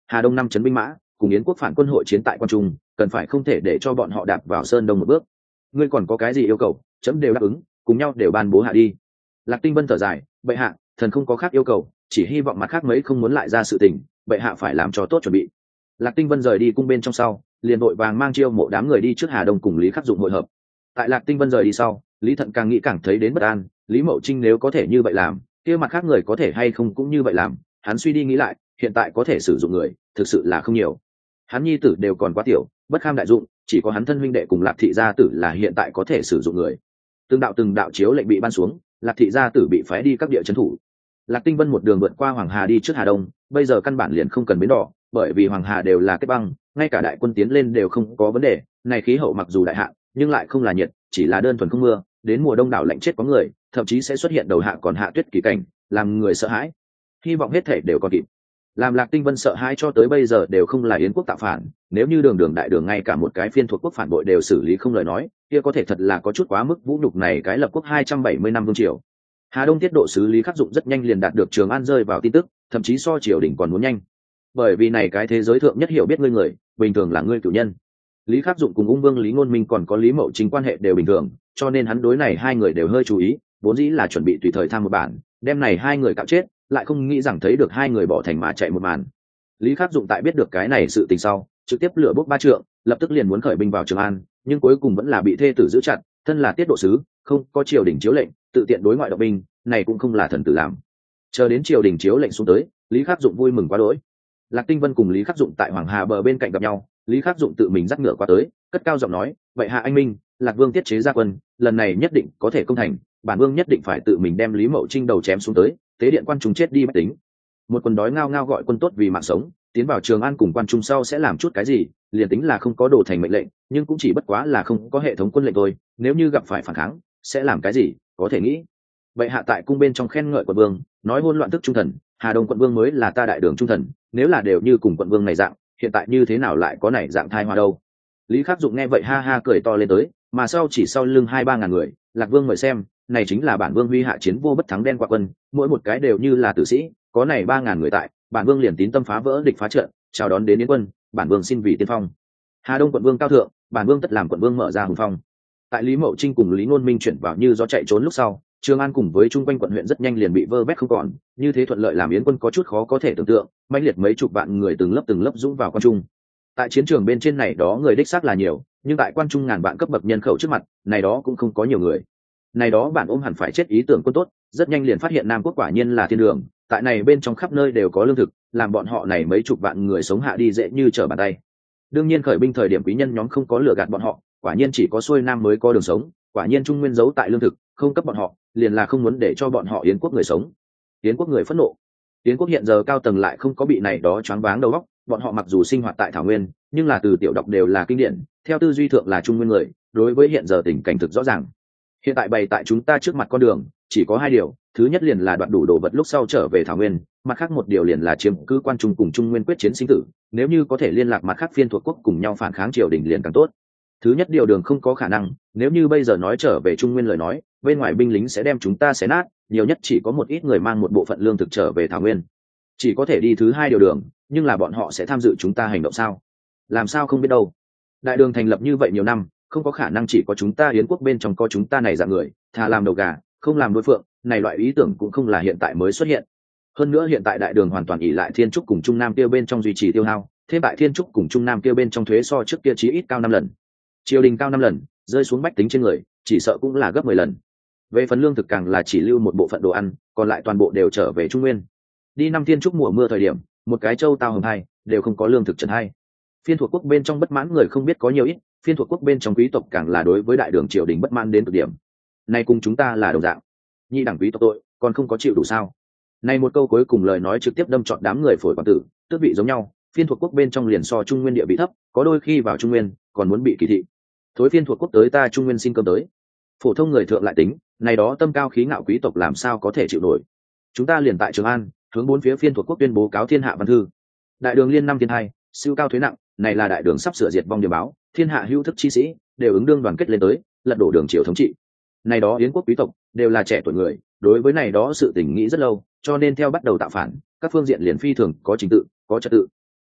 Hà Đông 5 trấn binh mã cùng Yến quốc phản quân hội chiến tại Quan Trung, cần phải không thể để cho bọn họ đạp vào Sơn Đông một bước. Ngươi còn có cái gì yêu cầu, chấm đều đáp ứng, cùng nhau đều ban bố hạ đi. Lạc Tinh Vân thở dài, bệ hạ, thần không có khác yêu cầu, chỉ hy vọng mặt khác mấy không muốn lại ra sự tình, bệ hạ phải làm cho tốt chuẩn bị. Lạc Tinh Vân rời đi cung bên trong sau, liền vội vàng mang chiêu mộ đám người đi trước Hà Đông cùng Lý Khắc Dụng hội hợp. Tại Lạc Tinh Vân rời đi sau, Lý Thận càng nghĩ càng thấy đến bất an, Lý Mậu Trinh nếu có thể như vậy làm, kia mặt khác người có thể hay không cũng như vậy làm. Hắn suy đi nghĩ lại, hiện tại có thể sử dụng người thực sự là không nhiều. Hắn nhi tử đều còn quá tiểu, bất kham đại dụng, chỉ có hắn thân huynh đệ cùng Lạc thị gia tử là hiện tại có thể sử dụng người. Từng đạo chiếu lệnh bị ban xuống, Lạc thị gia tử bị phái đi các địa trấn thủ. Lạc Tinh Vân một đường vượt qua Hoàng Hà đi trước Hà Đông, bây giờ căn bản liền không cần bến đỏ, bởi vì Hoàng Hà đều là kết băng, ngay cả đại quân tiến lên đều không có vấn đề. Này khí hậu mặc dù đại hạn, nhưng lại không là nhiệt, chỉ là đơn thuần không mưa, đến mùa đông đảo lạnh chết có người, thậm chí sẽ xuất hiện đầu hạ còn hạ tuyết kỳ cảnh, làm người sợ hãi. Hy vọng hết thể đều còn kịp. Làm Lạc Tinh Vân sợ hãi cho tới bây giờ đều không là Yến quốc tạo phản, nếu như đường đại đường ngay cả một cái phiên thuộc quốc phản bội đều xử lý không lời nói, kia có thể thật là có chút quá mức vũ nhục này cái lập quốc 270 năm vương triều. Hà Đông tiết độ sứ Lý Khắc Dụng rất nhanh liền đạt được Trường An rơi vào tin tức, thậm chí so triều đình còn muốn nhanh. Bởi vì này cái thế giới thượng nhất hiểu biết ngươi người, bình thường là ngươi cửu nhân. Lý Khắc Dụng cùng Ung Vương Lý Ngôn Minh còn có Lý Mậu Chính quan hệ đều bình thường, cho nên hắn đối này hai người đều hơi chú ý, vốn dĩ là chuẩn bị tùy thời tham một bản, đem này hai người cạo chết, lại không nghĩ rằng thấy được hai người bỏ thành mà chạy một màn. Lý Khắc Dụng tại biết được cái này sự tình sau, trực tiếp lửa bốc ba trượng, lập tức liền muốn khởi binh vào Trường An, nhưng cuối cùng vẫn là bị thê tử giữ chặt, thân là tiết độ sứ, không có triều đình chiếu lệnh, tự tiện đối ngoại động binh, này cũng không là thần tử làm. Chờ đến triều đình chiếu lệnh xuống tới, Lý Khắc Dụng vui mừng quá đỗi. Lạc Tinh Vân cùng Lý Khắc Dụng tại Hoàng Hà bờ bên cạnh gặp nhau, Lý Khắc Dụng tự mình dắt ngựa qua tới, cất cao giọng nói, vậy hạ anh minh, Lạc Vương tiết chế ra quân, lần này nhất định có thể công thành, bản vương nhất định phải tự mình đem Lý Mậu Trinh đầu chém xuống tới, tế điện quan trung chết đi bách tính. Một quân đói ngao ngao gọi quân tốt vì mạng sống, tiến vào Trường An cùng quan trung sau sẽ làm chút cái gì, liền tính là không có đồ thành mệnh lệnh, nhưng cũng chỉ bất quá là không có hệ thống quân lệnh thôi, nếu như gặp phải phản kháng, sẽ làm cái gì, có thể nghĩ. Vậy hạ tại cung bên trong khen ngợi quận vương, nói hôn loạn tức trung thần, Hà Đông quận vương mới là ta đại đường trung thần, nếu là đều như cùng quận vương này dạng, hiện tại như thế nào lại có này dạng thai hoa đâu. Lý Khắc Dụng nghe vậy ha ha cười to lên tới, mà sau lưng 2-3 ngàn người, Lạc Vương mời xem, này chính là bản vương huy hạ chiến vô bất thắng đen qua quân, mỗi một cái đều như là tử sĩ, có này 3.000 người tại, bản vương liền tín tâm phá vỡ địch phá trận, chào đón đến Yến quân, bản vương xin vì tiên phong. Hà Đông quận vương cao thượng, bản vương tất làm quận vương mở ra hùng phong. Tại Lý Mậu Trinh cùng Lý Ngôn Minh chuyển vào như gió chạy trốn lúc sau, Trường An cùng với chung quanh quận huyện rất nhanh liền bị vơ vét không còn, như thế thuận lợi làm Yến quân có chút khó có thể tưởng tượng, mãnh liệt mấy chục vạn người từng lớp dũng vào quan trung. Tại chiến trường bên trên này đó người đích xác là nhiều, nhưng tại quan trung ngàn vạn cấp bậc nhân khẩu trước mặt, này đó cũng không có nhiều người. Này đó bạn ôm hẳn phải chết ý tưởng quân tốt, rất nhanh liền phát hiện Nam quốc quả nhiên là thiên đường, tại này bên trong khắp nơi đều có lương thực, làm bọn họ này mấy chục vạn người sống hạ đi dễ như trở bàn tay. Đương nhiên khởi binh thời điểm quý nhân nhóm không có lừa gạt bọn họ, quả nhiên chỉ có xuôi nam mới có đường sống, quả nhiên trung nguyên giấu tại lương thực, không cấp bọn họ, liền là không muốn để cho bọn họ Yến quốc người sống. Yến quốc người phẫn nộ. Yến quốc hiện giờ cao tầng lại không có bị này đó choáng váng đầu óc, bọn họ mặc dù sinh hoạt tại thảo nguyên, nhưng là từ tiểu đọc đều là kinh điển, theo tư duy thượng là trung nguyên người, đối với hiện giờ tình cảnh thực rõ ràng. Hiện tại bày tại chúng ta trước mặt con đường chỉ có hai điều, thứ nhất liền là đoạt đủ đồ vật lúc sau trở về thảo nguyên, mặt khác một điều liền là chiếm cứ quan trung cùng trung nguyên quyết chiến sinh tử, nếu như có thể liên lạc mặt khác phiên thuộc quốc cùng nhau phản kháng triều đình liền càng tốt. Thứ nhất điều đường không có khả năng, nếu như bây giờ nói trở về trung nguyên lời nói, bên ngoài binh lính sẽ đem chúng ta xé nát, nhiều nhất chỉ có một ít người mang một bộ phận lương thực trở về thảo nguyên. Chỉ có thể đi thứ hai điều đường, nhưng là bọn họ sẽ tham dự chúng ta hành động sao? Làm sao không biết đâu. Đại đường thành lập như vậy nhiều năm, không có khả năng chỉ có chúng ta Yến quốc bên trong có chúng ta này dạng người, thà làm đầu gà không làm đối phượng, này loại ý tưởng cũng không là hiện tại mới xuất hiện. Hơn nữa hiện tại đại đường hoàn toàn ỷ lại thiên trúc cùng trung nam kia bên trong duy trì tiêu hao, thêm tại thiên trúc cùng trung nam kia bên trong thuế so trước kia chí ít cao 5 lần, triều đình cao 5 lần, rơi xuống bách tính trên người chỉ sợ cũng là gấp 10 lần. Về phần lương thực càng là chỉ lưu một bộ phận đồ ăn, còn lại toàn bộ đều trở về trung nguyên. Đi năm thiên trúc mùa mưa thời điểm, một cái châu tao hồng hai đều không có lương thực trần hai. Phiên thuộc quốc bên trong bất mãn người không biết có nhiều ít, phiên thuộc quốc bên trong quý tộc càng là đối với đại đường triều đình bất mãn đến cực điểm. Nay cùng chúng ta là đồng dạng, nhị đẳng quý tộc tội còn không có chịu đủ sao? Này một câu cuối cùng lời nói trực tiếp đâm trọn đám người phổi quản tử, tước vị giống nhau, phiên thuộc quốc bên trong liền so trung nguyên địa vị thấp, có đôi khi vào trung nguyên còn muốn bị kỳ thị. Thối phiên thuộc quốc tới ta trung nguyên xin cơm tới. Phổ thông người thượng lại tính, này đó tâm cao khí ngạo quý tộc làm sao có thể chịu nổi? Chúng ta liền tại Trường An, hướng 4 phía phiên thuộc quốc tuyên bố cáo thiên hạ văn thư. Đại đường liên năm thiên hai, siêu cao thuế nặng, này là đại đường sắp sửa diệt vong điểm báo, thiên hạ hữu thức chi sĩ đều ứng đương đoàn kết lên tới, lật đổ đường triều thống trị. Này đó Yến quốc quý tộc đều là trẻ tuổi người, đối với này đó sự tình nghĩ rất lâu, cho nên theo bắt đầu tạo phản, các phương diện liền phi thường có trình tự, có trật tự.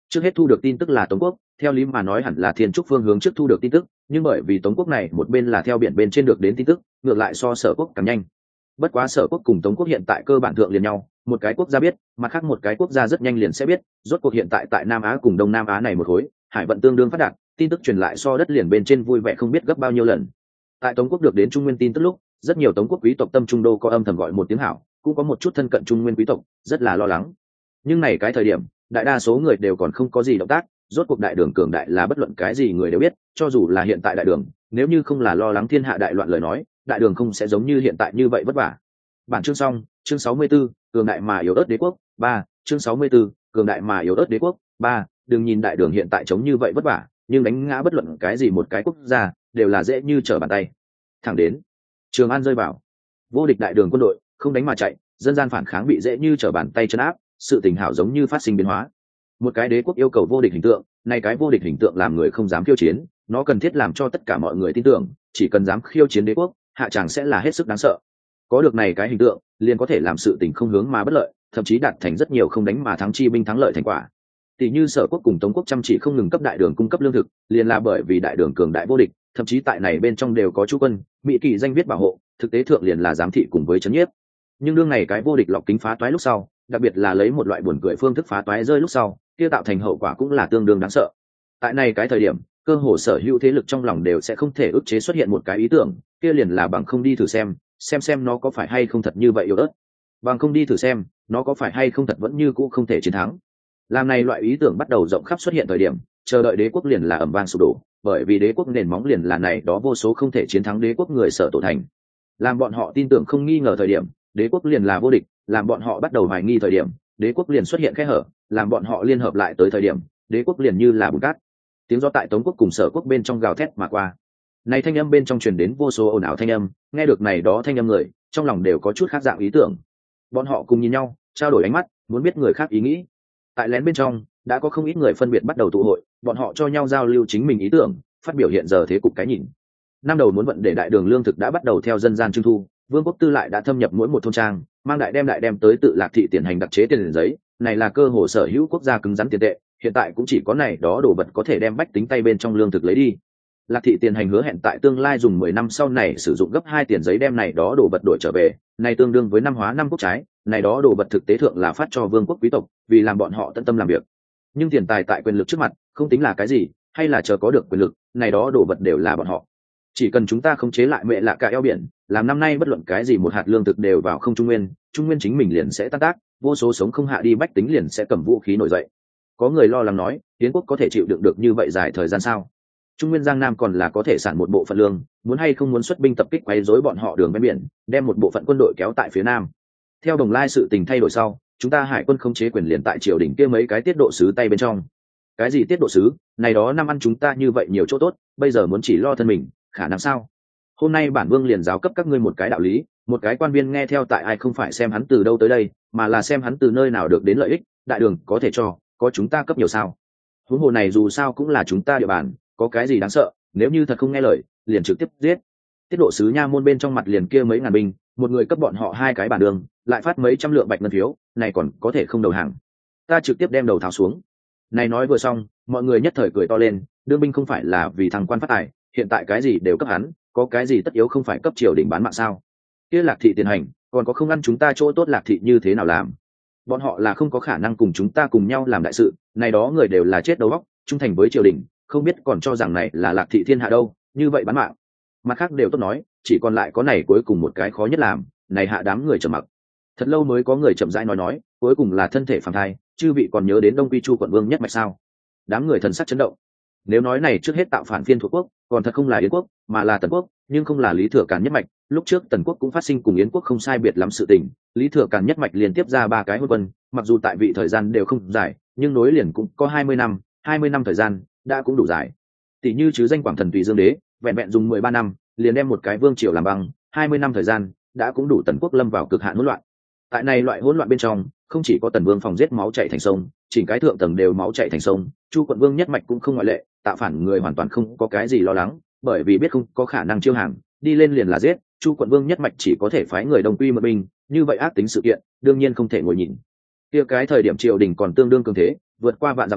Trước hết thu được tin tức là Tống quốc, theo lý mà nói hẳn là Thiên Trúc phương hướng trước thu được tin tức, nhưng bởi vì Tống quốc này một bên là theo biển bên trên được đến tin tức, ngược lại so Sở quốc càng nhanh. Bất quá Sở quốc cùng Tống quốc hiện tại cơ bản thượng liền nhau, một cái quốc gia biết, mặt khác một cái quốc gia rất nhanh liền sẽ biết. Rốt cuộc hiện tại tại Nam Á cùng Đông Nam Á này một khối, hải vận tương đương phát đạt, tin tức truyền lại so đất liền bên trên vui vẻ không biết gấp bao nhiêu lần. Tại Tống quốc được đến Trung Nguyên tin tức lúc, rất nhiều Tống quốc quý tộc tâm trung đô có âm thầm gọi một tiếng hảo, cũng có một chút thân cận Trung Nguyên quý tộc, rất là lo lắng. Nhưng này cái thời điểm, đại đa số người đều còn không có gì động tác. Rốt cuộc đại đường cường đại là bất luận cái gì người đều biết, cho dù là hiện tại đại đường, nếu như không là lo lắng thiên hạ đại loạn lời nói, đại đường không sẽ giống như hiện tại như vậy vất vả. Bản chương xong, chương 64, cường đại mà yếu ớt đế quốc 3, chương 64, cường đại mà yếu ớt đế quốc 3. Đừng nhìn đại đường hiện tại chống như vậy vất vả, nhưng đánh ngã bất luận cái gì một cái quốc gia đều là dễ như trở bàn tay. Thẳng đến Trường An rơi vào, vô địch đại đường quân đội không đánh mà chạy, dân gian phản kháng bị dễ như trở bàn tay trấn áp, sự tình hảo giống như phát sinh biến hóa. Một cái đế quốc yêu cầu vô địch hình tượng, này cái vô địch hình tượng làm người không dám khiêu chiến, nó cần thiết làm cho tất cả mọi người tin tưởng, chỉ cần dám khiêu chiến đế quốc, hạ tràng sẽ là hết sức đáng sợ. Có được này cái hình tượng, liền có thể làm sự tình không hướng mà bất lợi, thậm chí đạt thành rất nhiều không đánh mà thắng chi binh thắng lợi thành quả. Tỷ như Sở quốc cùng Tống quốc chăm chỉ không ngừng cấp đại đường cung cấp lương thực, liền là bởi vì đại đường cường đại vô địch, thậm chí tại này bên trong đều có chú quân, mỹ kỳ danh viết bảo hộ, thực tế thượng liền là giám thị cùng với trấn nhiếp. Nhưng đương này cái vô địch lọc kính phá toái lúc sau, đặc biệt là lấy một loại buồn cười phương thức phá toái rơi lúc sau, kia tạo thành hậu quả cũng là tương đương đáng sợ. Tại này cái thời điểm, cơ hồ sở hữu thế lực trong lòng đều sẽ không thể ức chế xuất hiện một cái ý tưởng, kia liền là bằng không đi thử xem nó có phải hay không thật như vậy yếu ớt, bằng không đi thử xem nó có phải hay không thật vẫn như cũ không thể chiến thắng. Làm này loại ý tưởng bắt đầu rộng khắp xuất hiện thời điểm, chờ đợi đế quốc liền là ầm vang sụp đổ, bởi vì đế quốc nền móng liền là này đó vô số không thể chiến thắng đế quốc người sở tổ thành. Làm bọn họ tin tưởng không nghi ngờ thời điểm, đế quốc liền là vô địch, làm bọn họ bắt đầu hoài nghi thời điểm, đế quốc liền xuất hiện kẽ hở, làm bọn họ liên hợp lại tới thời điểm, đế quốc liền như là bùn cát. Tiếng gió tại Tống quốc cùng Sở quốc bên trong gào thét mà qua. Này thanh âm bên trong truyền đến vô số ồn ào thanh âm, nghe được này đó thanh âm người, trong lòng đều có chút khác dạng ý tưởng. Bọn họ cùng nhìn nhau, trao đổi ánh mắt, muốn biết người khác ý nghĩ. Tại lén bên trong, đã có không ít người phân biệt bắt đầu tụ hội, bọn họ cho nhau giao lưu chính mình ý tưởng, phát biểu hiện giờ thế cục cái nhìn. Năm đầu muốn vận để đại đường lương thực đã bắt đầu theo dân gian trưng thu, Vương quốc tư lại đã thâm nhập mỗi một thôn trang, mang đại đem tới tự Lạc thị tiền hành đặc chế tiền giấy, này là cơ hồ sở hữu quốc gia cứng rắn tiền tệ, hiện tại cũng chỉ có này đó đồ vật có thể đem bách tính tay bên trong lương thực lấy đi. Lạc thị tiền hành hứa hẹn tại tương lai dùng 10 năm sau này sử dụng gấp 2 tiền giấy đem này đó đồ vật đổi trở về, này tương đương với năm hóa 5 quốc trái, này đó đồ vật thực tế thượng là phát cho vương quốc quý tộc, vì làm bọn họ tận tâm làm việc. Nhưng tiền tài tại quyền lực trước mặt, không tính là cái gì, hay là chờ có được quyền lực, này đó đồ vật đều là bọn họ. Chỉ cần chúng ta khống chế lại mẹ lạ cả eo biển, làm năm nay bất luận cái gì một hạt lương thực đều vào không Trung Nguyên chính mình liền sẽ tan tác, vô số sống không hạ đi bách tính liền sẽ cầm vũ khí nổi dậy. Có người lo lắng nói, Yến quốc có thể chịu đựng được như vậy dài thời gian sao? Trung Nguyên Giang Nam còn là có thể sản một bộ phận lương, muốn hay không muốn xuất binh tập kích quấy rối bọn họ đường ven biển, đem một bộ phận quân đội kéo tại phía nam. Theo Đồng Lai sự tình thay đổi sau, chúng ta hải quân khống chế quyền liền tại triều đình kia mấy cái tiết độ sứ tay bên trong. Cái gì tiết độ sứ, này đó năm ăn chúng ta như vậy nhiều chỗ tốt, bây giờ muốn chỉ lo thân mình, khả năng sao? Hôm nay bản vương liền giáo cấp các ngươi một cái đạo lý, một cái quan viên nghe theo tại ai không phải xem hắn từ đâu tới đây, mà là xem hắn từ nơi nào được đến lợi ích, đại đường có thể cho, có chúng ta cấp nhiều sao? Huống hồ này dù sao cũng là chúng ta địa bàn, có cái gì đáng sợ, nếu như thật không nghe lời, liền trực tiếp giết. Tiết độ sứ nha môn bên trong mặt liền kia mấy ngàn binh, một người cấp bọn họ 2 cái bản đường, lại phát mấy trăm lượng bạch ngân phiếu, này còn có thể không đầu hàng. Ta trực tiếp đem đầu tháo xuống. Này nói vừa xong, mọi người nhất thời cười to lên, đương binh không phải là vì thằng quan phát tài, hiện tại cái gì đều cấp hắn, có cái gì tất yếu không phải cấp triều đình bán mạng sao? Kia Lạc thị tiền hành, còn có không ăn chúng ta chỗ tốt Lạc thị như thế nào làm? Bọn họ là không có khả năng cùng chúng ta cùng nhau làm đại sự, này đó người đều là chết đầu óc, trung thành với triều đình, không biết còn cho rằng này là Lạc thị thiên hạ đâu, như vậy bán mạng. Mặt khác đều tốt nói, chỉ còn lại có này cuối cùng một cái khó nhất làm, này hạ đám người trầm mặc. Thật lâu mới có người chậm rãi nói, cuối cùng là thân thể phàm thai, chư vị còn nhớ đến Đông Quy Chu quận vương nhất mạch sao? Đám người thần sắc chấn động. Nếu nói này trước hết tạo phản phiên thuộc quốc, còn thật không là Yến quốc, mà là Tần quốc, nhưng không là Lý Thừa Càn nhất mạch. Lúc trước Tần quốc cũng phát sinh cùng Yến quốc không sai biệt lắm sự tình, Lý Thừa Càn nhất mạch liên tiếp ra 3 cái hôn quân, mặc dù tại vị thời gian đều không dài, nhưng nối liền cũng có 20 năm thời gian, đã cũng đủ dài. Tỷ như chứ danh Quảng Thần Tùy Dương Đế, vẹn vẹn dùng 13 năm, liền đem một cái vương triều làm băng, 20 năm thời gian, đã cũng đủ Tần quốc lâm vào cực hạn hỗn loạn. Tại này loại hỗn loạn bên trong, không chỉ có Tần vương phòng giết máu chảy thành sông, chỉnh cái thượng tầng đều máu chảy thành sông, Chu quận vương nhất mạch cũng không ngoại lệ, tạo phản người hoàn toàn không có cái gì lo lắng, bởi vì biết không có khả năng chiêu hàng, đi lên liền là giết, Chu quận vương nhất mạch chỉ có thể phái người Đông Quy mật binh, như vậy ác tính sự kiện, đương nhiên không thể ngồi nhìn. Kia cái thời điểm triều đình còn tương đương cường thế, vượt qua vạn dặm xa,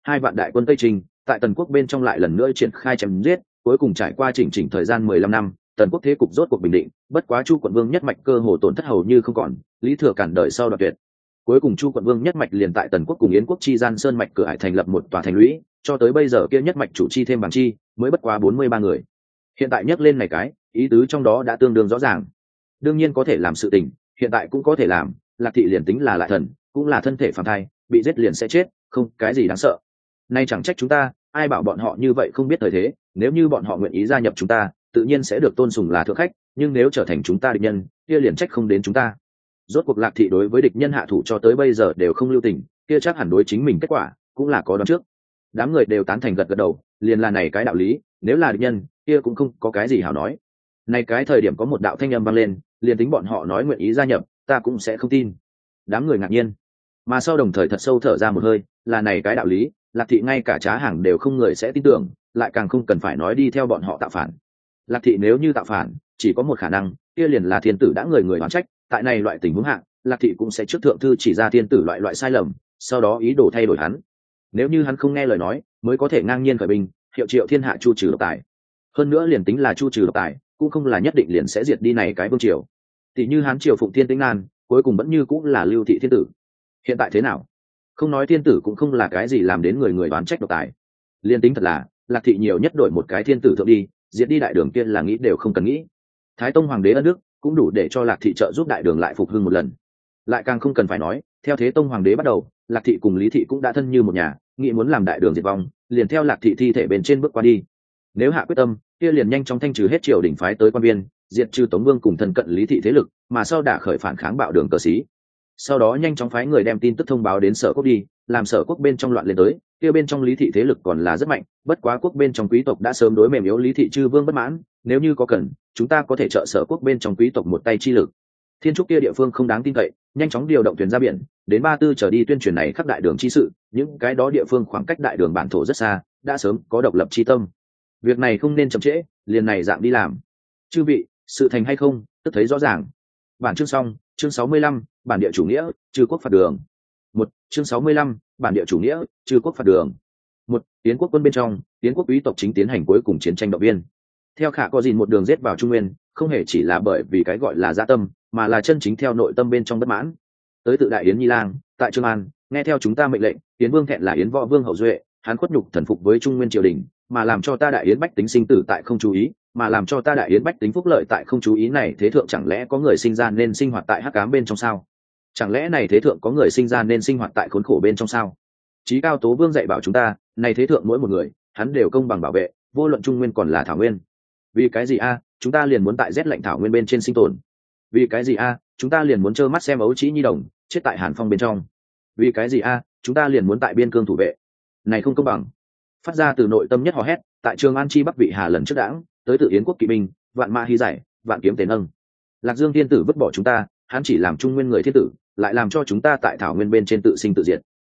2 vạn đại quân tây trình tại tần quốc bên trong lại lần nữa triển khai chém giết, cuối cùng trải qua chỉnh thời gian 15 năm, tần quốc thế cục rốt cuộc bình định. Bất quá Chu quận vương nhất mạch cơ hồ tổn thất hầu như không còn, Lý Thừa cản đời sau đoạt tuyệt. Cuối cùng Chu quận vương nhất mạch liền tại tần quốc cùng Yến quốc chi gian sơn mạch cửa hải thành lập một tòa thành lũy, cho tới bây giờ kia nhất mạch chủ chi thêm bằng chi mới bất quá 43 người. Hiện tại nhắc lên này cái ý tứ trong đó đã tương đương rõ ràng. Đương nhiên có thể làm sự tình, hiện tại cũng có thể làm. Lạc thị liền tính là lại thần, cũng là thân thể phàm thai, bị giết liền sẽ chết, không cái gì đáng sợ. Nay chẳng trách chúng ta, ai bảo bọn họ như vậy không biết thời thế, nếu như bọn họ nguyện ý gia nhập chúng ta, tự nhiên sẽ được tôn sùng là thượng khách, nhưng nếu trở thành chúng ta địch nhân, kia liền trách không đến chúng ta. Rốt cuộc Lạc thị đối với địch nhân hạ thủ cho tới bây giờ đều không lưu tình, kia chắc hẳn đối chính mình kết quả cũng là có đoán trước. Đám người đều tán thành gật đầu, liền là này cái đạo lý, nếu là địch nhân, kia cũng không có cái gì hảo nói. Này cái thời điểm có một đạo thanh âm vang lên, liền tính bọn họ nói nguyện ý gia nhập, ta cũng sẽ không tin. Đám người ngạc nhiên, mà sau đồng thời thật sâu thở ra một hơi, là này cái đạo lý, Lạc thị ngay cả trá hàng đều không người sẽ tin tưởng, lại càng không cần phải nói đi theo bọn họ tạo phản. Lạc thị nếu như tạo phản, chỉ có một khả năng, kia liền là thiên tử đã người oán trách, tại này loại tình huống hạ, Lạc thị cũng sẽ trước thượng thư chỉ ra thiên tử loại sai lầm, sau đó ý đồ thay đổi hắn. Nếu như hắn không nghe lời nói, mới có thể ngang nhiên khởi binh, hiệu triệu thiên hạ chu trừ độc tài. Hơn nữa liền tính là chu trừ độc tài, cũng không là nhất định liền sẽ diệt đi này cái vương triều. Tỷ như Hán triều Phụng Thiên Tĩnh Nan, cuối cùng vẫn như cũng là Lưu thị thiên tử. Hiện tại thế nào? Không nói thiên tử cũng không là cái gì làm đến người oán trách độc tài. Liên tính thật là, Lạc thị nhiều nhất đổi một cái thiên tử thượng đi, diệt đi đại đường kia là nghĩ đều không cần nghĩ. Thái Tông hoàng đế ân đức cũng đủ để cho Lạc thị trợ giúp đại đường lại phục hưng một lần. Lại càng không cần phải nói, theo Thế Tông hoàng đế bắt đầu, Lạc thị cùng Lý thị cũng đã thân như một nhà, nghĩ muốn làm đại đường diệt vong, liền theo Lạc thị thi thể bên trên bước qua đi. Nếu hạ quyết tâm, kia liền nhanh chóng thanh trừ hết triều đình phái tới quan viên, diệt trừ Tống Vương cùng thân cận Lý thị thế lực, mà sau đã khởi phản kháng bạo đường cờ sĩ. Sau đó nhanh chóng phái người đem tin tức thông báo đến Sở Quốc đi, làm Sở Quốc bên trong loạn lên tới, kia bên trong Lý thị thế lực còn là rất mạnh, bất quá quốc bên trong quý tộc đã sớm đối mềm yếu Lý thị chư vương bất mãn, nếu như có cần, chúng ta có thể trợ Sở Quốc bên trong quý tộc một tay chi lực. Thiên trúc kia địa phương không đáng tin cậy, nhanh chóng điều động thuyền ra biển, đến Ba Tư trở đi tuyên truyền này khắp đại đường chi sự, những cái đó địa phương khoảng cách đại đường bản thổ rất xa, đã sớm có độc lập chi tâm. Việc này không nên chậm trễ, liền này dạng đi làm. Chư vị, sự thành hay không, tức thấy rõ ràng. Bản chương xong, chương 65, bản địa chủ nghĩa, chư quốc phạt đường. Chương 65, bản địa chủ nghĩa, chư quốc phạt đường. Yến quốc quân bên trong, Yến quốc quý tộc chính tiến hành cuối cùng chiến tranh động viên. Theo Khả có gìn một đường giết vào Trung Nguyên, không hề chỉ là bởi vì cái gọi là dã tâm, mà là chân chính theo nội tâm bên trong bất mãn. Tới tự đại Yến Nhi Lang, tại Trường An, nghe theo chúng ta mệnh lệnh, Yến Vương thẹn là Yến Võ Vương hậu duệ, hắn khuất nhục thần phục với Trung Nguyên triều đình, mà làm cho ta đại Yến bách tính sinh tử tại không chú ý, mà làm cho ta đại Yến bách tính phúc lợi tại không chú ý này thế thượng chẳng lẽ có người sinh ra nên sinh hoạt tại hắc ám bên trong sao? Chẳng lẽ này thế thượng có người sinh ra nên sinh hoạt tại khốn khổ bên trong sao? Chí Cao Tố Vương dạy bảo chúng ta, này thế thượng mỗi một người, hắn đều công bằng bảo vệ, vô luận Trung Nguyên còn là Thảo Nguyên. Vì cái gì a? Chúng ta liền muốn tại rét lạnh Thảo Nguyên bên trên sinh tồn. Vì cái gì a? Chúng ta liền muốn trơ mắt xem ấu trĩ nhi đồng chết tại Hàn Phong bên trong. Vì cái gì a? Chúng ta liền muốn tại biên cương thủ vệ. Này không công bằng. Phát ra từ nội tâm nhất hò hét, tại Trường An chi bắc vị Hà lần trước đãng, tới từ Yến quốc kỵ binh, vạn ma hy giải, vạn kiếm tế nâng. Lạc Dương thiên tử vứt bỏ chúng ta, hắn chỉ làm Trung Nguyên người thiên tử, lại làm cho chúng ta tại Thảo Nguyên bên trên tự sinh tự diệt.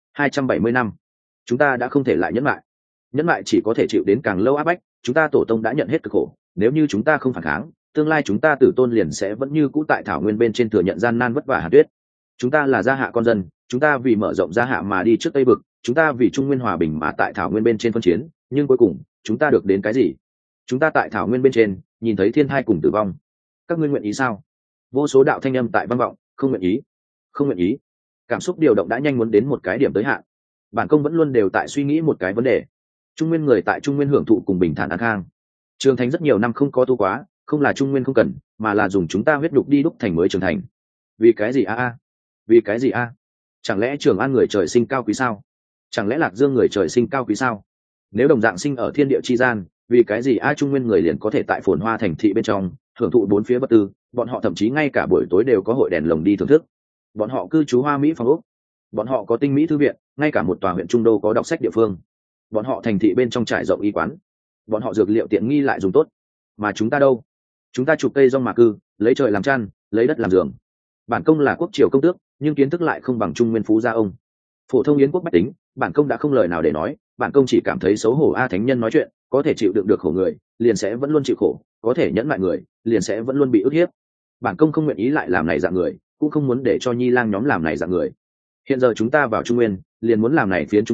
270 năm, chúng ta đã không thể lại nhẫn lại chỉ có thể chịu đến càng lâu áp bách. Chúng ta tổ tông đã nhận hết cực khổ, nếu như chúng ta không phản kháng, tương lai chúng ta tử tôn liền sẽ vẫn như cũ tại Thảo Nguyên bên trên thừa nhận gian nan vất vả hàn tuyết. Chúng ta là gia hạ con dân, chúng ta vì mở rộng gia hạ mà đi trước Tây vực, chúng ta vì Trung Nguyên hòa bình mà tại Thảo Nguyên bên trên phân chiến, nhưng cuối cùng chúng ta được đến cái gì? Chúng ta tại Thảo Nguyên bên trên nhìn thấy thiên thai cùng tử vong. Các ngươi nguyện ý sao? Vô số đạo thanh âm tại vang vọng, không nguyện ý, không nguyện ý. Cảm xúc điều động đã nhanh muốn đến một cái điểm tới hạn. Bản công vẫn luôn đều tại suy nghĩ một cái vấn đề: Trung Nguyên người tại Trung Nguyên hưởng thụ cùng bình thản an khang. Trường thành rất nhiều năm không có tu quá, không là Trung Nguyên không cần, mà là dùng chúng ta huyết đục đi đúc thành mới trưởng thành. Vì cái gì a? Vì cái gì a? Chẳng lẽ Trường An người trời sinh cao quý sao? Chẳng lẽ Lạc Dương người trời sinh cao quý sao? Nếu đồng dạng sinh ở thiên địa chi gian, vì cái gì Trung Nguyên người liền có thể tại phồn hoa thành thị bên trong hưởng thụ bốn phía bất tư, bọn họ thậm chí ngay cả buổi tối đều có hội đèn lồng đi thưởng thức. Bọn họ cư trú hoa mỹ phòng ốc, bọn họ có tinh mỹ thư viện, ngay cả một tòa huyện trung đô có đọc sách địa phương. Bọn họ thành thị bên trong trải rộng y quán, bọn họ dược liệu tiện nghi lại dùng tốt. Mà chúng ta đâu? Chúng ta chụp cây rong mà cư, lấy trời làm chăn, lấy đất làm giường. Bản công là quốc triều công tước, nhưng kiến thức lại không bằng Trung Nguyên phú gia ông. Phổ thông Yến quốc bách tính, bản công đã không lời nào để nói, bản công chỉ cảm thấy xấu hổ. Thánh nhân nói chuyện, có thể chịu đựng được khổ người, liền sẽ vẫn luôn chịu khổ, có thể nhẫn lại người, liền sẽ vẫn luôn bị ức hiếp. Bản công không nguyện ý lại làm này dạng người, cũng không muốn để cho Nhi Lang nhóm làm này dạng người. Hiện giờ chúng ta vào Trung Nguyên, liền muốn làm này phiến Trung Nguyên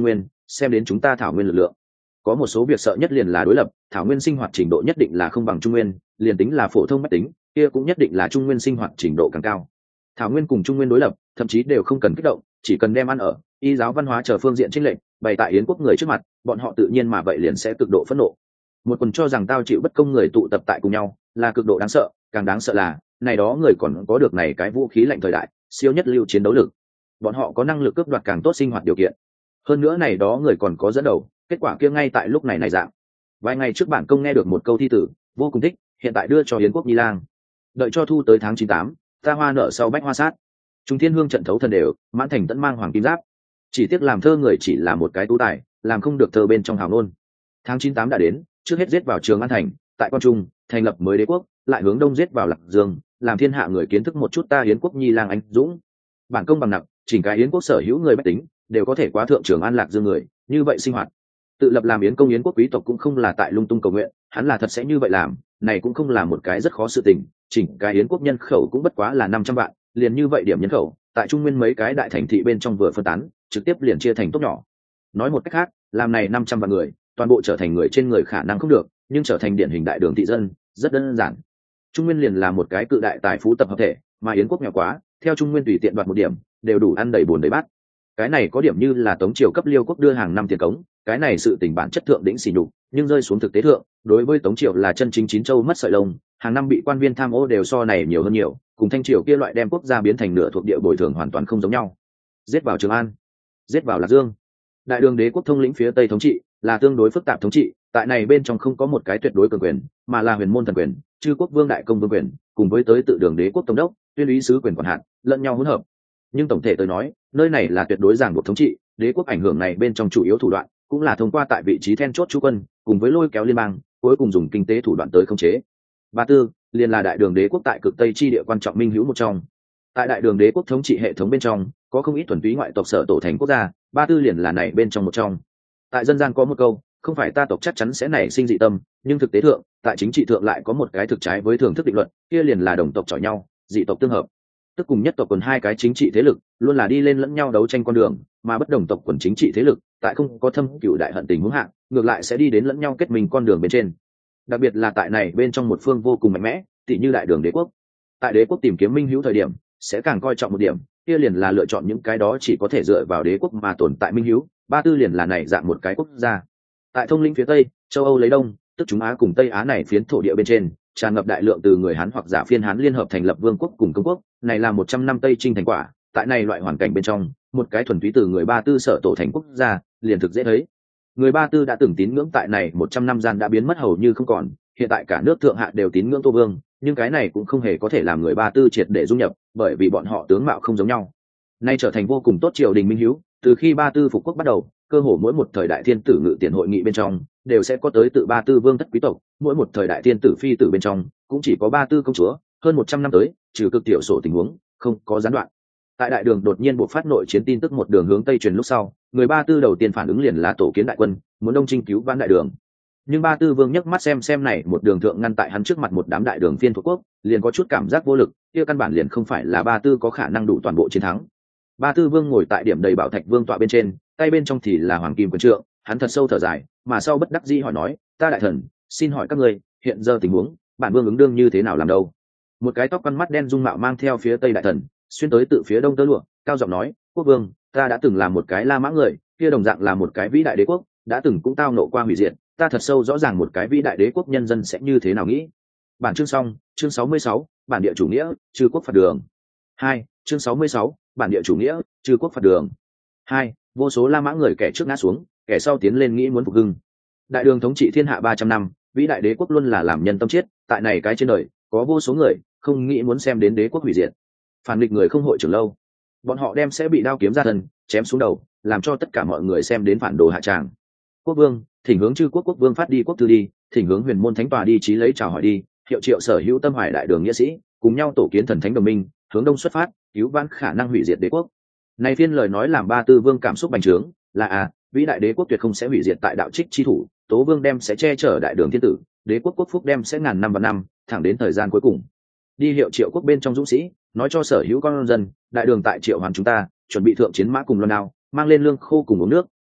xem đến chúng ta thảo nguyên lực lượng. Có một số việc sợ nhất liền là đối lập, thảo nguyên sinh hoạt trình độ nhất định là không bằng trung nguyên, liền tính là phổ thông mách tính kia cũng nhất định là trung nguyên sinh hoạt trình độ càng cao. Thảo nguyên cùng trung nguyên đối lập thậm chí đều không cần kích động, chỉ cần đem ăn ở y giáo văn hóa chờ phương diện chênh lệch bày tại yến quốc người trước mặt, bọn họ tự nhiên mà vậy liền sẽ cực độ phẫn nộ. Một quần cho rằng tao chịu bất công người tụ tập tại cùng nhau là cực độ đáng sợ, càng đáng sợ là này đó người còn có được này cái vũ khí lạnh thời đại siêu nhất lưu chiến đấu lực, bọn họ có năng lực cướp đoạt càng tốt sinh hoạt điều kiện. Hơn nữa này đó người còn có dẫn đầu, kết quả kia ngay tại lúc này này dạng. Vài ngày trước bản công nghe được một câu thi tử vô cùng thích, hiện tại đưa cho Yến quốc Nhi Lang. Đợi cho thu tới tháng 98, ta hoa nợ sau bách hoa sát. Trung thiên hương trận thấu thần đều, mãn thành tẫn mang hoàng kim giáp. Chỉ tiếc làm thơ người chỉ là một cái tú tài, làm không được thơ bên trong hào nôn. Tháng 98 đã đến, trước hết giết vào Trường An thành, tại Quan Trung thành lập mới đế quốc, lại hướng đông giết vào Lạc Dương, làm thiên hạ người kiến thức một chút ta Yến quốc Nhi Lang anh dũng. Bản công bằng nặng, chỉnh cái Yến quốc sở hữu người bách tính đều có thể quá thượng Trường An Lạc Dương người, như vậy sinh hoạt. Tự lập làm Yến công Yến quốc quý tộc cũng không là tại lung tung cầu nguyện, hắn là thật sẽ như vậy làm, này cũng không là một cái rất khó sự tình. Chỉnh cái Yến quốc nhân khẩu cũng bất quá là 500 vạn, liền như vậy điểm nhân khẩu, tại trung nguyên mấy cái đại thành thị bên trong vừa phân tán, trực tiếp liền chia thành tốt nhỏ. Nói một cách khác, làm này 500 vạn người, toàn bộ trở thành người trên người khả năng không được, nhưng trở thành điển hình đại đường thị dân, rất đơn giản. Trung nguyên liền là một cái cự đại tài phú tập hợp thể, mà Yến quốc nghèo quá, theo trung nguyên tùy tiện đoạt một điểm, đều đủ ăn đầy buồn đầy bát. Cái này có điểm như là Tống triều cấp Liêu quốc đưa hàng năm tiền cống, cái này sự tình bản chất thượng đỉnh xỉ nhục, nhưng rơi xuống thực tế thượng, đối với Tống triều là chân chính chín châu mất sợi lông, hàng năm bị quan viên tham ô đều so này nhiều hơn nhiều, cùng Thanh triều kia loại đem quốc gia biến thành nửa thuộc địa bồi thường hoàn toàn không giống nhau. Giết vào Trường An, giết vào Lạc Dương. Đại đường đế quốc thông lĩnh phía Tây thống trị là tương đối phức tạp thống trị, tại này bên trong không có một cái tuyệt đối cường quyền, mà là huyền môn thần quyền, chư quốc vương đại công vương quyền, cùng với tới tự đường đế quốc tổng đốc, tuyên úy sứ quyền quản hạt, lẫn nhau hỗn hợp. Nhưng tổng thể tôi nói, nơi này là tuyệt đối ràng buộc thống trị, đế quốc ảnh hưởng này bên trong chủ yếu thủ đoạn cũng là thông qua tại vị trí then chốt chú quân, cùng với lôi kéo liên bang, cuối cùng dùng kinh tế thủ đoạn tới khống chế. Ba tư liền là đại đường đế quốc tại cực tây chi địa quan trọng minh hữu một trong. Tại đại đường đế quốc thống trị hệ thống bên trong, có không ít thuần túy ngoại tộc sở tổ thành quốc gia, ba tư liền là này bên trong một trong. Tại dân gian có một câu, không phải ta tộc chắc chắn sẽ nảy sinh dị tâm, nhưng thực tế thượng, tại chính trị thượng lại có một cái thực trái với thường thức định luật, kia liền là đồng tộc chọi nhau, dị tộc tương hợp. Tức cùng nhất tộc quần hai cái chính trị thế lực luôn là đi lên lẫn nhau đấu tranh con đường, mà bất đồng tộc quần chính trị thế lực tại không có thâm cửu đại hận tình huống hạ, ngược lại sẽ đi đến lẫn nhau kết mình con đường bên trên. Đặc biệt là tại này bên trong một phương vô cùng mạnh mẽ, tỷ như đại đường đế quốc. Tại đế quốc tìm kiếm minh hữu thời điểm, sẽ càng coi trọng một điểm, kia liền là lựa chọn những cái đó chỉ có thể dựa vào đế quốc mà tồn tại minh hữu. Ba tư liền là này dạng một cái quốc gia. Tại thông lĩnh phía Tây, châu Âu lấy đông, tức chúng Á cùng Tây Á này phiến thổ địa bên trên, tràn ngập đại lượng từ người Hán hoặc giả phiên Hán liên hợp thành lập vương quốc cùng công quốc, này là 100 năm Tây Trinh thành quả. Tại này loại hoàn cảnh bên trong, một cái thuần túy từ người Ba tư sở tổ thành quốc gia, liền thực dễ thấy. Người Ba tư đã từng tín ngưỡng tại này 100 năm gian đã biến mất hầu như không còn, hiện tại cả nước thượng hạ đều tín ngưỡng Tô Vương, nhưng cái này cũng không hề có thể làm người Ba tư triệt để du nhập, bởi vì bọn họ tướng mạo không giống nhau. Nay trở thành vô cùng tốt triều đình minh hiếu, từ khi Ba tư phục quốc bắt đầu, cơ hồ mỗi một thời đại thiên tử ngự tiền hội nghị bên trong đều sẽ có tới tự Ba tư vương thất quý tộc, mỗi một thời đại thiên tử phi tử bên trong cũng chỉ có Ba tư công chúa, hơn 100 năm tới, trừ cực tiểu sổ tình huống, không có gián đoạn. Tại đại đường đột nhiên buộc phát nội chiến tin tức một đường hướng tây truyền lúc sau, người Ba tư đầu tiên phản ứng liền là tổ kiến đại quân, muốn đông chinh cứu vãn đại đường. Nhưng Ba tư vương nhấc mắt xem này một đường thượng ngăn tại hắn trước mặt một đám đại đường phiên thuộc quốc, liền có chút cảm giác vô lực, kia căn bản liền không phải là Ba tư có khả năng đủ toàn bộ chiến thắng. Ba tư vương ngồi tại điểm đầy bảo thạch vương tọa bên trên, tay bên trong thì là hoàng kim quyền trượng, hắn thật sâu thở dài, mà sau bất đắc dĩ hỏi nói, ta đại thần, xin hỏi các ngươi, hiện giờ tình huống, bản vương ứng đương như thế nào làm đâu? Một cái tóc con mắt đen dung mạo mang theo phía tây đại thần, xuyên tới tự phía đông tơ lụa, cao giọng nói, quốc vương, ta đã từng là một cái La Mã người, kia đồng dạng là một cái vĩ đại đế quốc, đã từng cũng tao nộ qua hủy diệt, ta thật sâu rõ ràng một cái vĩ đại đế quốc nhân dân sẽ như thế nào nghĩ. Bản chương xong, chương 66, bản địa chủ nghĩa, chư quốc phạt đường. 2, chương 66, bản địa chủ nghĩa, chư quốc phạt đường. 2, vô số La Mã người kẻ trước ngã xuống, kẻ sau tiến lên nghĩ muốn phục hưng. Đại đường thống trị thiên hạ 300 năm, vĩ đại đế quốc luôn là làm nhân tâm chết, tại này cái trên đời, có vô số người không nghĩ muốn xem đến đế quốc hủy diệt. Phản nghịch người không hội trưởng lâu, bọn họ đem sẽ bị đao kiếm ra thân, chém xuống đầu, làm cho tất cả mọi người xem đến phản đồ hạ tràng. Quốc vương, thỉnh hướng chư quốc quốc vương phát đi quốc thư đi, thỉnh hướng huyền môn thánh tòa đi chí lấy chào hỏi đi, hiệu triệu sở hữu tâm hoài đại đường nghĩa sĩ, cùng nhau tổ kiến thần thánh đồng minh, hướng đông xuất phát, cứu vãn khả năng hủy diệt đế quốc. Này phiên lời nói làm Ba tư vương cảm xúc bành trướng, là vĩ đại đế quốc tuyệt không sẽ hủy diệt tại đạo trích chi thủ, Tố vương đem sẽ che chở đại đường thiên tử, đế quốc quốc phúc đem sẽ ngàn năm và năm, thẳng đến thời gian cuối cùng. Đi hiệu triệu quốc bên trong dũng sĩ, nói cho sở hữu con dân, đại đường tại triệu hoàn chúng ta, chuẩn bị thượng chiến mã cùng loan đao, mang lên lương khô cùng uống nước,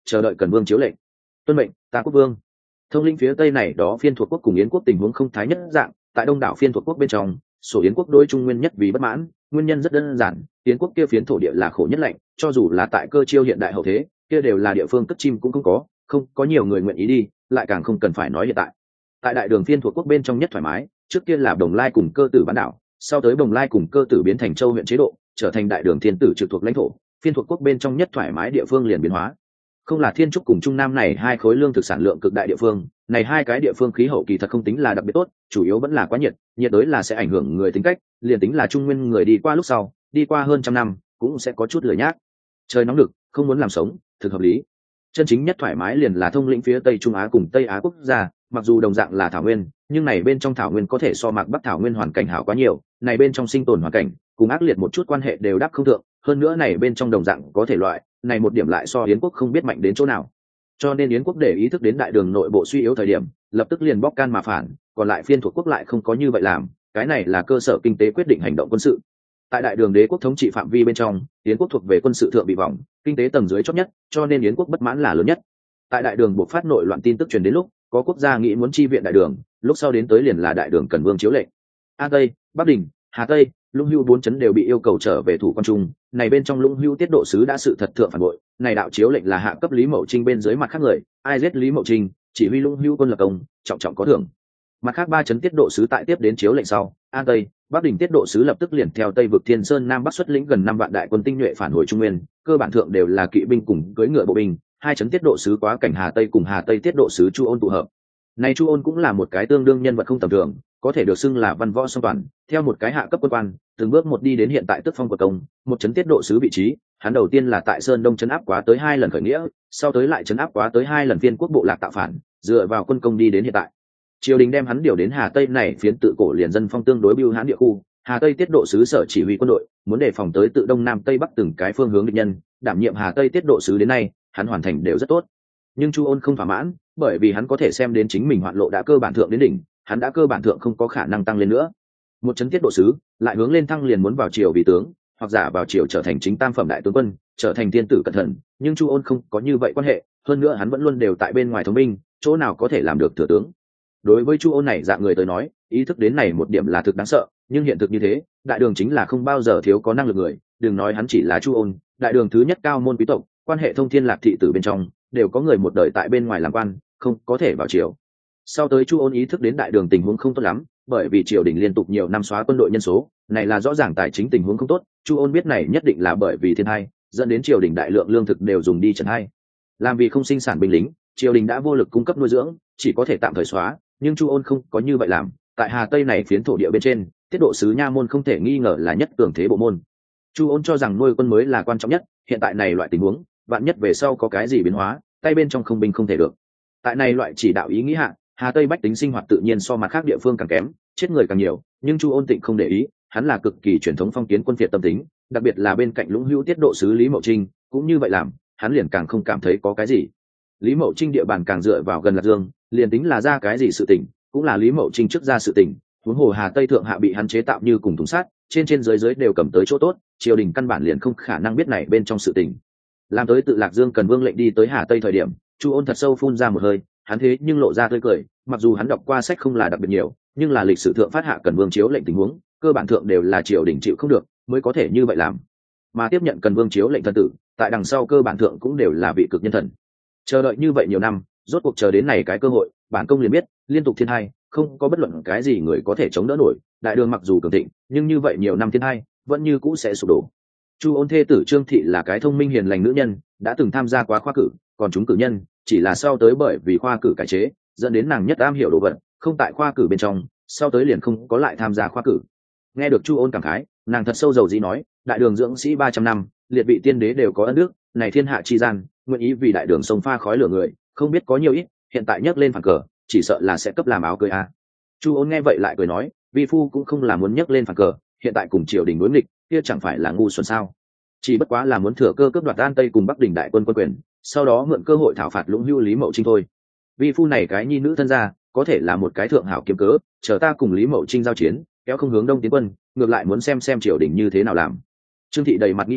chờ đợi Cần Vương chiếu lệnh. Tuân mệnh, ta quốc vương. Thông lĩnh phía tây này đó phiên thuộc quốc cùng Yến quốc tình huống không thái nhất dạng, tại đông đảo phiên thuộc quốc bên trong, số Yến quốc đối Trung Nguyên nhất vì bất mãn, nguyên nhân rất đơn giản, Yến quốc kia phiến thổ địa là khổ nhất lạnh, cho dù là tại cơ chiêu hiện đại hậu thế, kia đều là địa phương cất chim cũng không có nhiều người nguyện ý đi, lại càng không cần phải nói hiện tại. Tại đại đường phiên thuộc quốc bên trong nhất thoải mái, trước kia là Đồng Lai cùng Cơ Tử bán đảo, sau tới Đồng Lai cùng Cơ Tử biến thành Châu huyện chế độ, trở thành đại đường thiên tử trực thuộc lãnh thổ, phiên thuộc quốc bên trong nhất thoải mái địa phương liền biến hóa. Không là Thiên Trúc cùng Trung Nam này hai khối lương thực sản lượng cực đại địa phương, này hai cái địa phương khí hậu kỳ thật không tính là đặc biệt tốt, chủ yếu vẫn là quá nhiệt, nhiệt đới là sẽ ảnh hưởng người tính cách, liền tính là Trung Nguyên người đi qua lúc sau, đi qua hơn trăm năm, cũng sẽ có chút lười nhác. Trời nóng được, không muốn làm sống, thực hợp lý. Chân chính nhất thoải mái liền là thông lĩnh phía Tây Trung Á cùng Tây Á quốc gia, mặc dù đồng dạng là thảo nguyên, nhưng này bên trong thảo nguyên có thể so mạc Bắc thảo nguyên hoàn cảnh hảo quá nhiều, này bên trong sinh tồn hoàn cảnh, cùng ác liệt một chút quan hệ đều đáp không thượng, hơn nữa này bên trong đồng dạng có thể loại, này một điểm lại so Yến quốc không biết mạnh đến chỗ nào. Cho nên Yến quốc để ý thức đến đại đường nội bộ suy yếu thời điểm, lập tức liền bóc can mà phản, còn lại phiên thuộc quốc lại không có như vậy làm, cái này là cơ sở kinh tế quyết định hành động quân sự. Tại đại đường đế quốc thống trị phạm vi bên trong, Yến quốc thuộc về quân sự thượng bị vòng, kinh tế tầng dưới chót nhất, cho nên Yến quốc bất mãn là lớn nhất. Tại đại đường buộc phát nội loạn tin tức truyền đến lúc, có quốc gia nghĩ muốn chi viện đại đường, lúc sau đến tới liền là đại đường Cần Vương chiếu lệnh. An Tây, Bắc Đình, Hà Tây, Lũng Hưu bốn trấn đều bị yêu cầu trở về thủ quan trung, này bên trong Lũng Hưu tiết độ sứ đã sự thật thượng phản bội, này đạo chiếu lệnh là hạ cấp Lý Mậu Trinh bên dưới mặt khác người, ai giết Lý Mậu Trinh, chỉ huy Lũng Hưu quân lập công, trọng trọng có thưởng. Mặt khác ba trấn tiết độ sứ tại tiếp đến chiếu lệnh sau, An Tây, Bắc Đình tiết độ sứ lập tức liền theo Tây vực Thiên Sơn Nam Bắc xuất lĩnh gần 5 vạn đại quân tinh nhuệ phản hồi Trung Nguyên, cơ bản thượng đều là kỵ binh cùng cưỡi ngựa bộ binh, hai trấn tiết độ sứ quá cảnh Hà Tây cùng Hà Tây tiết độ sứ Chu Ôn tụ hợp. Này Chu Ôn cũng là một cái tương đương nhân vật không tầm thường, có thể được xưng là văn võ song toàn, theo một cái hạ cấp quân quan, từng bước một đi đến hiện tại tức phong của công, một trấn tiết độ sứ vị trí, hắn đầu tiên là tại Sơn Đông trấn áp quá tới 2 lần khởi nghĩa, sau tới lại trấn áp quá tới 2 lần phiên quốc bộ lạc tạo phản, dựa vào quân công đi đến hiện tại. Triều đình đem hắn điều đến Hà Tây này phiến tự cổ liền dân phong tương đối bưu hãn địa khu, Hà Tây tiết độ sứ sở chỉ huy quân đội, muốn đề phòng tới tự Đông Nam Tây Bắc từng cái phương hướng địch nhân, đảm nhiệm Hà Tây tiết độ sứ đến nay, hắn hoàn thành đều rất tốt. Nhưng Chu Ôn không thỏa mãn, bởi vì hắn có thể xem đến chính mình hoạn lộ đã cơ bản thượng đến đỉnh, hắn đã cơ bản thượng không có khả năng tăng lên nữa. Một trấn tiết độ sứ lại hướng lên thăng liền muốn vào triều vì tướng, hoặc giả vào triều trở thành chính tam phẩm đại tướng quân, trở thành thiên tử cẩn thận, nhưng Chu Ôn không có như vậy quan hệ, hơn nữa hắn vẫn luôn đều tại bên ngoài thống binh, chỗ nào có thể làm được thừa tướng. Đối với Chu Ôn này dạng người tới nói, ý thức đến này một điểm là thực đáng sợ, nhưng hiện thực như thế, đại đường chính là không bao giờ thiếu có năng lực người, đừng nói hắn chỉ là Chu Ôn, đại đường thứ nhất cao môn quý tộc, quan hệ thông thiên lạc thị tử bên trong, đều có người một đời tại bên ngoài làm quan, không có thể vào triều. Sau tới Chu Ôn ý thức đến đại đường tình huống không tốt lắm, bởi vì triều đình liên tục nhiều năm xóa quân đội nhân số, này là rõ ràng tài chính tình huống không tốt, Chu Ôn biết này nhất định là bởi vì thiên tai, dẫn đến triều đình đại lượng lương thực đều dùng đi trần hai. Làm vì không sinh sản binh lính, triều đình đã vô lực cung cấp nuôi dưỡng, chỉ có thể tạm thời xóa, nhưng Chu Ôn không có như vậy làm, tại Hà Tây này phiến thổ địa bên trên, tiết độ sứ nha môn không thể nghi ngờ là nhất cường thế bộ môn. Chu Ôn cho rằng nuôi quân mới là quan trọng nhất, hiện tại này loại tình huống, vạn nhất về sau có cái gì biến hóa, tay bên trong không binh không thể được. Tại này loại chỉ đạo ý nghĩ hạ, Hà Tây bách tính sinh hoạt tự nhiên so mặt khác địa phương càng kém, chết người càng nhiều, nhưng Chu Ôn Tịnh không để ý, hắn là cực kỳ truyền thống phong kiến quân phiệt tâm tính, đặc biệt là bên cạnh Lũng Hữu tiết độ sứ Lý Mậu Trinh, cũng như vậy làm, hắn liền càng không cảm thấy có cái gì. Lý Mậu Trinh địa bàn càng dựa vào gần Lạc Dương, liền tính là ra cái gì sự tình, cũng là Lý Mậu Trinh trước ra sự tình, huống hồ Hà Tây thượng hạ bị hắn chế tạo như cùng thùng sắt, trên dưới đều cầm tới chỗ tốt, triều đình căn bản liền không khả năng biết này bên trong sự tình. Làm tới tự Lạc Dương Cần Vương lệnh đi tới Hà Tây thời điểm, Chu Ôn thật sâu phun ra một hơi, hắn thế nhưng lộ ra tươi cười, mặc dù hắn đọc qua sách không là đặc biệt nhiều, nhưng là lịch sử thượng phát hạ Cần Vương chiếu lệnh tình huống, cơ bản thượng đều là triều đình chịu không được, mới có thể như vậy làm. Mà tiếp nhận Cần Vương chiếu lệnh thân tử, tại đằng sau cơ bản thượng cũng đều là vị cực nhân thần. Chờ đợi như vậy nhiều năm, rốt cuộc chờ đến này cái cơ hội, bản công liền biết, liên tục thiên hai, không có bất luận cái gì người có thể chống đỡ nổi, đại đường mặc dù cường thịnh, nhưng như vậy nhiều năm thiên hai, vẫn như cũ sẽ sụp đổ. Chu Ôn thê tử Trương Thị là cái thông minh hiền lành nữ nhân, đã từng tham gia quá khoa cử, còn chúng cử nhân chỉ là sau tới bởi vì khoa cử cải chế, dẫn đến nàng nhất am hiểu đồ vật, không tại khoa cử bên trong, sau tới liền không có lại tham gia khoa cử. Nghe được Chu Ôn cảm khái, nàng thật sâu dầu dĩ nói, đại đường dưỡng sĩ 300 năm, liệt vị tiên đế đều có ân đức, này thiên hạ chi gian, nguyện ý vì đại đường sông pha khói lửa người, không biết có nhiều ít, hiện tại nhấc lên phản cờ, chỉ sợ là sẽ cấp làm áo cưới a. Chu Ôn nghe vậy lại cười nói, vi phu cũng không là muốn nhấc lên phản cờ, hiện tại cùng triều đình đối nghịch, kia chẳng phải là ngu xuẩn sao? Chỉ bất quá là muốn thừa cơ cướp đoạt An Tây cùng Bắc Đình đại quân quân quyền, sau đó mượn cơ hội thảo phạt Lũng Hữu Lý Mậu Trinh thôi. Vi phu này cái nhi nữ thân gia, có thể là một cái thượng hảo kiếm cớ, chờ ta cùng Lý Mậu Trinh giao chiến, kéo không hướng đông tiến quân, ngược lại muốn xem triều đình như thế nào làm. Trương Thị đầy mặt nghi hoặc,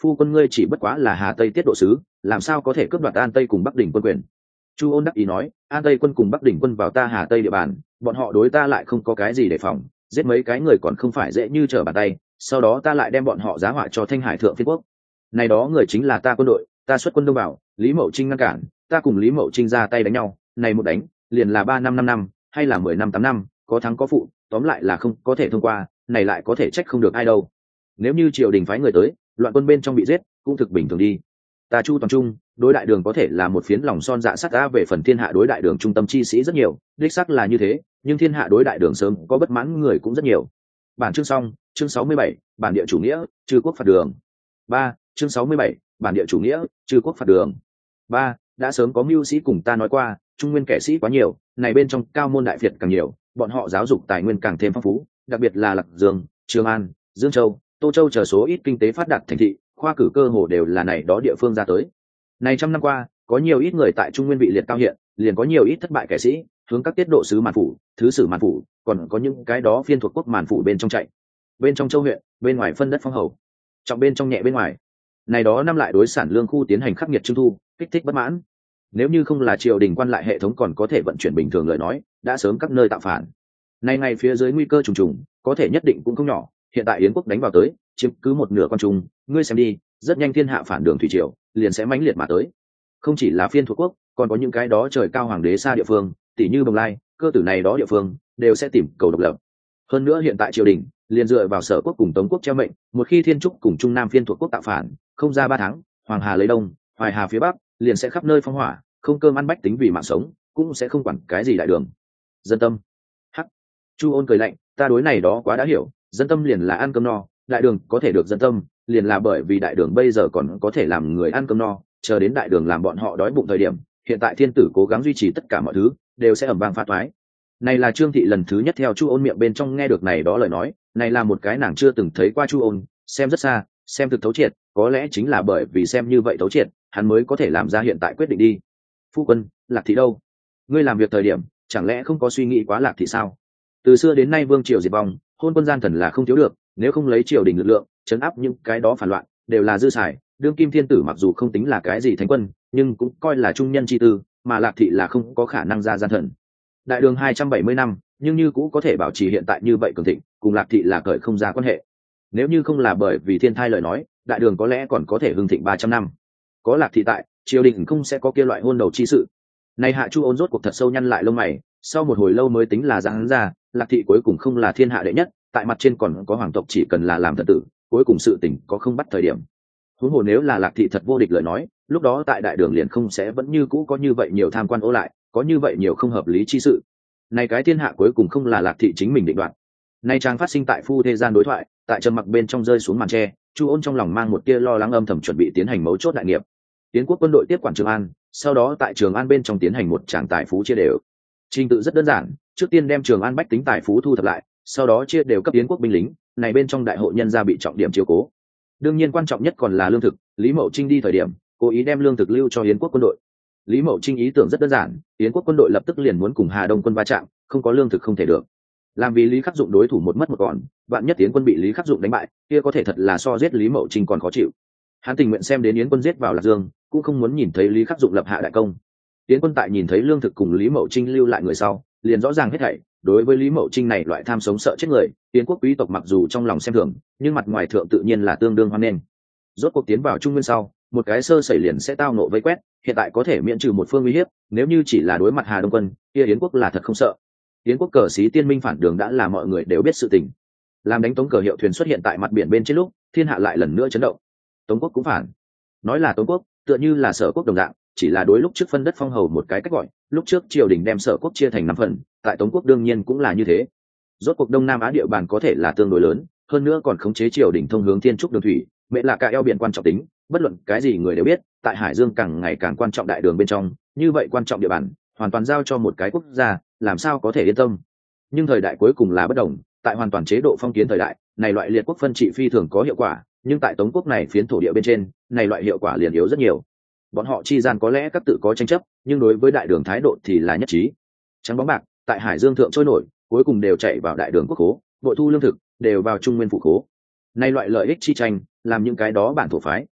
phu quân ngươi chỉ bất quá là Hà Tây tiết độ sứ, làm sao có thể cướp đoạt An Tây cùng Bắc Đỉnh quân quyền? Chu Ôn đắc ý nói, An Tây quân cùng Bắc Đỉnh quân vào ta Hà Tây địa bàn, bọn họ đối ta lại không có cái gì để phòng, giết mấy cái người còn không phải dễ như trở bàn tay, sau đó ta lại đem bọn họ giá họa cho Thanh Hải thượng phiên quốc. Này đó người chính là ta quân đội, ta xuất quân đông vào, Lý Mậu Trinh ngăn cản, ta cùng Lý Mậu Trinh ra tay đánh nhau, này một đánh, liền là 3 năm, hay là 10 năm 8 năm, có thắng có phụ, tóm lại là không có thể thông qua, này lại có thể trách không được ai đâu. Nếu như triều đình phái người tới, loạn quân bên trong bị giết, cũng thực bình thường đi. Ta Chu Toàn Trung, đối đại đường có thể là một phiến lòng son dạ sắt đã về phần thiên hạ đối đại đường trung tâm chi sĩ rất nhiều, đích xác là như thế, nhưng thiên hạ đối đại đường sớm có bất mãn người cũng rất nhiều. Bản chương xong, chương 67, bản địa chủ nghĩa, chư quốc phạt đường. 3, chương 67, bản địa chủ nghĩa, chư quốc phạt đường. 3, đã sớm có mưu sĩ cùng ta nói qua, trung nguyên kẻ sĩ quá nhiều, này bên trong cao môn đại việt càng nhiều, bọn họ giáo dục tài nguyên càng thêm phong phú, đặc biệt là Lạc Dương, Trường An, Dương Châu, Tô Châu chờ số ít kinh tế phát đạt thành thị, khoa cử cơ hồ đều là này đó địa phương ra tới. Này trăm năm qua, có nhiều ít người tại trung nguyên vị liệt cao hiện, liền có nhiều ít thất bại kẻ sĩ, hướng các tiết độ sứ màn phủ, thứ sử màn phủ, còn có những cái đó phiên thuộc quốc màn phủ bên trong chạy. Bên trong châu huyện, bên ngoài phân đất phong hầu. Trọng bên trong nhẹ bên ngoài. Này đó năm lại đối sản lương khu tiến hành khắc nghiệt trưng thu, kích thích bất mãn. Nếu như không là triều đình quan lại hệ thống còn có thể vận chuyển bình thường lời nói, đã sớm các nơi tạo phản. Nay ngày phía dưới nguy cơ trùng trùng, có thể nhất định cũng không nhỏ, hiện tại Yến quốc đánh vào tới, chiếm cứ một nửa quan trung, ngươi xem đi, rất nhanh thiên hạ phản đường thủy triều, liền sẽ mãnh liệt mà tới. Không chỉ là phiên thuộc quốc, còn có những cái đó trời cao hoàng đế xa địa phương, tỷ như Bồng Lai, cơ tử này đó địa phương, đều sẽ tìm cầu độc lập. Hơn nữa hiện tại triều đình liền dựa vào Sở quốc cùng Tống quốc treo mệnh, một khi Thiên Trúc cùng Trung Nam phiên thuộc quốc tạo phản, không ra 3 tháng, Hoàng Hà lấy đông, Hoài Hà phía bắc, liền sẽ khắp nơi phong hỏa, không cơm ăn bách tính vì mạng sống, cũng sẽ không quản cái gì đại đường. Dân tâm. Hắc. Chu Ôn cười lạnh, ta đối này đó quá đã hiểu, dân tâm liền là ăn cơm no, đại đường có thể được dân tâm, liền là bởi vì đại đường bây giờ còn có thể làm người ăn cơm no, chờ đến đại đường làm bọn họ đói bụng thời điểm, hiện tại thiên tử cố gắng duy trì tất cả mọi thứ, đều sẽ ầm vang phá toái. Này là Trương thị lần thứ nhất theo Chu Ôn miệng bên trong nghe được này đó lời nói, này là một cái nàng chưa từng thấy qua Chu Ôn, xem rất xa, xem thực thấu triệt, có lẽ chính là bởi vì xem như vậy thấu triệt, hắn mới có thể làm ra hiện tại quyết định đi. Phu quân, Lạc thị đâu? Ngươi làm việc thời điểm, chẳng lẽ không có suy nghĩ quá Lạc thị sao? Từ xưa đến nay vương triều diệt vong, hôn quân gian thần là không thiếu được, nếu không lấy triều đình lực lượng chấn áp những cái đó phản loạn, đều là dư xài. Đương kim thiên tử mặc dù không tính là cái gì thánh quân, nhưng cũng coi là trung nhân chi tư, mà Lạc thị là không có khả năng ra gian thần. Đại đường 270 năm, nhưng như cũng có thể bảo trì hiện tại như vậy cường thịnh, cùng Lạc thị là cởi không ra quan hệ. Nếu như không là bởi vì thiên thai lời nói, đại đường có lẽ còn có thể hưng thịnh 300 năm. Có Lạc thị tại, triều đình không sẽ có kia loại hôn đầu chi sự. Này Hạ Chu Ôn rốt cuộc thật sâu nhăn lại lông mày, sau một hồi lâu mới tính là giãn ra, Lạc thị cuối cùng không là thiên hạ đệ nhất, tại mặt trên còn có hoàng tộc chỉ cần là làm thật tử, cuối cùng sự tình có không bắt thời điểm. Huống hồ nếu là Lạc thị thật vô địch lời nói, lúc đó tại đại đường liền không sẽ vẫn như cũ có như vậy nhiều tham quan ô lại, có như vậy nhiều không hợp lý chi sự. Này cái thiên hạ cuối cùng không là Lạc thị chính mình định đoạt. Nay trang phát sinh tại phu thế gian đối thoại, tại trầm mặc bên trong rơi xuống màn tre, Chu Ôn trong lòng mang một tia lo lắng âm thầm chuẩn bị tiến hành mấu chốt đại nghiệp. Yến quốc quân đội tiếp quản Trường An, sau đó tại Trường An bên trong tiến hành một tràng tài phú chia đều. Trình tự rất đơn giản, trước tiên đem Trường An bách tính tài phú thu thập lại, sau đó chia đều cấp Yến quốc binh lính, này bên trong đại hội nhân gia bị trọng điểm chiếu cố. Đương nhiên quan trọng nhất còn là lương thực, Lý Mậu Trinh đi thời điểm, cố ý đem lương thực lưu cho Yến quốc quân đội. Lý Mậu Trinh ý tưởng rất đơn giản, Yến quốc quân đội lập tức liền muốn cùng Hà Đông quân va chạm, không có lương thực không thể được. Làm vì Lý Khắc Dụng đối thủ một mất một còn, vạn nhất Yến quân bị Lý Khắc Dụng đánh bại, kia có thể thật là so giết Lý Mậu Trinh còn khó chịu. Hắn tình nguyện xem đến Yến quân giết vào Lạc Dương, cũng không muốn nhìn thấy Lý Khắc Dụng lập hạ đại công. Yến quân tại nhìn thấy lương thực cùng Lý Mậu Trinh lưu lại người sau, liền rõ ràng hết thảy. Đối với Lý Mậu Trinh này loại tham sống sợ chết người, Yến quốc quý tộc mặc dù trong lòng xem thường, nhưng mặt ngoài thượng tự nhiên là tương đương hoan nghênh. Rốt cuộc tiến vào Trung Nguyên sau, một cái sơ sẩy liền sẽ tao nộ vây quét, hiện tại có thể miễn trừ một phương uy hiếp, nếu như chỉ là đối mặt Hà Đông quân, kia Yến quốc là thật không sợ. Yến quốc cờ xí tiên minh phản đường đã là mọi người đều biết sự tình. Làm đánh Tống cờ hiệu thuyền xuất hiện tại mặt biển bên trên lúc, thiên hạ lại lần nữa chấn động. Tống quốc cũng phản. Nói là Tống quốc, tựa như là Sở quốc đồng dạng, chỉ là đối lúc trước phân đất phong hầu một cái cách gọi, lúc trước triều đình đem Sở quốc chia thành 5 phần, tại Tống quốc đương nhiên cũng là như thế. Rốt cuộc Đông Nam Á địa bàn có thể là tương đối lớn, hơn nữa còn khống chế triều đình thông hướng Thiên Trúc đường thủy, mẹ là cả eo biển quan trọng tính, bất luận cái gì người đều biết, tại Hải Dương càng ngày càng quan trọng đại đường bên trong, như vậy quan trọng địa bàn, hoàn toàn giao cho một cái quốc gia, làm sao có thể yên tâm. Nhưng thời đại cuối cùng là bất đồng, tại hoàn toàn chế độ phong kiến thời đại, này loại liệt quốc phân trị phi thường có hiệu quả, nhưng tại Tống quốc này phiến thổ địa bên trên, này loại hiệu quả liền yếu rất nhiều. Bọn họ chi gian có lẽ các tự có tranh chấp, nhưng đối với đại đường thái độ thì là nhất trí. Trắng bóng bạc tại Hải Dương thượng trôi nổi, cuối cùng đều chạy vào đại đường quốc khố, bội thu lương thực đều vào Trung Nguyên phủ khố. Nay loại lợi ích chi tranh, làm những cái đó bản thổ phái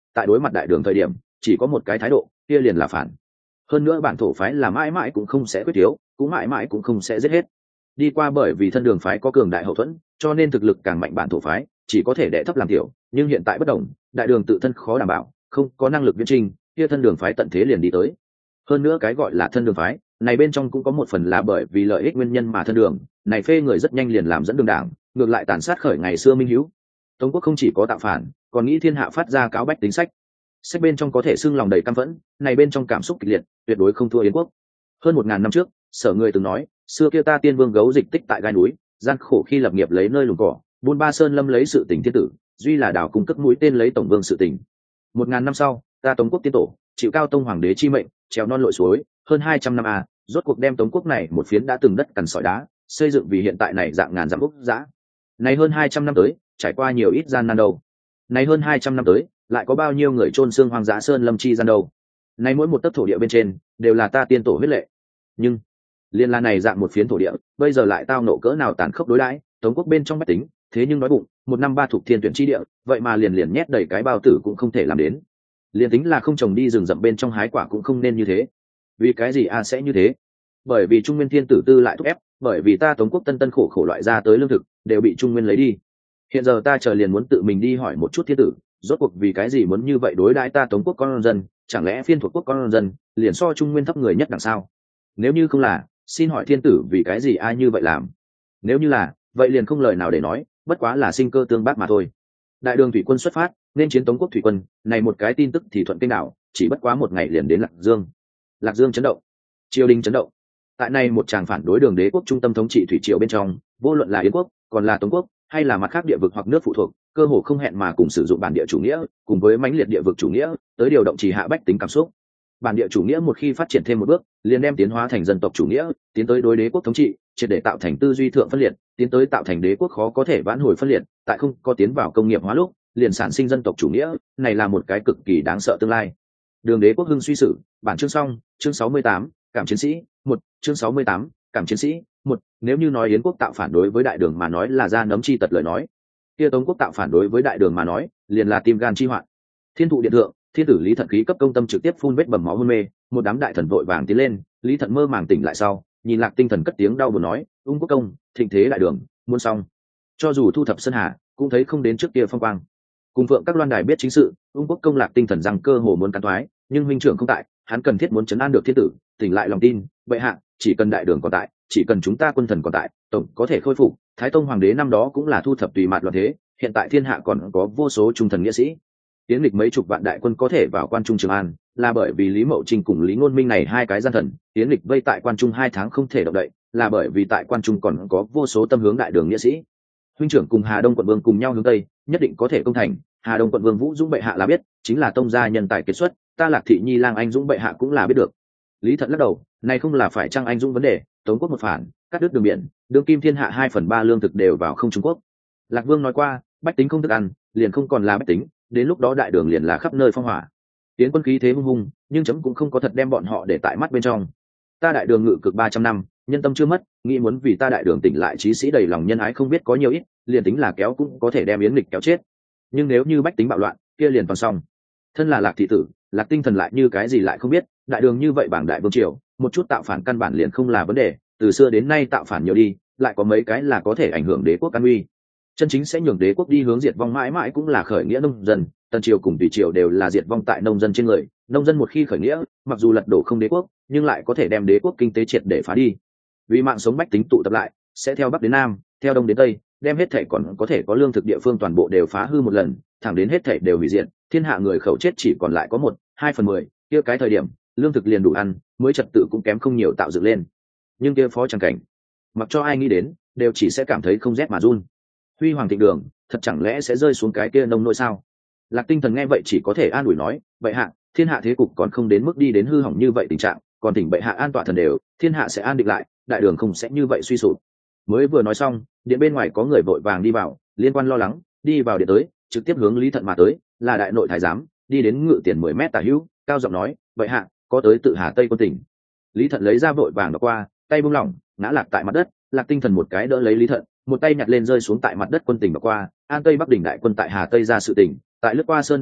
tại đối mặt đại đường thời điểm chỉ có một cái thái độ, kia liền là phản. Hơn nữa bản thổ phái là mãi mãi cũng không sẽ quyết thiếu, cũng mãi mãi cũng không sẽ giết hết. Đi qua bởi vì thân đường phái có cường đại hậu thuẫn, cho nên thực lực càng mạnh bản thổ phái chỉ có thể đệ thấp làm tiểu, nhưng hiện tại bất đồng, đại đường tự thân khó đảm bảo, không có năng lực viễn trinh, kia thân đường phái tận thế liền đi tới. Hơn nữa cái gọi là thân đường phái này bên trong cũng có một phần là bởi vì lợi ích nguyên nhân mà thân đường này phê người rất nhanh liền làm dẫn đường đảng, ngược lại tàn sát khởi ngày xưa minh hữu. Tống quốc không chỉ có tạo phản, còn nghĩ thiên hạ phát ra cáo bách tính sách. Sách bên trong có thể xưng lòng đầy căm phẫn, này bên trong cảm xúc kịch liệt, tuyệt đối không thua Yến quốc. Hơn 1000 năm trước, Sở người từng nói, xưa kia ta tiên vương gấu dịch tích tại gai núi, gian khổ khi lập nghiệp lấy nơi lùng cỏ, buôn ba sơn lâm lấy sự tình thiên tử, duy là đảo cung cấp mũi tên lấy tổng vương sự tình. 1000 năm sau, ta Tống quốc tiên tổ, chịu cao tông hoàng đế chi mệnh, trèo non lội suối, hơn 200 năm rốt cuộc đem Tống quốc này một phiến đã từng đất cằn sỏi đá, xây dựng vì hiện tại này dạng ngàn dặm quốc dã. Này hơn 200 năm tới, trải qua nhiều ít gian nan đâu. Này hơn 200 năm tới, lại có bao nhiêu người chôn xương hoang dã sơn lâm chi gian đâu. Này mỗi một tấc thổ địa bên trên, đều là ta tiên tổ huyết lệ. Nhưng liên la này dạng một phiến thổ địa, bây giờ lại tao nộ cỡ nào tàn khốc đối đãi, Tống quốc bên trong bách tính, thế nhưng nói bụng, 1 năm 3 thuộc thiên tuyển chi địa, vậy mà liền nhét đầy cái bao tử cũng không thể làm đến. Liền tính là không trồng đi rừng rậm bên trong hái quả cũng không nên như thế. Vì cái gì sẽ như thế? Bởi vì Trung Nguyên thiên tử tư lại thúc ép, bởi vì ta Tống quốc tân tân khổ khổ loại ra tới lương thực, đều bị Trung Nguyên lấy đi. Hiện giờ ta chờ liền muốn tự mình đi hỏi một chút thiên tử, rốt cuộc vì cái gì muốn như vậy đối đãi ta Tống quốc con dân, chẳng lẽ phiên thuộc quốc con dân liền so Trung Nguyên thấp người nhất đằng sao? Nếu như không là, xin hỏi thiên tử vì cái gì ai như vậy làm? Nếu như là, vậy liền không lời nào để nói, bất quá là sinh cơ tương bác mà thôi. Đại đường thủy quân xuất phát, nên chiến Tống quốc thủy quân, này một cái tin tức thì thuận kênh nào, chỉ bất quá một ngày liền đến Lạc Dương. Lạc Dương chấn động, triều đình chấn động. Tại này một tràng phản đối đường đế quốc trung tâm thống trị thủy triều bên trong, vô luận là Yến quốc, còn là Tống quốc, hay là mặt khác địa vực hoặc nước phụ thuộc, cơ hồ không hẹn mà cùng sử dụng bản địa chủ nghĩa, cùng với mãnh liệt địa vực chủ nghĩa, tới điều động trì hạ bách tính cảm xúc. Bản địa chủ nghĩa một khi phát triển thêm một bước, liền đem tiến hóa thành dân tộc chủ nghĩa, tiến tới đối đế quốc thống trị, triệt để tạo thành tư duy thượng phân liệt, tiến tới tạo thành đế quốc khó có thể vãn hồi phân liệt, tại không có tiến vào công nghiệp hóa lúc, liền sản sinh dân tộc chủ nghĩa, này là một cái cực kỳ đáng sợ tương lai. Đường đế quốc hưng suy sử, bản chương xong, chương 68, cảm chiến sĩ, 1, chương 68, cảm chiến sĩ, 1, nếu như nói Yến quốc tạo phản đối với đại đường mà nói là da nấm chi tật lời nói, kia Tống quốc tạo phản đối với đại đường mà nói, liền là tim gan chi hoạn. Thiên thụ điện thượng, thiên tử Lý Thận khí cấp công tâm trực tiếp phun vết bầm máu hôn mê, một đám đại thần vội vàng tiến lên, Lý Thận mơ màng tỉnh lại sau, nhìn Lạc Tinh Thần cất tiếng đau buồn nói, ung quốc công, thịnh thế đại đường, muốn xong. Cho dù thu thập sơn hà, cũng thấy không đến trước kia phong quang. Cùng phượng các loan đài biết chính sự, ung quốc công Lạc Tinh Thần rằng cơ hồ muốn cắn thoái, nhưng huynh trưởng không tại, hắn cần thiết muốn trấn an được thiên tử, tỉnh lại lòng tin, bệ hạ, chỉ cần đại đường còn tại, chỉ cần chúng ta quân thần còn tại, tổng có thể khôi phục. Thái Tông hoàng đế năm đó cũng là thu thập tùy mạt loạn thế, hiện tại thiên hạ còn có vô số trung thần nghĩa sĩ. Tiến lịch mấy chục vạn đại quân có thể vào quan trung Trường An, là bởi vì Lý Mậu Trinh cùng Lý Ngôn Minh này hai cái gian thần, tiến lịch vây tại quan trung 2 tháng không thể động đậy, là bởi vì tại quan trung còn có vô số tâm hướng đại đường nghĩa sĩ. Huynh trưởng cùng Hà Đông quận vương cùng nhau hướng tây, nhất định có thể công thành. Hà Đông quận vương Vũ Dũng bệ hạ là biết, chính là tông gia nhân tài kiệt xuất, ta Lạc Thị Nhi lang anh Dũng bệ hạ cũng là biết được. Lý Thận lắc đầu, này không là phải chăng anh Dũng vấn đề, Tống quốc một phản, cắt đứt đường biển, đường kim thiên hạ 2/3 lương thực đều vào không Trung Quốc. Lạc Vương nói qua, bách tính không thức ăn, liền không còn là bách tính, đến lúc đó đại đường liền là khắp nơi phong hỏa. Tiến quân khí thế hung hung, nhưng chấm cũng không có thật đem bọn họ để tại mắt bên trong. Ta đại đường ngự cực 300 năm, nhân tâm chưa mất, nghĩ muốn vì ta đại đường tỉnh lại chí sĩ đầy lòng nhân ái không biết có nhiều ít, liền tính là kéo cũng có thể đem Yến lịch kéo chết. Nhưng nếu như bách tính bạo loạn, kia liền toàn xong. Thân là Lạc thị tử, Lạc Tinh Thần lại như cái gì lại không biết, đại đường như vậy bảng đại vương triều, một chút tạo phản căn bản liền không là vấn đề, từ xưa đến nay tạo phản nhiều đi, lại có mấy cái là có thể ảnh hưởng đế quốc an uy. Chân chính sẽ nhường đế quốc đi hướng diệt vong mãi mãi cũng là khởi nghĩa nông dân, tần triều cùng tùy triều đều là diệt vong tại nông dân trên người. Nông dân một khi khởi nghĩa, mặc dù lật đổ không đế quốc, nhưng lại có thể đem đế quốc kinh tế triệt để phá đi. Vì mạng sống bách tính tụ tập lại, sẽ theo bắc đến nam, theo đông đến tây, đem hết thể còn có thể có lương thực địa phương toàn bộ đều phá hư một lần, thẳng đến hết thể đều hủy diệt, thiên hạ người khẩu chết chỉ còn lại có 1/2/10, kia cái thời điểm, lương thực liền đủ ăn, mới trật tự cũng kém không nhiều tạo dựng lên. Nhưng kia phó chẳng cảnh, mặc cho ai nghĩ đến, đều chỉ sẽ cảm thấy không rét mà run. Huy hoàng thịnh đường, thật chẳng lẽ sẽ rơi xuống cái kia nông nỗi sao? Lạc Tinh Thần nghe vậy chỉ có thể an ủi nói, vậy hạ, thiên hạ thế cục còn không đến mức đi đến hư hỏng như vậy tình trạng, còn tỉnh bệ hạ an tọa thần đều, thiên hạ sẽ an định lại, đại đường không sẽ như vậy suy sụp. Mới vừa nói xong, điện bên ngoài có người vội vàng đi vào, liên quan lo lắng, đi vào điện tới, trực tiếp hướng Lý Thận mà tới, là đại nội thái giám, đi đến ngự tiền 10 mét tả hữu, cao giọng nói, vậy hạ, có tới tự Hà Tây quân tỉnh. Lý Thận lấy ra vội vàng đọc qua, tay buông lỏng, ngã lạc tại mặt đất. Lạc Tinh Thần một cái đỡ lấy Lý Thận, một tay nhặt lên rơi xuống tại mặt đất quân tỉnh đọc qua, an tây bắc đỉnh đại quân tại Hà Tây ra sự tỉnh, tại lướt qua sơn đạo lúc,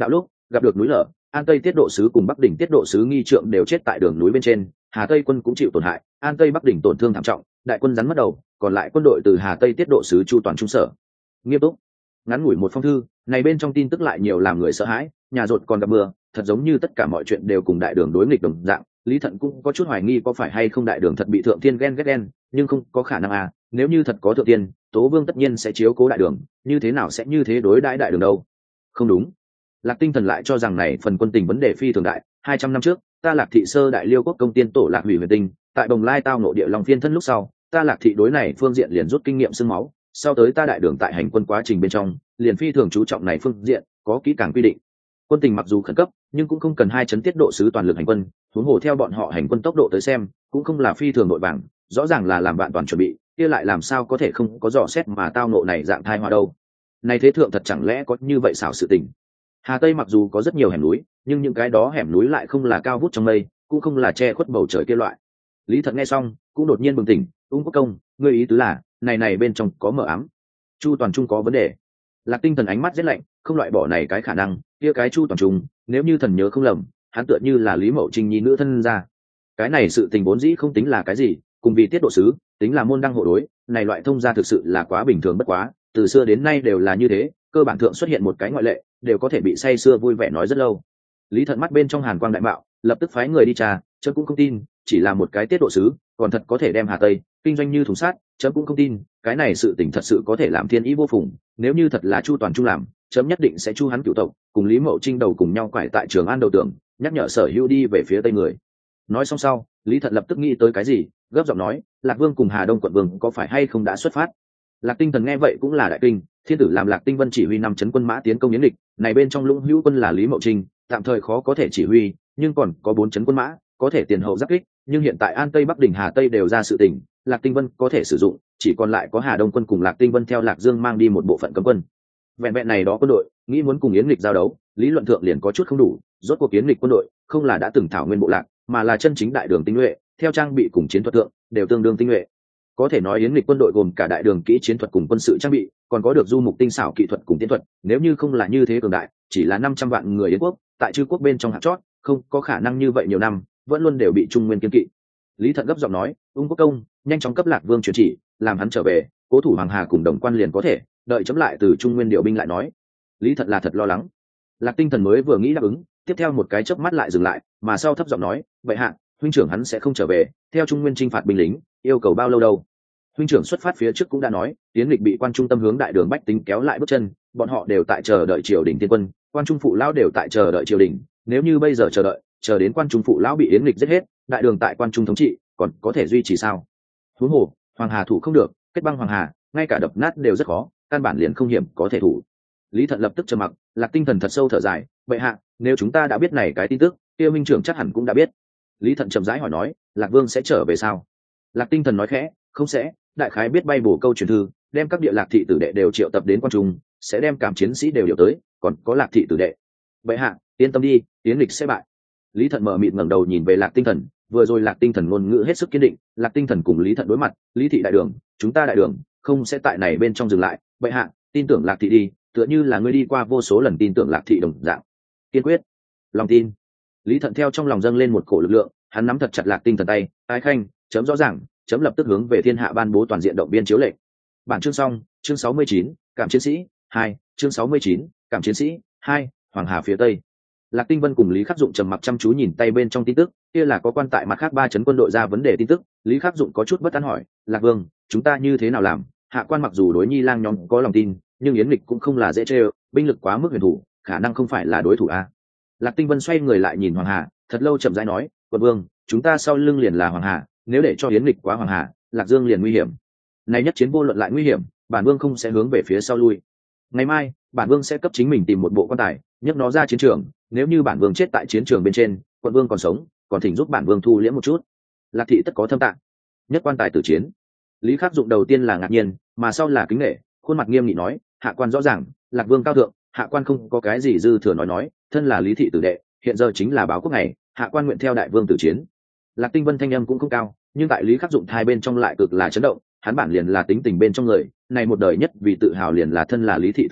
gặp được núi lở, An Tây tiết độ sứ cùng Bắc đỉnh tiết độ sứ nghi trượng đều chết tại đường núi bên trên, Hà Tây quân cũng chịu tổn hại, An Tây Bắc đỉnh tổn thương thảm trọng, đại quân rắn mất đầu, còn lại quân đội từ Hà Tây tiết độ sứ chu toàn trung sở. Nghiêm túc. Ngắn ngủi một phong thư, này bên trong tin tức lại nhiều làm người sợ hãi, nhà rột còn gặp mưa, thật giống như tất cả mọi chuyện đều cùng đại đường đối nghịch đồng dạng. Lý Thận cũng có chút hoài nghi có phải hay không đại đường thật bị thượng tiên ghen ghét đen, nhưng không có khả năng à, nếu như thật có thượng tiên, Tố Vương tất nhiên sẽ chiếu cố đại đường, như thế nào sẽ như thế đối đãi đại đường đâu? Không đúng. Lạc Tinh Thần lại cho rằng này phần quân tình vấn đề phi thường đại, 200 năm trước, ta Lạc thị sơ đại Liêu quốc công tiên tổ Lạc Hủy Huyền Tinh, tại Bồng Lai tao ngộ địa long phiên thân lúc sau, ta Lạc thị đối này phương diện liền rút kinh nghiệm xương máu, sau tới ta đại đường tại hành quân quá trình bên trong, liền phi thường chú trọng này phương diện, có kỹ càng quy định. Quân tình mặc dù khẩn cấp, nhưng cũng không cần hai chấn tiết độ sứ toàn lực hành quân, huống hồ theo bọn họ hành quân tốc độ tới xem, cũng không là phi thường nội vàng, rõ ràng là làm bạn toàn chuẩn bị, kia lại làm sao có thể không có dò xét mà tao ngộ này dạng thai hoa đâu. Này thế thượng thật chẳng lẽ có như vậy xảo sự tình. Hà Tây mặc dù có rất nhiều hẻm núi, nhưng những cái đó hẻm núi lại không là cao vút trong mây, cũng không là che khuất bầu trời kia loại. Lý Thận nghe xong, cũng đột nhiên bừng tỉnh, "Ung Quốc công, ngươi ý tứ là, này bên trong có mờ ám. Chu Toàn Trung có vấn đề." Lạc Tinh Thần ánh mắt rất lạnh, không loại bỏ này cái khả năng, kia cái Chu Toàn Trung, nếu như thần nhớ không lầm, hắn tựa như là Lý Mậu Trinh nhi nữ thân ra. Cái này sự tình vốn dĩ không tính là cái gì, cùng vì tiết độ sứ, tính là môn đăng hộ đối, này loại thông gia thực sự là quá bình thường bất quá, từ xưa đến nay đều là như thế, cơ bản thượng xuất hiện một cái ngoại lệ, đều có thể bị say sưa vui vẻ nói rất lâu. Lý Thận mắt bên trong hàn quang đại mạo, lập tức phái người đi tra, chớ cũng không tin, chỉ là một cái tiết độ sứ, còn thật có thể đem Hà Tây kinh doanh như thùng sát, chớ cũng không tin, cái này sự tình thật sự có thể làm thiên ý vô phùng, nếu như thật là Chu Toàn Trung làm, chấm nhất định sẽ chu hắn cửu tộc, cùng Lý Mậu Trinh đầu cùng nhau quải tại Trường An đầu tường, nhắc nhở Sở Hữu đi về phía tây người. Nói xong sau, Lý Thận lập tức nghĩ tới cái gì, gấp giọng nói, Lạc Vương cùng Hà Đông quận vương có phải hay không đã xuất phát? Lạc Tinh Thần nghe vậy cũng là đại kinh, thiên tử làm Lạc Tinh Vân chỉ huy 5 chấn quân mã tiến công Yến Địch, này bên trong Lũng Hữu quân là Lý Mậu Trinh, tạm thời khó có thể chỉ huy, nhưng còn có 4 chấn quân mã, có thể tiền hậu giáp kích, nhưng hiện tại An Tây Bắc đỉnh Hà Tây đều ra sự tình, Lạc Tinh Vân có thể sử dụng, chỉ còn lại có Hà Đông quân cùng Lạc Tinh Vân theo Lạc Dương mang đi một bộ phận cấm quân. Vẹn vẹn này đó quân đội, nghĩ muốn cùng Yến Địch giao đấu, lý luận thượng liền có chút không đủ, rốt cuộc Yến Địch quân đội không là đã từng thảo nguyên bộ lạc, mà là chân chính đại đường tinh nhuệ, theo trang bị cùng chiến thuật thượng đều tương đương tinh nhuệ. Có thể nói Yến Lịch quân đội gồm cả đại đường kỹ chiến thuật cùng quân sự trang bị, còn có được du mục tinh xảo kỹ thuật cùng tiến thuật, nếu như không là như thế cường đại, chỉ là 500 vạn người Yến quốc, tại chư quốc bên trong hạt chót, không có khả năng như vậy nhiều năm, vẫn luôn đều bị Trung Nguyên kiên kỵ. Lý Thận gấp giọng nói, "Ung Quốc công, nhanh chóng cấp Lạc Vương truyền chỉ, làm hắn trở về, cố thủ Hoàng Hà cùng Đồng Quan liền có thể, đợi chấm lại từ Trung Nguyên điều binh lại nói." Lý Thận là thật lo lắng. Lạc Tinh Thần mới vừa nghĩ đáp ứng, tiếp theo một cái chớp mắt lại dừng lại, mà sau thấp giọng nói, "Bệ hạ, huynh trưởng hắn sẽ không trở về, theo Trung Nguyên chinh phạt binh lính, yêu cầu bao lâu đâu?" Huynh trưởng xuất phát phía trước cũng đã nói, Yến Lịch bị quan trung tâm hướng đại đường bách tính kéo lại bước chân, bọn họ đều tại chờ đợi triều đình tiên quân, quan trung phụ lão đều tại chờ đợi triều đình, nếu như bây giờ chờ đợi, chờ đến quan trung phụ lão bị Yến Lịch giết hết, đại đường tại quan trung thống trị, còn có thể duy trì sao? Huống hồ, Hoàng Hà thủ không được, kết băng Hoàng Hà, ngay cả đập nát đều rất khó, căn bản liền không hiểm có thể thủ. Lý Thận lập tức trầm mặc, Lạc Tinh Thần thật sâu thở dài, "Bệ hạ, nếu chúng ta đã biết này cái tin tức, kia huynh trưởng chắc hẳn cũng đã biết." Lý Thận chậm rãi hỏi nói, "Lạc Vương sẽ trở về sao?" Lạc Tinh Thần nói khẽ, "Không sẽ, đại khái biết bay bổ câu truyền thư, đem các địa Lạc thị tử đệ đều triệu tập đến quan trung, sẽ đem cảm chiến sĩ đều điều tới, còn có Lạc thị tử đệ. Bệ hạ, yên tâm đi, Yến Lịch sẽ bại." Lý Thận mở mịt ngẩng đầu nhìn về Lạc Tinh Thần, vừa rồi Lạc Tinh Thần ngôn ngữ hết sức kiên định, Lạc Tinh Thần cùng Lý Thận đối mặt, "Lý thị đại đường, chúng ta đại đường, không sẽ tại này bên trong dừng lại, bệ hạ, tin tưởng Lạc thị đi, tựa như là ngươi đi qua vô số lần tin tưởng Lạc thị đồng dạng." Kiên quyết, lòng tin. Lý Thận theo trong lòng dâng lên một cổ lực lượng, hắn nắm thật chặt Lạc Tinh Thần tay, "Ái khanh, chấm rõ ràng, chấm lập tức hướng về thiên hạ ban bố toàn diện động viên chiếu lệnh." Bản chương xong, chương 69, cảm chiến sĩ 2, chương 69, cảm chiến sĩ 2, Hoàng Hà phía tây. Lạc Tinh Vân cùng Lý Khắc Dụng trầm mặc chăm chú nhìn tay bên trong tin tức, kia là có quan tại mặt khác 3 chấn quân đội ra vấn đề tin tức. Lý Khắc Dụng có chút bất an hỏi, "Lạc Vương, chúng ta như thế nào làm?" Hạ quan mặc dù đối Nhi Lang nhóm có lòng tin, nhưng Yến Lịch cũng không là dễ chơi, binh lực quá mức huyền thủ, khả năng không phải là đối thủ a. Lạc Tinh Vân xoay người lại nhìn Hoàng Hà, thật lâu chậm rãi nói, "Quận vương, chúng ta sau lưng liền là Hoàng Hà, nếu để cho Yến Lịch quá Hoàng Hà, Lạc Dương liền nguy hiểm. Này nhất chiến vô luận lại nguy hiểm, bản vương không sẽ hướng về phía sau lui. Ngày mai, bản vương sẽ cấp chính mình tìm một bộ quan tài, nhấc nó ra chiến trường, nếu như bản vương chết tại chiến trường bên trên, quận vương còn sống, còn thỉnh giúp bản vương thu liễm một chút." Lạc thị tất có thâm tạng, nhất quan tài tử chiến. Lý Khắc Dụng đầu tiên là ngạc nhiên, mà sau là kính nể, khuôn mặt nghiêm nghị nói, "Hạ quan rõ ràng, Lạc Vương cao thượng, hạ quan không có cái gì dư thừa nói, thân là Lý thị tử đệ, hiện giờ chính là báo quốc ngày, hạ quan nguyện theo đại vương tử chiến." Lạc Tinh Vân thanh âm cũng không cao, nhưng tại Lý Khắc Dụng thai bên trong lại cực là chấn động, hắn bản liền là tính tình bên trong người, này một đời nhất vì tự hào liền là thân là Lý thị tử đệ,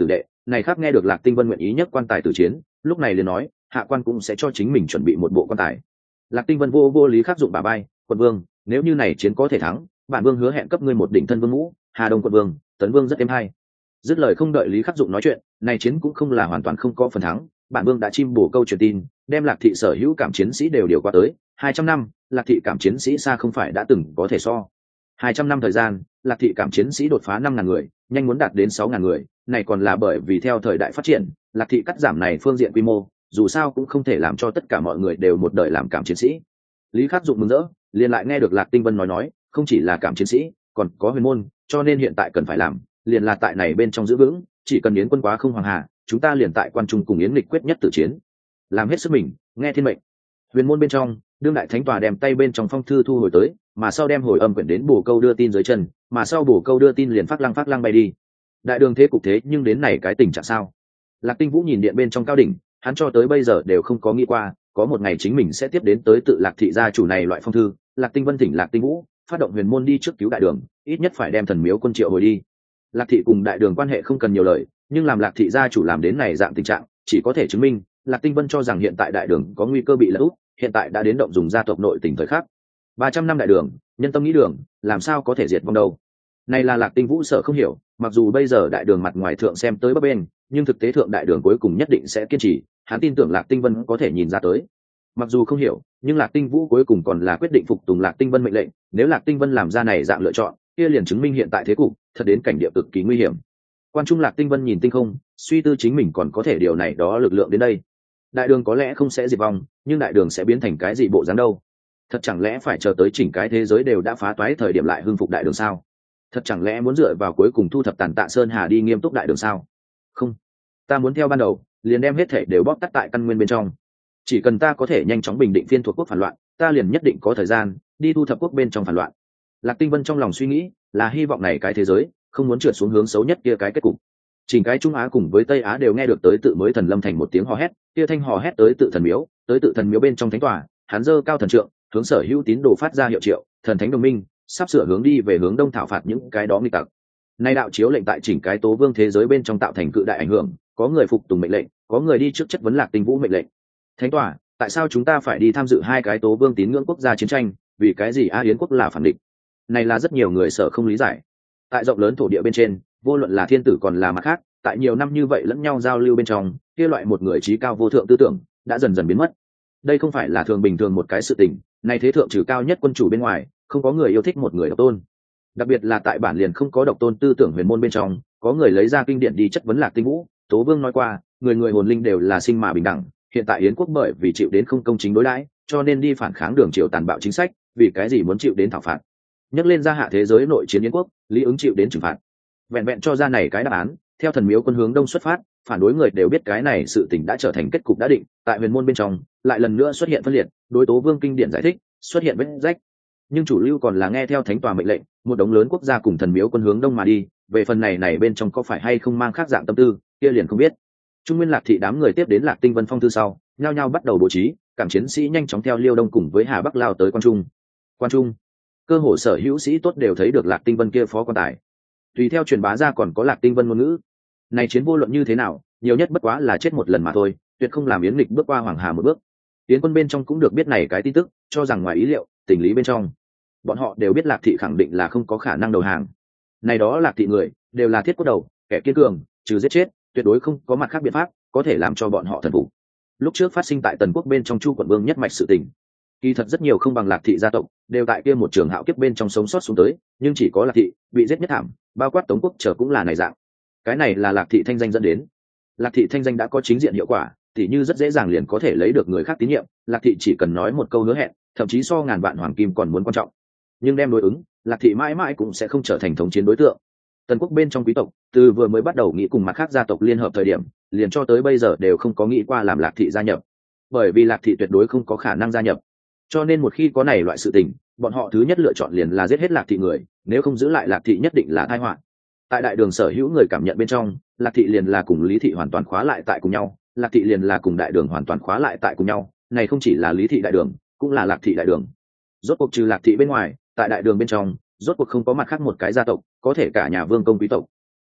này khác nghe được Lạc Tinh Vân nguyện ý nhất quan tài tử chiến, lúc này liền nói hạ quan cũng sẽ cho chính mình chuẩn bị một bộ quan tài. Lạc Tinh Vân vô lý khắc dụng bà bay, quận vương, nếu như này chiến có thể thắng, bản vương hứa hẹn cấp ngươi một đỉnh thân vương mũ. Hà Đông quận vương, Tấn vương rất êm hay. Dứt lời không đợi Lý Khắc Dụng nói chuyện, này chiến cũng không là hoàn toàn không có phần thắng, bản vương đã chim bổ câu truyền tin, đem Lạc thị sở hữu cảm chiến sĩ đều điều qua tới, 200 năm, Lạc thị cảm chiến sĩ xa không phải đã từng có thể so. 200 năm thời gian, Lạc thị cảm chiến sĩ đột phá 5.000 người, nhanh muốn đạt đến 6.000 người, này còn là bởi vì theo thời đại phát triển, Lạc thị cắt giảm này phương diện quy mô, dù sao cũng không thể làm cho tất cả mọi người đều một đời làm cảm chiến sĩ. Lý Khắc Dụng mừng rỡ, liền lại nghe được Lạc Tinh Vân nói, không chỉ là cảm chiến sĩ, còn có huyền môn, cho nên hiện tại cần phải làm, liền là tại này bên trong giữ vững, chỉ cần Yến quân quá không hoàng hà, chúng ta liền tại quan trung cùng Yến nghịch quyết nhất tử chiến, làm hết sức mình, nghe thiên mệnh. Huyền môn bên trong, đương đại thánh tòa đem tay bên trong phong thư thu hồi tới, mà sau đem hồi âm quyển đến bổ câu đưa tin dưới chân, mà sau bổ câu đưa tin liền phát lăng bay đi. Đại đường thế cục thế nhưng đến này cái tình trạng sao? Lạc Tinh Vũ nhìn điện bên trong cao đỉnh, hắn cho tới bây giờ đều không có nghĩ qua, có một ngày chính mình sẽ tiếp đến tới tự Lạc thị gia chủ này loại phong thư. Lạc Tinh Vân thỉnh Lạc Tinh Vũ phát động huyền môn đi trước cứu đại đường, ít nhất phải đem thần miếu quân triệu hồi đi. Lạc thị cùng đại đường quan hệ không cần nhiều lời, nhưng làm Lạc thị gia chủ làm đến này dạng tình trạng, chỉ có thể chứng minh Lạc Tinh Vân cho rằng hiện tại đại đường có nguy cơ bị lật úp, hiện tại đã đến động dùng gia tộc nội tình thời khắc. 300 năm đại đường, nhân tâm nghĩ đường, làm sao có thể diệt vong đâu? Này là Lạc Tinh Vũ sợ không hiểu, mặc dù bây giờ đại đường mặt ngoài thượng xem tới bấp bên, nhưng thực tế thượng đại đường cuối cùng nhất định sẽ kiên trì, hắn tin tưởng Lạc Tinh Vân có thể nhìn ra tới. Mặc dù không hiểu, nhưng Lạc Tinh Vũ cuối cùng còn là quyết định phục tùng Lạc Tinh Vân mệnh lệnh, nếu Lạc Tinh Vân làm ra này dạng lựa chọn, kia liền chứng minh hiện tại thế cục thật đến cảnh địa cực kỳ nguy hiểm. Quan trung Lạc Tinh Vân nhìn tinh không, suy tư chính mình còn có thể điều này đó lực lượng đến đây. Đại đường có lẽ không sẽ diệt vong, nhưng đại đường sẽ biến thành cái gì bộ dáng đâu? Thật chẳng lẽ phải chờ tới chỉnh cái thế giới đều đã phá toái thời điểm lại hưng phục đại đường sao? Thật chẳng lẽ muốn dựa vào cuối cùng thu thập tàn tạ sơn hà đi nghiêm túc đại đường sao? Không, ta muốn theo ban đầu, liền đem hết thể đều bóp tắt tại căn nguyên bên trong. Chỉ cần ta có thể nhanh chóng bình định phiên thuộc quốc phản loạn, ta liền nhất định có thời gian đi thu thập quốc bên trong phản loạn. Lạc Tinh Vân trong lòng suy nghĩ là hy vọng này cái thế giới không muốn trượt xuống hướng xấu nhất kia cái kết cục. Chỉnh cái Trung Á cùng với Tây Á đều nghe được tới tự mới thần lâm thành một tiếng hò hét, kia thanh hò hét tới tự thần miếu, tới tự thần miếu bên trong thánh tòa, hắn giơ cao thần trượng, hướng sở hữu tín đồ phát ra hiệu triệu, thần thánh đồng minh sắp sửa hướng đi về hướng đông thảo phạt những cái đó nghịch tặc. Nay đạo chiếu lệnh tại chỉnh cái tố vương thế giới bên trong tạo thành cự đại ảnh hưởng, có người phục tùng mệnh lệnh, có người đi trước chất vấn Lạc Tinh Vũ mệnh lệnh. Thánh tòa, tại sao chúng ta phải đi tham dự hai cái tố vương tín ngưỡng quốc gia chiến tranh, vì cái gì A Yến quốc là phản địch? Này là rất nhiều người sợ không lý giải. Tại rộng lớn thổ địa bên trên, vô luận là thiên tử còn là mặt khác, tại nhiều năm như vậy lẫn nhau giao lưu bên trong, kia loại một người trí cao vô thượng tư tưởng đã dần dần biến mất. Đây không phải là thường bình thường một cái sự tình, này thế thượng trừ cao nhất quân chủ bên ngoài, không có người yêu thích một người độc tôn. Đặc biệt là tại bản liền không có độc tôn tư tưởng huyền môn bên trong, có người lấy ra kinh điển đi chất vấn Lạc Tinh Vũ. Tố Vương nói qua, người người hồn linh đều là sinh mà bình đẳng, hiện tại Yến quốc bởi vì chịu đến không công chính đối đãi, cho nên đi phản kháng đường triều tàn bạo chính sách, vì cái gì muốn chịu đến thảo phạt. Nhắc lên gia hạ thế giới nội chiến Yến quốc, lý ứng chịu đến trừng phạt. Vẹn vẹn cho ra này cái đáp án, theo thần miếu quân hướng đông xuất phát, phản đối người đều biết cái này sự tình đã trở thành kết cục đã định. Tại huyền môn bên trong lại lần nữa xuất hiện phân liệt, đối Tố Vương kinh điển giải thích xuất hiện vết rách, nhưng chủ lưu còn là nghe theo thánh tòa mệnh lệnh, một đống lớn quốc gia cùng thần miếu quân hướng đông mà đi. Về phần này bên trong có phải hay không mang khác dạng tâm tư, kia liền không biết. Trung Nguyên Lạc thị đám người tiếp đến Lạc Tinh Vân phong thư sau, nhao nhao bắt đầu bố trí, cảm chiến sĩ nhanh chóng theo Liêu Đông cùng với Hà Bắc lao tới Quan Trung. Quan Trung, cơ hồ sở hữu sĩ tốt đều thấy được Lạc Tinh Vân kia phó quan tài. Tùy theo truyền bá ra còn có Lạc Tinh Vân ngôn ngữ. Này chiến vô luận như thế nào, nhiều nhất bất quá là chết một lần mà thôi, tuyệt không làm Yến nghịch bước qua Hoàng Hà một bước. Yến quân bên trong cũng được biết này cái tin tức, cho rằng ngoài ý liệu, tình lý bên trong, bọn họ đều biết Lạc thị khẳng định là không có khả năng đầu hàng. Này đó Lạc thị người đều là thiết cốt đầu, kẻ kiên cường, trừ giết chết, tuyệt đối không có mặt khác biện pháp có thể làm cho bọn họ thần phục. Lúc trước phát sinh tại Tần quốc bên trong Chu quận vương nhất mạch sự tình, kỳ thật rất nhiều không bằng Lạc thị gia tộc đều tại kia một trường hạo kiếp bên trong sống sót xuống tới, nhưng chỉ có Lạc thị bị giết nhất thảm, bao quát Tống quốc trở cũng là này dạng. Cái này là Lạc thị thanh danh dẫn đến. Lạc thị thanh danh đã có chính diện hiệu quả, thì như rất dễ dàng liền có thể lấy được người khác tín nhiệm. Lạc thị chỉ cần nói một câu hứa hẹn, thậm chí so ngàn vạn hoàng kim còn muốn quan trọng. Nhưng đem đối ứng, Lạc thị mãi mãi cũng sẽ không trở thành thống chiến đối tượng. Tần quốc bên trong quý tộc, từ vừa mới bắt đầu nghĩ cùng mặt khác gia tộc liên hợp thời điểm, liền cho tới bây giờ đều không có nghĩ qua làm Lạc thị gia nhập, bởi vì Lạc thị tuyệt đối không có khả năng gia nhập. Cho nên một khi có này loại sự tình, bọn họ thứ nhất lựa chọn liền là giết hết Lạc thị người, nếu không giữ lại Lạc thị nhất định là tai họa. Tại đại đường sở hữu người cảm nhận bên trong, Lạc thị liền là cùng Lý thị hoàn toàn khóa lại tại cùng nhau, Lạc thị liền là cùng đại đường hoàn toàn khóa lại tại cùng nhau, này không chỉ là Lý thị đại đường, cũng là Lạc thị đại đường. Rốt cuộc trừ Lạc thị bên ngoài, tại đại đường bên trong, rốt cuộc không có mặt khác một cái gia tộc có thể cả nhà vương công quý tộc.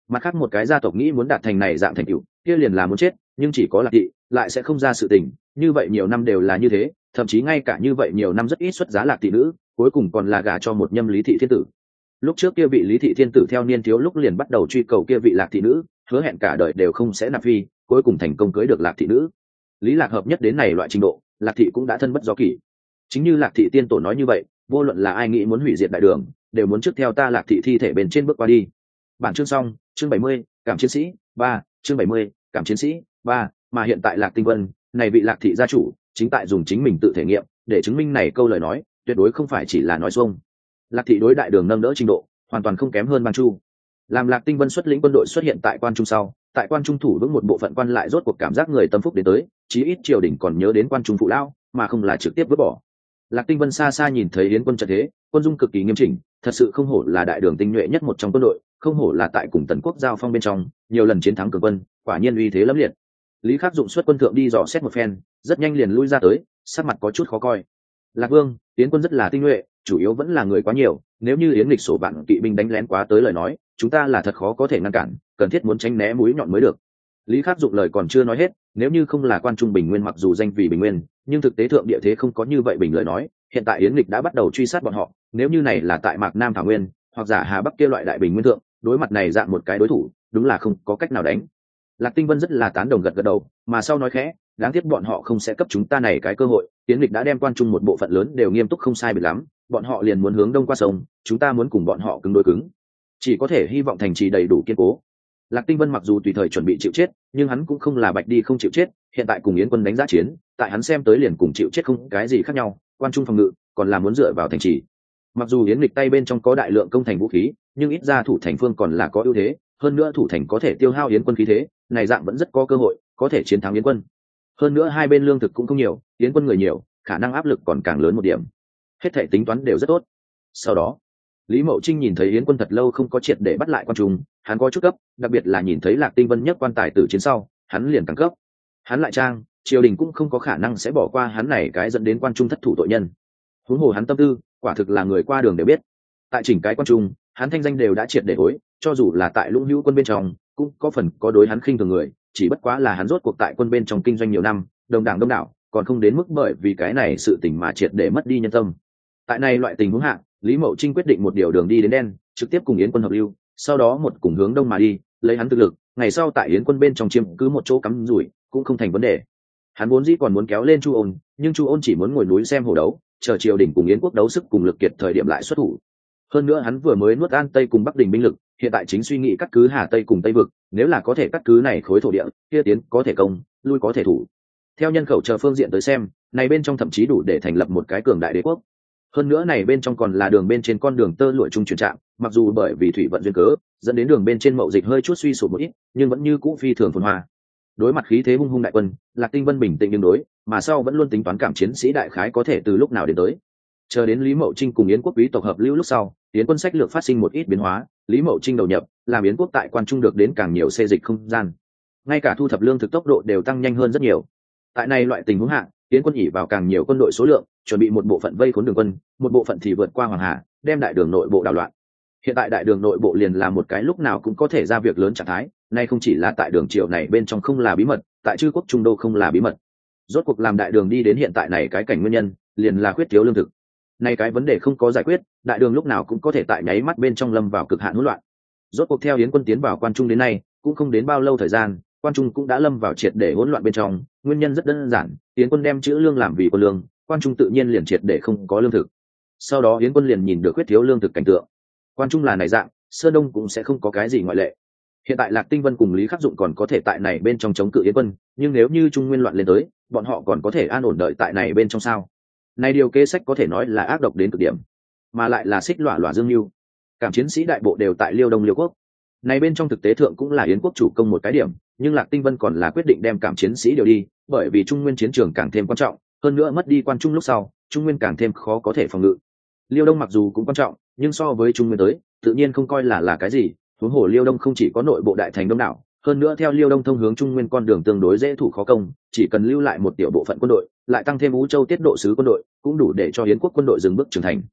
Mặt khác một cái gia tộc nghĩ muốn đạt thành này dạng thành tựu kia liền là muốn chết, nhưng chỉ có Lạc thị lại sẽ không ra sự tình, như vậy nhiều năm đều là như thế, thậm chí ngay cả như vậy nhiều năm rất ít xuất giá Lạc thị nữ, cuối cùng còn là gả cho một nhâm Lý thị thiên tử. Lúc trước kia vị Lý thị thiên tử theo niên thiếu lúc liền bắt đầu truy cầu kia vị Lạc thị nữ, hứa hẹn cả đời đều không sẽ nạp phi, cuối cùng thành công cưới được Lạc thị nữ. Lý Lạc hợp nhất đến này loại trình độ, Lạc thị cũng đã thân bất do kỷ. Chính như Lạc thị tiên tổ nói như vậy, vô luận là ai nghĩ muốn hủy diệt đại đường, đều muốn trước theo ta Lạc thị thi thể bên trên bước qua đi. Bản chương xong, chương 70, cảm chiến sĩ 3, chương 70, cảm chiến sĩ 3, mà hiện tại Lạc Tinh Vân, này vị Lạc thị gia chủ, chính tại dùng chính mình tự thể nghiệm để chứng minh này câu lời nói tuyệt đối không phải chỉ là nói xuông. Lạc thị đối đại đường nâng đỡ trình độ hoàn toàn không kém hơn Ban Chu. Làm Lạc Tinh Vân xuất lĩnh quân đội xuất hiện tại Quan Trung sau, tại Quan Trung thủ vững một bộ phận quan lại rốt cuộc cảm giác người tâm phúc đến tới, chí ít triều đình còn nhớ đến Quan Trung phụ lao, mà không là trực tiếp vứt bỏ. Lạc Tinh Vân xa xa nhìn thấy Yến quân trận thế, quân dung cực kỳ nghiêm chỉnh, thật sự không hổ là đại đường tinh nhuệ nhất một trong quân đội, không hổ là tại cùng Tần Quốc giao phong bên trong nhiều lần chiến thắng cường quân, quả nhiên uy thế lẫm liệt. Lý Khắc Dụng xuất quân thượng đi dò xét một phen, rất nhanh liền lui ra tới, sắc mặt có chút khó coi. Lạc Vương, Yến quân rất là tinh nhuệ, chủ yếu vẫn là người quá nhiều, nếu như Yến lịch sổ bạn kỵ binh đánh lén quá tới lời nói, chúng ta là thật khó có thể ngăn cản, cần thiết muốn tránh né mũi nhọn mới được. Lý Khắc Dụng lời còn chưa nói hết, nếu như không là Quan Trung bình nguyên, mặc dù danh vì bình nguyên, nhưng thực tế thượng địa thế không có như vậy bình lời nói, hiện tại Yến lịch đã bắt đầu truy sát bọn họ, nếu như này là tại Mạc Nam Thảo Nguyên hoặc giả Hà Bắc kia loại đại bình nguyên thượng, đối mặt này dạng một cái đối thủ, đúng là không có cách nào đánh. Lạc Tinh Vân rất là tán đồng gật gật đầu, mà sau nói khẽ, đáng tiếc bọn họ không sẽ cấp chúng ta này cái cơ hội, Yến lịch đã đem Quan Trung một bộ phận lớn đều nghiêm túc không sai biệt lắm, bọn họ liền muốn hướng đông qua sông, chúng ta muốn cùng bọn họ cứng đối cứng, chỉ có thể hy vọng thành trì đầy đủ kiên cố. Lạc Tinh Vân mặc dù tùy thời chuẩn bị chịu chết, nhưng hắn cũng không là bạch đi không chịu chết, hiện tại cùng Yến quân đánh giá chiến, tại hắn xem tới liền cùng chịu chết không cái gì khác nhau, Quan Trung phòng ngự còn là muốn dựa vào thành trì. Mặc dù Yến lịch tay bên trong có đại lượng công thành vũ khí, nhưng ít ra thủ thành phương còn là có ưu thế, hơn nữa thủ thành có thể tiêu hao Yến quân khí thế, này dạng vẫn rất có cơ hội có thể chiến thắng Yến quân. Hơn nữa hai bên lương thực cũng không nhiều, Yến quân người nhiều, khả năng áp lực còn càng lớn một điểm. Hết thảy tính toán đều rất tốt. Sau đó, Lý Mậu Trinh nhìn thấy Yến quân thật lâu không có triệt để bắt lại Quan Trung, hắn có chút cấp, đặc biệt là nhìn thấy Lạc Tinh Vân nhất quan tài tử chiến sau, hắn liền càng cấp. Hắn lại trang, triều đình cũng không có khả năng sẽ bỏ qua hắn này cái dẫn đến Quan Trung thất thủ tội nhân. Huống hồ hắn tâm tư, quả thực là người qua đường đều biết. Tại chỉnh cái Quan Trung, hắn thanh danh đều đã triệt để hối, cho dù là tại Lũng Hữu quân bên trong, cũng có phần có đối hắn khinh thường người, chỉ bất quá là hắn rốt cuộc tại quân bên trong kinh doanh nhiều năm, đồng đảng đông đảo, còn không đến mức bởi vì cái này sự tình mà triệt để mất đi nhân tâm. Tại này loại tình huống hạ, Lý Mậu Trinh quyết định một điều đường đi đến đen, trực tiếp cùng Yến quân hợp lưu, sau đó một cùng hướng đông mà đi, lấy hắn thực lực, ngày sau tại Yến quân bên trong chiếm cứ một chỗ cắm rủi, cũng không thành vấn đề. Hắn vốn dĩ còn muốn kéo lên Chu Ôn, nhưng Chu Ôn chỉ muốn ngồi núi xem hổ đấu, chờ triều đình cùng Yến quốc đấu sức cùng lực kiệt thời điểm lại xuất thủ. Hơn nữa hắn vừa mới nuốt An Tây cùng Bắc Đình binh lực, hiện tại chính suy nghĩ cắt cứ Hà Tây cùng Tây vực, nếu là có thể cắt cứ này khối thổ địa, kia tiến có thể công, lui có thể thủ. Theo nhân khẩu chờ phương diện tới xem, này bên trong thậm chí đủ để thành lập một cái cường đại đế quốc. Hơn nữa này bên trong còn là đường bên trên con đường tơ lụa trung chuyển trạm, mặc dù bởi vì thủy vận duyên cớ dẫn đến đường bên trên mậu dịch hơi chút suy sụp một ít, nhưng vẫn như cũ phi thường phồn hoa. Đối mặt khí thế hung hung đại quân, Lạc Tinh Vân bình tĩnh đương đối, mà sau vẫn luôn tính toán cảm chiến sĩ đại khái có thể từ lúc nào đến tới. Chờ đến Lý Mậu Trinh cùng Yến quốc quý tộc hợp lưu lúc sau, Yến quân sách lược phát sinh một ít biến hóa, Lý Mậu Trinh đầu nhập, làm Yến quốc tại Quan Trung được đến càng nhiều xê dịch không gian, ngay cả thu thập lương thực tốc độ đều tăng nhanh hơn rất nhiều. Tại này loại tình huống hạ, Yến quân ỉ vào càng nhiều quân đội số lượng, chuẩn bị một bộ phận vây khốn đường quân, một bộ phận thì vượt qua Hoàng Hà, đem đại đường nội bộ đảo loạn. Hiện tại đại đường nội bộ liền là một cái lúc nào cũng có thể ra việc lớn trạng thái, nay không chỉ là tại đường triều này bên trong không là bí mật, tại Chư quốc Trung Đô không là bí mật. Rốt cuộc làm đại đường đi đến hiện tại này cái cảnh nguyên nhân, liền là khuyết thiếu lương thực. Nay cái vấn đề không có giải quyết, đại đường lúc nào cũng có thể tại nháy mắt bên trong lâm vào cực hạn hỗn loạn. Rốt cuộc theo Yến quân tiến vào Quan Trung đến nay, cũng không đến bao lâu thời gian, Quan Trung cũng đã lâm vào triệt để hỗn loạn bên trong, nguyên nhân rất đơn giản, Yến quân đem chữ lương làm vì quân lương, Quan Trung tự nhiên liền triệt để không có lương thực. Sau đó Yến quân liền nhìn được khuyết thiếu lương thực cảnh tượng. Quan Trung là này dạng, Sơn Đông cũng sẽ không có cái gì ngoại lệ. Hiện tại Lạc Tinh Vân cùng Lý Khắc Dụng còn có thể tại này bên trong chống cự Yến quân, nhưng nếu như Trung Nguyên loạn lên tới, bọn họ còn có thể an ổn đợi tại này bên trong sao? Này điều kế sách có thể nói là ác độc đến cực điểm, mà lại là xích lọa lọa dương mưu. Cảm chiến sĩ đại bộ đều tại Liêu Đông Liêu quốc. Này bên trong thực tế thượng cũng là Yến quốc chủ công một cái điểm, nhưng Lạc Tinh Vân còn là quyết định đem cảm chiến sĩ điều đi, bởi vì Trung Nguyên chiến trường càng thêm quan trọng, hơn nữa mất đi Quan Trung lúc sau, Trung Nguyên càng thêm khó có thể phòng ngự. Liêu Đông mặc dù cũng quan trọng, nhưng so với Trung Nguyên tới, tự nhiên không coi là cái gì. Huống hồ Liêu Đông không chỉ có nội bộ đại thành đông đảo, hơn nữa theo Liêu Đông thông hướng Trung Nguyên con đường tương đối dễ thủ khó công, chỉ cần lưu lại một tiểu bộ phận quân đội, lại tăng thêm Vũ Châu tiết độ sứ quân đội, cũng đủ để cho Yến quốc quân đội dừng bước trưởng thành.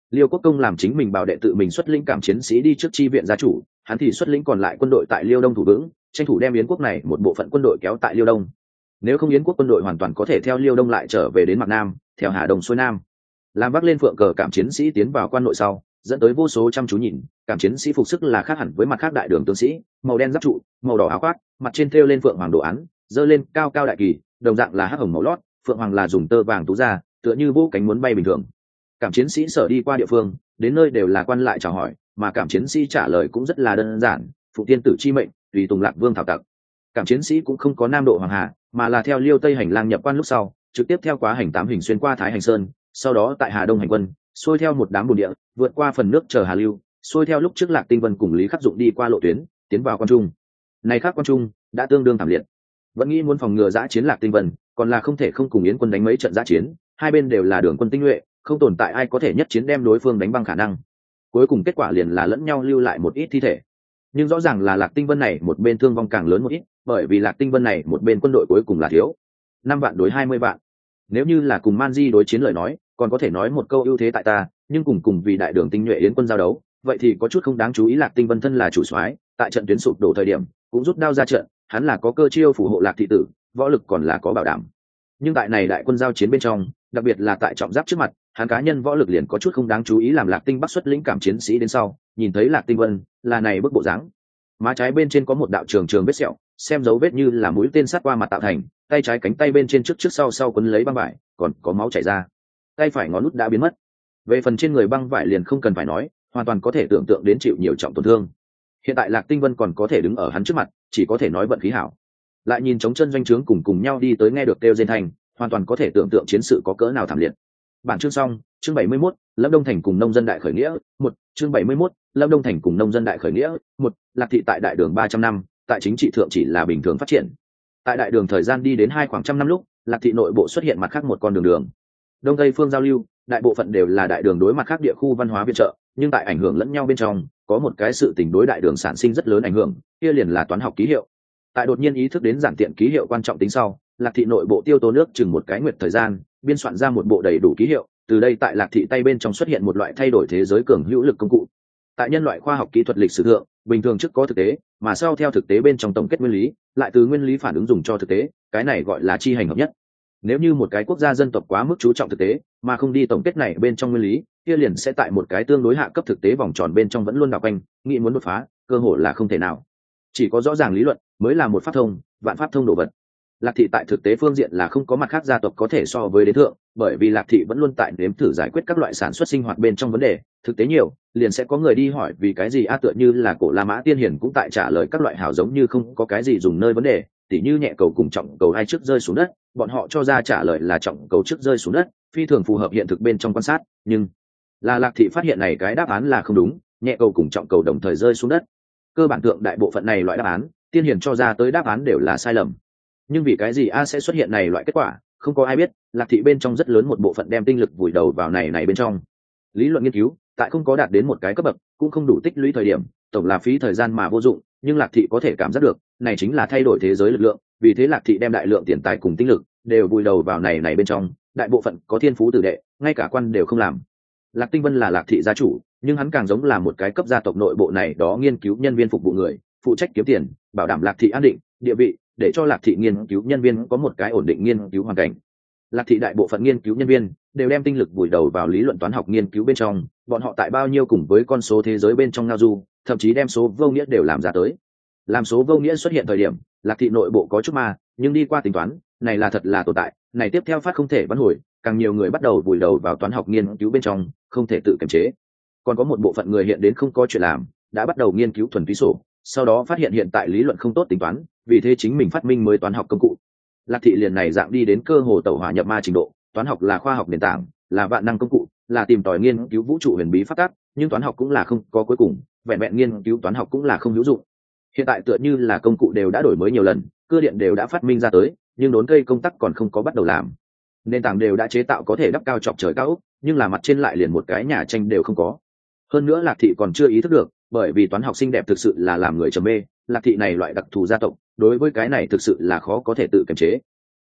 Liêu Quốc Công làm chính mình bảo đệ tự mình xuất lĩnh cảm chiến sĩ đi trước chi viện gia chủ, hắn thì xuất lĩnh còn lại quân đội tại Liêu Đông thủ vững, tranh thủ đem Yến quốc này một bộ phận quân đội kéo tại Liêu Đông. Nếu không Yến quốc quân đội hoàn toàn có thể theo Liêu Đông lại trở về đến Mạc Nam, theo Hà Đông xuôi Nam. Làm vác lên phượng cờ cảm chiến sĩ tiến vào quan nội sau, dẫn tới vô số chăm chú nhìn, cảm chiến sĩ phục sức là khác hẳn với mặt khác đại đường tướng sĩ, màu đen giáp trụ, màu đỏ áo khoác, mặt trên thêu lên phượng hoàng đồ án, giơ lên cao cao đại kỳ, đồng dạng là hắc hồng màu lót, phượng hoàng là dùng tơ vàng tú ra, tựa như vô cánh muốn bay bình thường. Cảm chiến sĩ sở đi qua địa phương, đến nơi đều là quan lại chào hỏi, mà cảm chiến sĩ trả lời cũng rất là đơn giản, phụ tiên tử chi mệnh, tùy tùng Lạc Vương thảo tặc. Cảm chiến sĩ cũng không có nam độ hoàng hà, mà là theo Liêu Tây hành lang nhập quan lúc sau, trực tiếp theo quá hành 8 hình xuyên qua Thái Hành Sơn, sau đó tại Hà Đông hành quân, xuôi theo một đám bồn địa, vượt qua phần nước chờ Hà Lưu, xuôi theo lúc trước Lạc Tinh Vân cùng Lý Khắc Dụng đi qua lộ tuyến, tiến vào quan trung. Này khác quan trung đã tương đương thảm liệt. Vẫn nghĩ muốn phòng ngừa dã chiến Lạc Tinh Vân, còn là không thể không cùng Yến quân đánh mấy trận dã chiến, hai bên đều là đường quân tinh nhuệ, không tồn tại ai có thể nhất chiến đem đối phương đánh băng khả năng. Cuối cùng kết quả liền là lẫn nhau lưu lại một ít thi thể. Nhưng rõ ràng là Lạc Tinh Vân này một bên thương vong càng lớn một ít, bởi vì Lạc Tinh Vân này một bên quân đội cuối cùng là thiếu 5 vạn đối 20 vạn. Nếu như là cùng Man Di đối chiến lời nói, còn có thể nói một câu ưu thế tại ta, nhưng cùng vì đại đường tinh nhuệ Yến quân giao đấu, vậy thì có chút không đáng chú ý. Lạc Tinh Vân thân là chủ soái, tại trận tuyến sụp đổ thời điểm, cũng rút đao ra trận, hắn là có cơ chiêu phù hộ Lạc thị tử, võ lực còn là có bảo đảm. Nhưng tại này đại quân giao chiến bên trong, đặc biệt là tại trọng giáp trước mặt, hắn cá nhân võ lực liền có chút không đáng chú ý. Làm Lạc Tinh Bắc xuất lĩnh cảm chiến sĩ đến sau, nhìn thấy Lạc Tinh Vân là này bức bộ dáng, má trái bên trên có một đạo trường vết sẹo, xem dấu vết như là mũi tên sát qua mặt tạo thành, tay trái cánh tay bên trên trước sau quấn lấy băng vải, còn có máu chảy ra, tay phải ngón út đã biến mất. Về phần trên người băng vải liền không cần phải nói, hoàn toàn có thể tưởng tượng đến chịu nhiều trọng tổn thương. Hiện tại Lạc Tinh Vân còn có thể đứng ở hắn trước mặt, chỉ có thể nói vận khí hảo. Lại nhìn chống chân doanh trướng cùng nhau đi tới nghe được kêu rên thành, hoàn toàn có thể tưởng tượng chiến sự có cỡ nào thảm liệt. Bản chương xong, chương 71, Lâm Đông Thành cùng nông dân đại khởi nghĩa, 1, chương 71, Lâm Đông Thành cùng nông dân đại khởi nghĩa, 1, Lạc thị tại đại đường 300 năm, tại chính trị thượng chỉ là bình thường phát triển. Tại đại đường thời gian đi đến khoảng trăm năm lúc, Lạc thị nội bộ xuất hiện mặt khác một con đường. Đông Tây phương giao lưu, đại bộ phận đều là đại đường đối mặt khác địa khu văn hóa viện trợ, nhưng tại ảnh hưởng lẫn nhau bên trong, có một cái sự tình đối đại đường sản sinh rất lớn ảnh hưởng, kia liền là toán học ký hiệu. Tại đột nhiên ý thức đến giản tiện ký hiệu quan trọng tính sau, Lạc thị nội bộ tiêu tốn nước chừng một cái nguyệt thời gian, biên soạn ra một bộ đầy đủ ký hiệu. Từ đây tại Lạc thị tay bên trong xuất hiện một loại thay đổi thế giới cường hữu lực công cụ. Tại nhân loại khoa học kỹ thuật lịch sử thượng, bình thường trước có thực tế, mà sau theo thực tế bên trong tổng kết nguyên lý, lại từ nguyên lý phản ứng dùng cho thực tế, cái này gọi là chi hành hợp nhất. Nếu như một cái quốc gia dân tộc quá mức chú trọng thực tế, mà không đi tổng kết này bên trong nguyên lý, kia liền sẽ tại một cái tương đối hạ cấp thực tế vòng tròn bên trong vẫn luôn đảo quanh, nghĩ muốn đột phá, cơ hội là không thể nào. Chỉ có rõ ràng lý luận mới là một pháp thông, vạn pháp thông đồ vật. Lạc thị tại thực tế phương diện là không có mặt khác gia tộc có thể so với đến thượng, bởi vì Lạc thị vẫn luôn tại nếm thử giải quyết các loại sản xuất sinh hoạt bên trong vấn đề, thực tế nhiều, liền sẽ có người đi hỏi vì cái gì tựa như là Cổ La Mã Tiên Hiển cũng tại trả lời các loại hảo giống như không có cái gì dùng nơi vấn đề, tỉ như nhẹ cầu cùng trọng cầu ai trước rơi xuống đất, bọn họ cho ra trả lời là trọng cầu trước rơi xuống đất, phi thường phù hợp hiện thực bên trong quan sát, nhưng là Lạc thị phát hiện này cái đáp án là không đúng, nhẹ cầu cùng trọng cầu đồng thời rơi xuống đất. Cơ bản thượng đại bộ phận này loại đáp án, Tiên Hiển cho ra tới đáp án đều là sai lầm. Nhưng vì cái gì sẽ xuất hiện này loại kết quả, không có ai biết. Lạc thị bên trong rất lớn một bộ phận đem tinh lực vùi đầu vào này bên trong. Lý luận nghiên cứu, tại không có đạt đến một cái cấp bậc, cũng không đủ tích lũy thời điểm, tổng là phí thời gian mà vô dụng, nhưng Lạc thị có thể cảm giác được, này chính là thay đổi thế giới lực lượng, vì thế Lạc thị đem đại lượng tiền tài cùng tinh lực đều vùi đầu vào này bên trong, đại bộ phận có thiên phú tử đệ, ngay cả quan đều không làm. Lạc Tinh Vân là Lạc thị gia chủ, nhưng hắn càng giống là một cái cấp gia tộc nội bộ này đó nghiên cứu nhân viên phục vụ người, phụ trách kiếm tiền, bảo đảm Lạc thị an định, địa vị, để cho Lạc thị nghiên cứu nhân viên có một cái ổn định nghiên cứu hoàn cảnh. Lạc thị đại bộ phận nghiên cứu nhân viên đều đem tinh lực vùi đầu vào lý luận toán học nghiên cứu bên trong, bọn họ tại bao nhiêu cùng với con số thế giới bên trong ngao du, thậm chí đem số vô nghĩa đều làm ra tới. Làm số vô nghĩa xuất hiện thời điểm, Lạc thị nội bộ có chút ma, nhưng đi qua tính toán, này là thật là tồn tại, này tiếp theo phát không thể vãn hồi, càng nhiều người bắt đầu vùi đầu vào toán học nghiên cứu bên trong, không thể tự kiềm chế. Còn có một bộ phận người hiện đến không có chuyện làm, đã bắt đầu nghiên cứu thuần túy sổ, sau đó phát hiện hiện tại lý luận không tốt tính toán, vì thế chính mình phát minh mới toán học công cụ. Lạc thị liền này dạng đi đến cơ hồ tẩu hỏa nhập ma trình độ. Toán học là khoa học nền tảng, là vạn năng công cụ, là tìm tòi nghiên cứu vũ trụ huyền bí phát tác, nhưng toán học cũng là không có cuối cùng, vẹn vẹn nghiên cứu toán học cũng là không hữu dụng. Hiện tại tựa như là công cụ đều đã đổi mới nhiều lần, cơ điện đều đã phát minh ra tới, nhưng đốn cây công tắc còn không có bắt đầu làm. Nền tảng đều đã chế tạo có thể đắp cao chọc trời cao, nhưng là mặt trên lại liền một cái nhà tranh đều không có. Hơn nữa Lạc thị còn chưa ý thức được, bởi vì toán học xinh đẹp thực sự là làm người trầm mê, Lạc thị này loại đặc thù gia tộc, đối với cái này thực sự là khó có thể tự kiềm chế.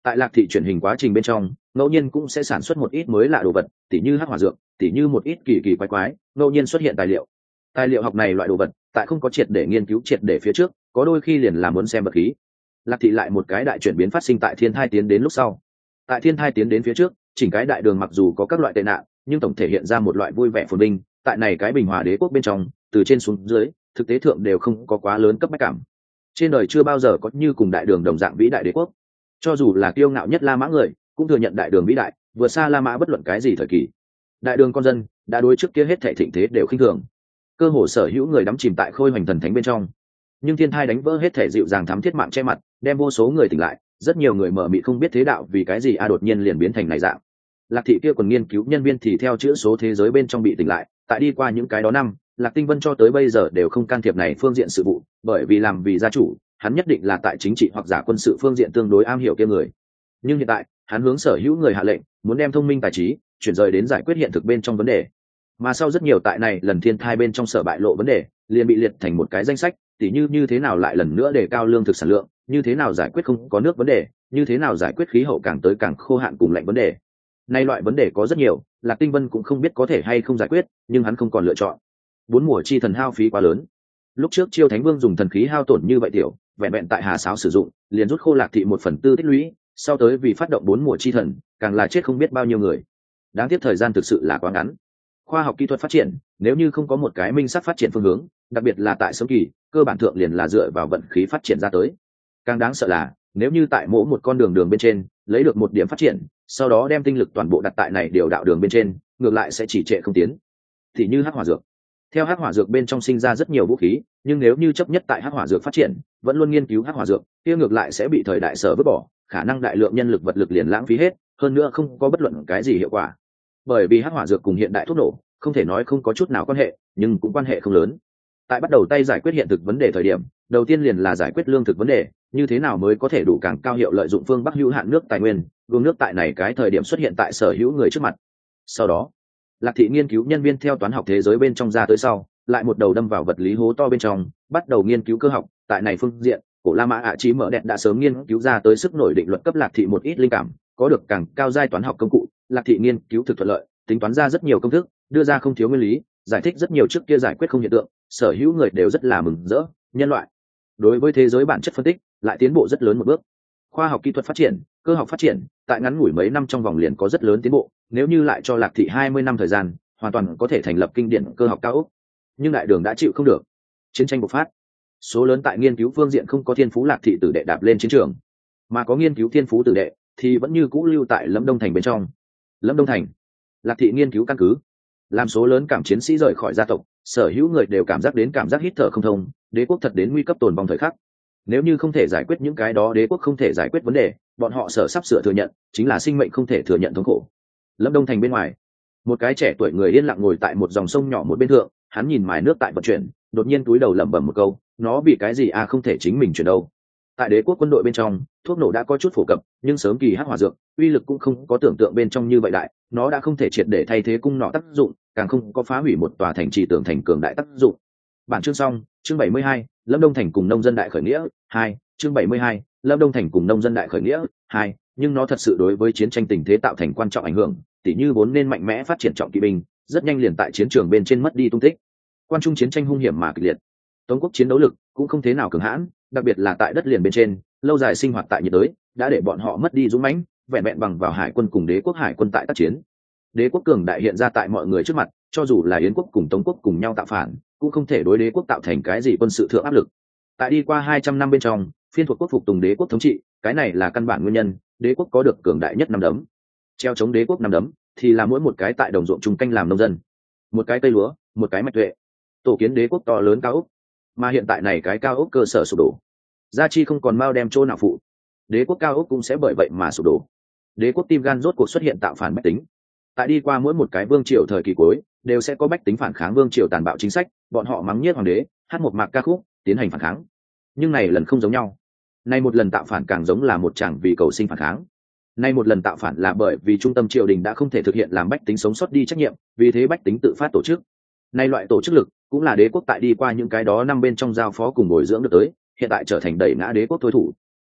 Tại Lạc Thị chuyển hình quá trình bên trong, ngẫu nhiên cũng sẽ sản xuất một ít mới lạ đồ vật, tỉ như hắc hỏa dược, tỉ như một ít kỳ kỳ quái quái, ngẫu nhiên xuất hiện tài liệu. Tài liệu học này loại đồ vật, tại không có triệt để nghiên cứu triệt để phía trước, có đôi khi liền là muốn xem vật khí. Lạc Thị lại một cái đại chuyển biến phát sinh tại thiên thai tiến đến lúc sau. Tại thiên thai tiến đến phía trước, chỉnh cái đại đường mặc dù có các loại tệ nạn, nhưng tổng thể hiện ra một loại vui vẻ phồn vinh. Tại này cái bình hòa đế quốc bên trong, từ trên xuống dưới, thực tế thượng đều không có quá lớn cấp bách cảm. Trên đời chưa bao giờ có như cùng đại đường đồng dạng vĩ đại đế quốc. Cho dù là kiêu ngạo nhất La Mã người, cũng thừa nhận đại đường vĩ đại, vượt xa La Mã bất luận cái gì thời kỳ. Đại đường con dân đã đối trước kia hết thảy thịnh thế đều khinh thường. Cơ hồ sở hữu người đắm chìm tại khôi hoành thần thánh bên trong. Nhưng thiên thai đánh vỡ hết thảy dịu dàng thắm thiết mạng che mặt, đem vô số người tỉnh lại, rất nhiều người mở mịt không biết thế đạo vì cái gì đột nhiên liền biến thành này dạng. Lạc Thị kia còn nghiên cứu nhân viên thì theo chữ số thế giới bên trong bị tỉnh lại, tại đi qua những cái đó năm, Lạc Tinh Vân cho tới bây giờ đều không can thiệp này phương diện sự vụ, bởi vì làm vì gia chủ, hắn nhất định là tại chính trị hoặc giả quân sự phương diện tương đối am hiểu kia người. Nhưng hiện tại, hắn hướng sở hữu người hạ lệnh, muốn đem thông minh tài trí chuyển rời đến giải quyết hiện thực bên trong vấn đề. Mà sau rất nhiều tại này lần thiên thai bên trong sở bại lộ vấn đề, liền bị liệt thành một cái danh sách, tỉ như thế nào lại lần nữa đề cao lương thực sản lượng, như thế nào giải quyết không có nước vấn đề, như thế nào giải quyết khí hậu càng tới càng khô hạn cùng lạnh vấn đề. Nay loại vấn đề có rất nhiều, Lạc Tinh Vân cũng không biết có thể hay không giải quyết, nhưng hắn không còn lựa chọn. 4 mùa chi thần hao phí quá lớn. Lúc trước Chiêu Thánh Vương dùng thần khí hao tổn như vậy tiểu, vẹn vẹn tại Hà Sáo sử dụng, liền rút khô Lạc Thị 1/4 tích lũy, sau tới vì phát động 4 mùa chi thần, càng là chết không biết bao nhiêu người. Đáng tiếc thời gian thực sự là quá ngắn. Khoa học kỹ thuật phát triển, nếu như không có một cái minh xác phát triển phương hướng, đặc biệt là tại sớm kỳ, cơ bản thượng liền là dựa vào vận khí phát triển ra tới. Càng đáng sợ là, nếu như tại mỗi một con đường bên trên, lấy được một điểm phát triển, sau đó đem tinh lực toàn bộ đặt tại này điều đạo đường bên trên, ngược lại sẽ chỉ trệ không tiến. Thì như hắc hỏa dược. Theo hắc hỏa dược bên trong sinh ra rất nhiều vũ khí, nhưng nếu như chấp nhất tại hắc hỏa dược phát triển, vẫn luôn nghiên cứu hắc hỏa dược, kia ngược lại sẽ bị thời đại sở vứt bỏ, khả năng đại lượng nhân lực vật lực liền lãng phí hết, hơn nữa không có bất luận cái gì hiệu quả. Bởi vì hắc hỏa dược cùng hiện đại thuốc nổ, không thể nói không có chút nào quan hệ, nhưng cũng quan hệ không lớn. Tại bắt đầu tay giải quyết hiện thực vấn đề thời điểm, đầu tiên liền là giải quyết lương thực vấn đề, như thế nào mới có thể đủ càng cao hiệu lợi dụng phương Bắc hữu hạn nước tài nguyên, luồng nước tại này cái thời điểm xuất hiện tại sở hữu người trước mặt. Sau đó, Lạc Thị nghiên cứu nhân viên theo toán học thế giới bên trong ra tới sau, lại một đầu đâm vào vật lý hố to bên trong, bắt đầu nghiên cứu cơ học. Tại này phương diện, cổ La Mã Chí mở đẹp đã sớm nghiên cứu ra tới sức nổi định luật cấp Lạc Thị một ít linh cảm, có được càng cao giai toán học công cụ. Lạc Thị nghiên cứu thực thuận lợi, tính toán ra rất nhiều công thức, đưa ra không thiếu nguyên lý, giải thích rất nhiều trước kia giải quyết không hiện tượng, sở hữu người đều rất là mừng rỡ. Nhân loại đối với thế giới bản chất phân tích lại tiến bộ rất lớn một bước. Khoa học kỹ thuật phát triển, cơ học phát triển, tại ngắn ngủi mấy năm trong vòng liền có rất lớn tiến bộ, nếu như lại cho Lạc Thị 20 năm thời gian, hoàn toàn có thể thành lập kinh điển cơ học cao ốc. Nhưng đại đường đã chịu không được. Chiến tranh bộc phát. Số lớn tại nghiên cứu phương diện không có thiên phú Lạc Thị tử đệ đạp lên chiến trường, mà có nghiên cứu thiên phú tử đệ thì vẫn như cũ lưu tại Lâm Đông Thành bên trong. Lâm Đông Thành, Lạc Thị nghiên cứu căn cứ, làm số lớn cảm chiến sĩ rời khỏi gia tộc, sở hữu người đều cảm giác đến cảm giác hít thở không thông, đế quốc thật đến nguy cấp tồn vong thời khắc. Nếu như không thể giải quyết những cái đó đế quốc không thể giải quyết vấn đề, bọn họ sắp sửa thừa nhận chính là sinh mệnh không thể thừa nhận thống khổ. Lâm Đông Thành bên ngoài, một cái trẻ tuổi người yên lặng ngồi tại một dòng sông nhỏ một bên thượng, hắn nhìn mài nước tại vận chuyển, đột nhiên túi đầu lẩm bẩm một câu, nó bị cái gì không thể chính mình chuyển đâu. Tại đế quốc quân đội bên trong, thuốc nổ đã có chút phổ cập, nhưng sớm kỳ hắc hỏa dược uy lực cũng không có tưởng tượng bên trong như vậy đại, nó đã không thể triệt để thay thế cung nỏ tác dụng, càng không có phá hủy một tòa thành trì tưởng thành cường đại tác dụng. Bản chương xong, chương 72, Lâm Đông Thành cùng nông dân đại khởi nghĩa 2, chương 72, Lâm Đông Thành cùng nông dân đại khởi nghĩa 2, nhưng nó thật sự đối với chiến tranh tình thế tạo thành quan trọng ảnh hưởng, tỉ như vốn nên mạnh mẽ phát triển trọng kỵ binh, rất nhanh liền tại chiến trường bên trên mất đi tung tích. Quan trung chiến tranh hung hiểm mà kịch liệt. Tống quốc chiến đấu lực cũng không thế nào cường hãn, đặc biệt là tại đất liền bên trên, lâu dài sinh hoạt tại nhiệt đới, đã để bọn họ mất đi dũng mãnh, vẹn vẹn bằng vào hải quân cùng đế quốc hải quân tại tác chiến. Đế quốc cường đại hiện ra tại mọi người trước mặt, cho dù là Yến quốc cùng Tống quốc cùng nhau tạo phản, cũng không thể đối đế quốc tạo thành cái gì quân sự thượng áp lực. Tại đi qua 200 năm bên trong, phiên thuộc quốc phục tùng đế quốc thống trị, cái này là căn bản nguyên nhân, đế quốc có được cường đại nhất năm đấm. Treo chống đế quốc năm đấm, thì là mỗi một cái tại đồng ruộng chung canh làm nông dân, một cái cây lúa, một cái mạch tuệ, tổ kiến đế quốc to lớn cao ốc. Mà hiện tại này cái cao ốc cơ sở sụp đổ, gia chi không còn mao đem chỗ nào phụ, đế quốc cao ốc cũng sẽ bởi vậy mà sụp đổ. Đế quốc tim gan rốt cuộc xuất hiện tạo phản bách tính. Tại đi qua mỗi một cái vương triều thời kỳ cuối, đều sẽ có bách tính phản kháng vương triều tàn bạo chính sách, bọn họ mắng nhiếc hoàng đế, hát một mạc ca khúc, tiến hành phản kháng. Nhưng này lần không giống nhau. Nay một lần tạo phản càng giống là một chàng vì cầu sinh phản kháng. Nay một lần tạo phản là bởi vì trung tâm triều đình đã không thể thực hiện làm bách tính sống sót đi trách nhiệm, vì thế bách tính tự phát tổ chức. Nay loại tổ chức lực cũng là đế quốc tại đi qua những cái đó năm bên trong giao phó cùng bồi dưỡng được tới, hiện tại trở thành đẩy ngã đế quốc thôi thủ.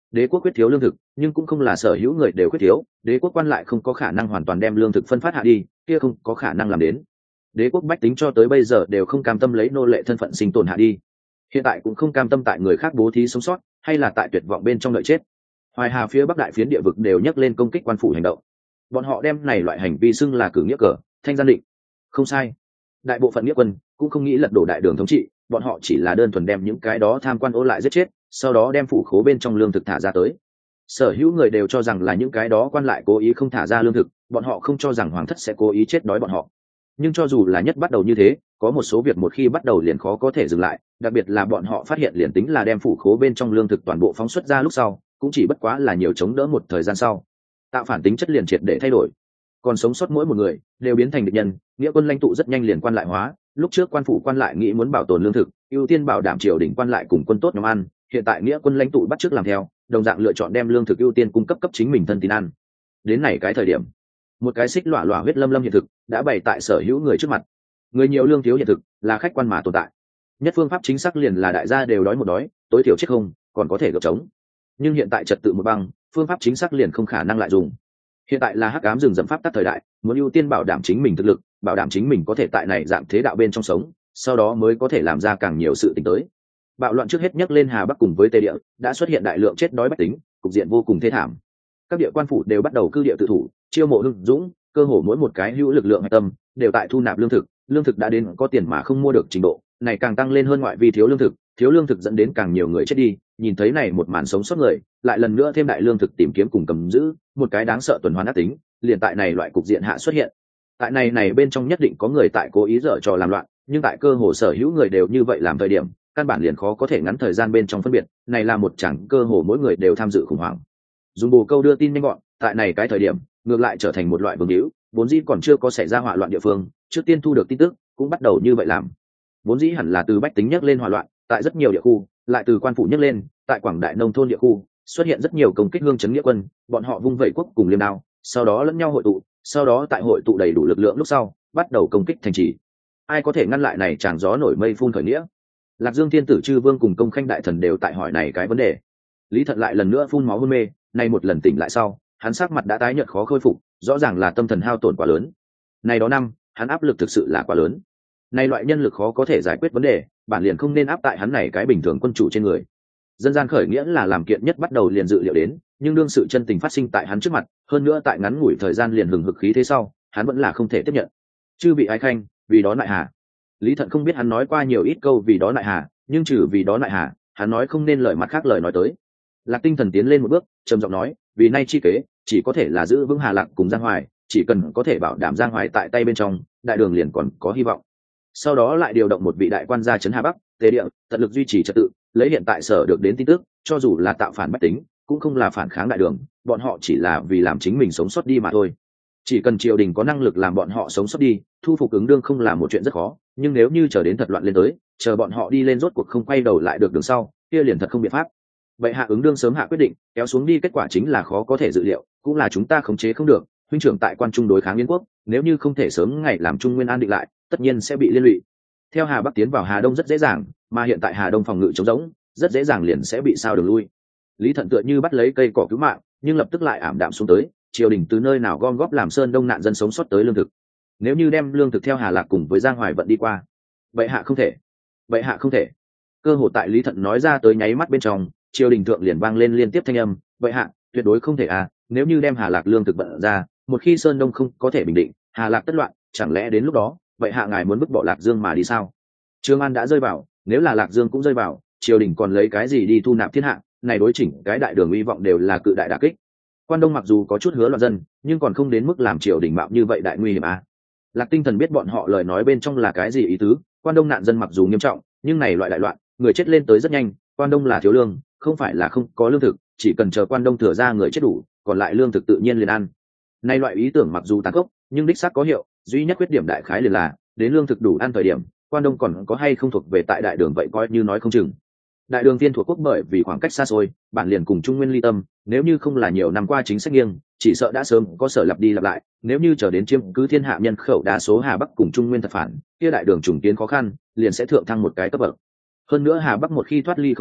Đế quốc quyết thiếu lương thực, nhưng cũng không là sở hữu người đều quyết thiếu, đế quốc quan lại không có khả năng hoàn toàn đem lương thực phân phát hạ đi, kia không có khả năng làm đến. Đế quốc bách tính cho tới bây giờ đều không cam tâm lấy nô lệ thân phận sinh tồn hạ đi, hiện tại cũng không cam tâm tại người khác bố thí sống sót, hay là tại tuyệt vọng bên trong đợi chết. Hoài Hà phía bắc đại phiến địa vực đều nhấc lên công kích quan phủ hành động, bọn họ đem này loại hành vi xưng là cử nghĩa cờ, thanh gian định. Không sai, đại bộ phận nghĩa quân cũng không nghĩ lật đổ đại đường thống trị, bọn họ chỉ là đơn thuần đem những cái đó tham quan ô lại giết chết, sau đó đem phủ khố bên trong lương thực thả ra tới. Sở hữu người đều cho rằng là những cái đó quan lại cố ý không thả ra lương thực, bọn họ không cho rằng hoàng thất sẽ cố ý chết đói bọn họ. Nhưng cho dù là nhất bắt đầu như thế, có một số việc một khi bắt đầu liền khó có thể dừng lại, đặc biệt là bọn họ phát hiện liền tính là đem phủ khố bên trong lương thực toàn bộ phóng xuất ra lúc sau, cũng chỉ bất quá là nhiều chống đỡ một thời gian sau, tạo phản tính chất liền triệt để thay đổi. Còn sống sót mỗi một người đều biến thành địch nhân, nghĩa quân lãnh tụ rất nhanh liền quan lại hóa. Lúc trước quan phủ quan lại nghĩ muốn bảo tồn lương thực, ưu tiên bảo đảm triều đình quan lại cùng quân tốt nhóm ăn, hiện tại nghĩa quân lãnh tụ bắt chước làm theo, đồng dạng lựa chọn đem lương thực ưu tiên cung cấp cấp chính mình thân tín ăn. Đến này cái thời điểm, một cái xích lọa lọa huyết lâm lâm hiện thực đã bày tại sở hữu người trước mặt. Người nhiều lương thiếu hiện thực là khách quan mà tồn tại. Nhất phương pháp chính xác liền là đại gia đều đói một đói, tối thiểu chết không, còn có thể gợp trống. Nhưng hiện tại trật tự một băng, phương pháp chính xác liền không khả năng lại dùng. Hiện tại là hắc ám rừng rậm pháp tắc thời đại, muốn ưu tiên bảo đảm chính mình thực lực, bảo đảm chính mình có thể tại này dạng thế đạo bên trong sống, sau đó mới có thể làm ra càng nhiều sự tình tới. Bạo loạn trước hết nhắc lên Hà Bắc cùng với Tây Địa, đã xuất hiện đại lượng chết đói bách tính, cục diện vô cùng thê thảm. Các địa quan phủ đều bắt đầu cư địa tự thủ, chiêu mộ hưng dũng, cơ hồ mỗi một cái hữu lực lượng hạch tâm đều tại thu nạp lương thực đã đến có tiền mà không mua được trình độ, này càng tăng lên hơn ngoại vi thiếu lương thực dẫn đến càng nhiều người chết đi. Nhìn thấy này một màn sống sót người, lại lần nữa thêm đại lương thực tìm kiếm cùng cầm giữ, một cái đáng sợ tuần hoàn ác tính, liền tại này loại cục diện hạ xuất hiện. Tại này bên trong nhất định có người tại cố ý dở trò làm loạn, nhưng tại cơ hồ sở hữu người đều như vậy làm thời điểm, căn bản liền khó có thể ngắn thời gian bên trong phân biệt, này là một chẳng cơ hồ mỗi người đều tham dự khủng hoảng. Dùng bồ câu đưa tin nhanh gọn, tại này cái thời điểm, ngược lại trở thành một loại vương hữu, vốn dĩ còn chưa có xảy ra hỏa loạn địa phương, trước tiên thu được tin tức, cũng bắt đầu như vậy làm. Vốn dĩ hẳn là từ bách tính nhắc lên hỏa loạn, tại rất nhiều địa khu, lại từ quan phủ nhắc lên, tại quảng đại nông thôn địa khu, xuất hiện rất nhiều công kích hương chấn nghĩa quân, bọn họ vung vẩy quốc cùng liêm đao, sau đó lẫn nhau hội tụ, sau đó tại hội tụ đầy đủ lực lượng lúc sau, bắt đầu công kích thành trì. Ai có thể ngăn lại này tràn gió nổi mây phun khởi nghĩa? Lạc Dương Thiên Tử Chư Vương cùng Công Khanh đại thần đều tại hỏi này cái vấn đề. Lý Thận lại lần nữa phun máu hôn mê, nay một lần tỉnh lại sau, hắn sắc mặt đã tái nhợt khó khôi phục, rõ ràng là tâm thần hao tổn quá lớn. Này đó năm, hắn áp lực thực sự là quá lớn. Này loại nhân lực khó có thể giải quyết vấn đề, bản liền không nên áp tại hắn này cái bình thường quân chủ trên người. Dân gian khởi nghĩa là làm kiện nhất bắt đầu liền dự liệu đến, nhưng đương sự chân tình phát sinh tại hắn trước mặt, hơn nữa tại ngắn ngủi thời gian liền hừng hực khí thế sau, hắn vẫn là không thể tiếp nhận. Chư vị ái khanh, vì đó lại hà. Lý Thận không biết hắn nói qua nhiều ít câu vì đó lại hà, nhưng trừ vì đó lại hà, hắn nói không nên lời mặt khác lời nói tới. Lạc Tinh Thần tiến lên một bước, trầm giọng nói, vì nay chi kế, chỉ có thể là giữ vững Hà Lạc cùng Giang Hoài, chỉ cần có thể bảo đảm Giang Hoài tại tay bên trong, đại đường liền còn có hy vọng. Sau đó lại điều động một vị đại quan gia trấn Hà Bắc, Tề Địa, tận lực duy trì trật tự, lấy hiện tại sở được đến tin tức, cho dù là tạo phản bách tính, cũng không là phản kháng đại đường, bọn họ chỉ là vì làm chính mình sống sót đi mà thôi. Chỉ cần triều đình có năng lực làm bọn họ sống sót đi, thu phục ứng đương không là một chuyện rất khó, nhưng nếu như chờ đến thật loạn lên tới, chờ bọn họ đi lên rốt cuộc không quay đầu lại được đường sau, kia liền thật không biện pháp. Vậy hạ ứng đương sớm hạ quyết định, kéo xuống đi kết quả chính là khó có thể dự liệu, cũng là chúng ta khống chế không được. Huynh trưởng tại quan trung đối kháng Yên quốc, nếu như không thể sớm ngày làm Trung Nguyên an định lại, tất nhiên sẽ bị liên lụy. Theo Hà Bắc tiến vào Hà Đông rất dễ dàng, mà hiện tại Hà Đông phòng ngự trống rỗng, rất dễ dàng liền sẽ bị sao đường lui. Lý Thận tựa như bắt lấy cây cỏ cứu mạng, nhưng lập tức lại ảm đạm xuống tới. Triều đình từ nơi nào gom góp làm sơn đông nạn dân sống sót tới lương thực. Nếu như đem lương thực theo Hà Lạc cùng với Giang Hoài vận đi qua, vậy hạ không thể, vậy hạ không thể. Cơ hội tại Lý Thận nói ra tới nháy mắt bên trong, triều đình thượng liền vang lên liên tiếp thanh âm, vậy hạ tuyệt đối không thể à, nếu như đem Hà Lạc lương thực vận ra, một khi sơn đông không có thể bình định, Hà Lạc tất loạn, chẳng lẽ đến lúc đó, vậy hạ ngài muốn vứt bỏ Lạc Dương mà đi sao? Trường An đã rơi vào, nếu là Lạc Dương cũng rơi vào, triều đình còn lấy cái gì đi thu nạp thiên hạ? Này đối chỉnh cái đại đường uy vọng đều là cự đại đả kích. Quan Đông mặc dù có chút hứa loạn dân, nhưng còn không đến mức làm triều đình mạo như vậy đại nguy hiểm à? Lạc Tinh Thần biết bọn họ lời nói bên trong là cái gì ý tứ. Quan Đông nạn dân mặc dù nghiêm trọng, nhưng này loại đại loạn, người chết lên tới rất nhanh. Quan Đông là thiếu lương, không phải là không có lương thực, chỉ cần chờ Quan Đông thừa ra người chết đủ, còn lại lương thực tự nhiên liền ăn. Nay loại ý tưởng mặc dù tàn khốc, nhưng đích xác có hiệu. Duy nhất khuyết điểm đại khái liền là, đến lương thực đủ ăn thời điểm, Quan Đông còn có hay không thuộc về tại đại đường vậy coi như nói không chừng. Đại đường Thiên thuộc quốc bởi vì khoảng cách xa xôi, bản liền cùng Trung Nguyên ly tâm, nếu như không là nhiều năm qua chính sách nghiêng, chỉ sợ đã sớm có sở lặp đi lặp lại. Nếu như chờ đến chiếm cứ thiên hạ nhân khẩu đa số Hà Bắc cùng Trung Nguyên thật phản, kia đại đường trùng kiến khó khăn, liền sẽ thượng thăng một cái cấp bậc. Hơn nữa Hà Bắc một khi thoát ly khống chế,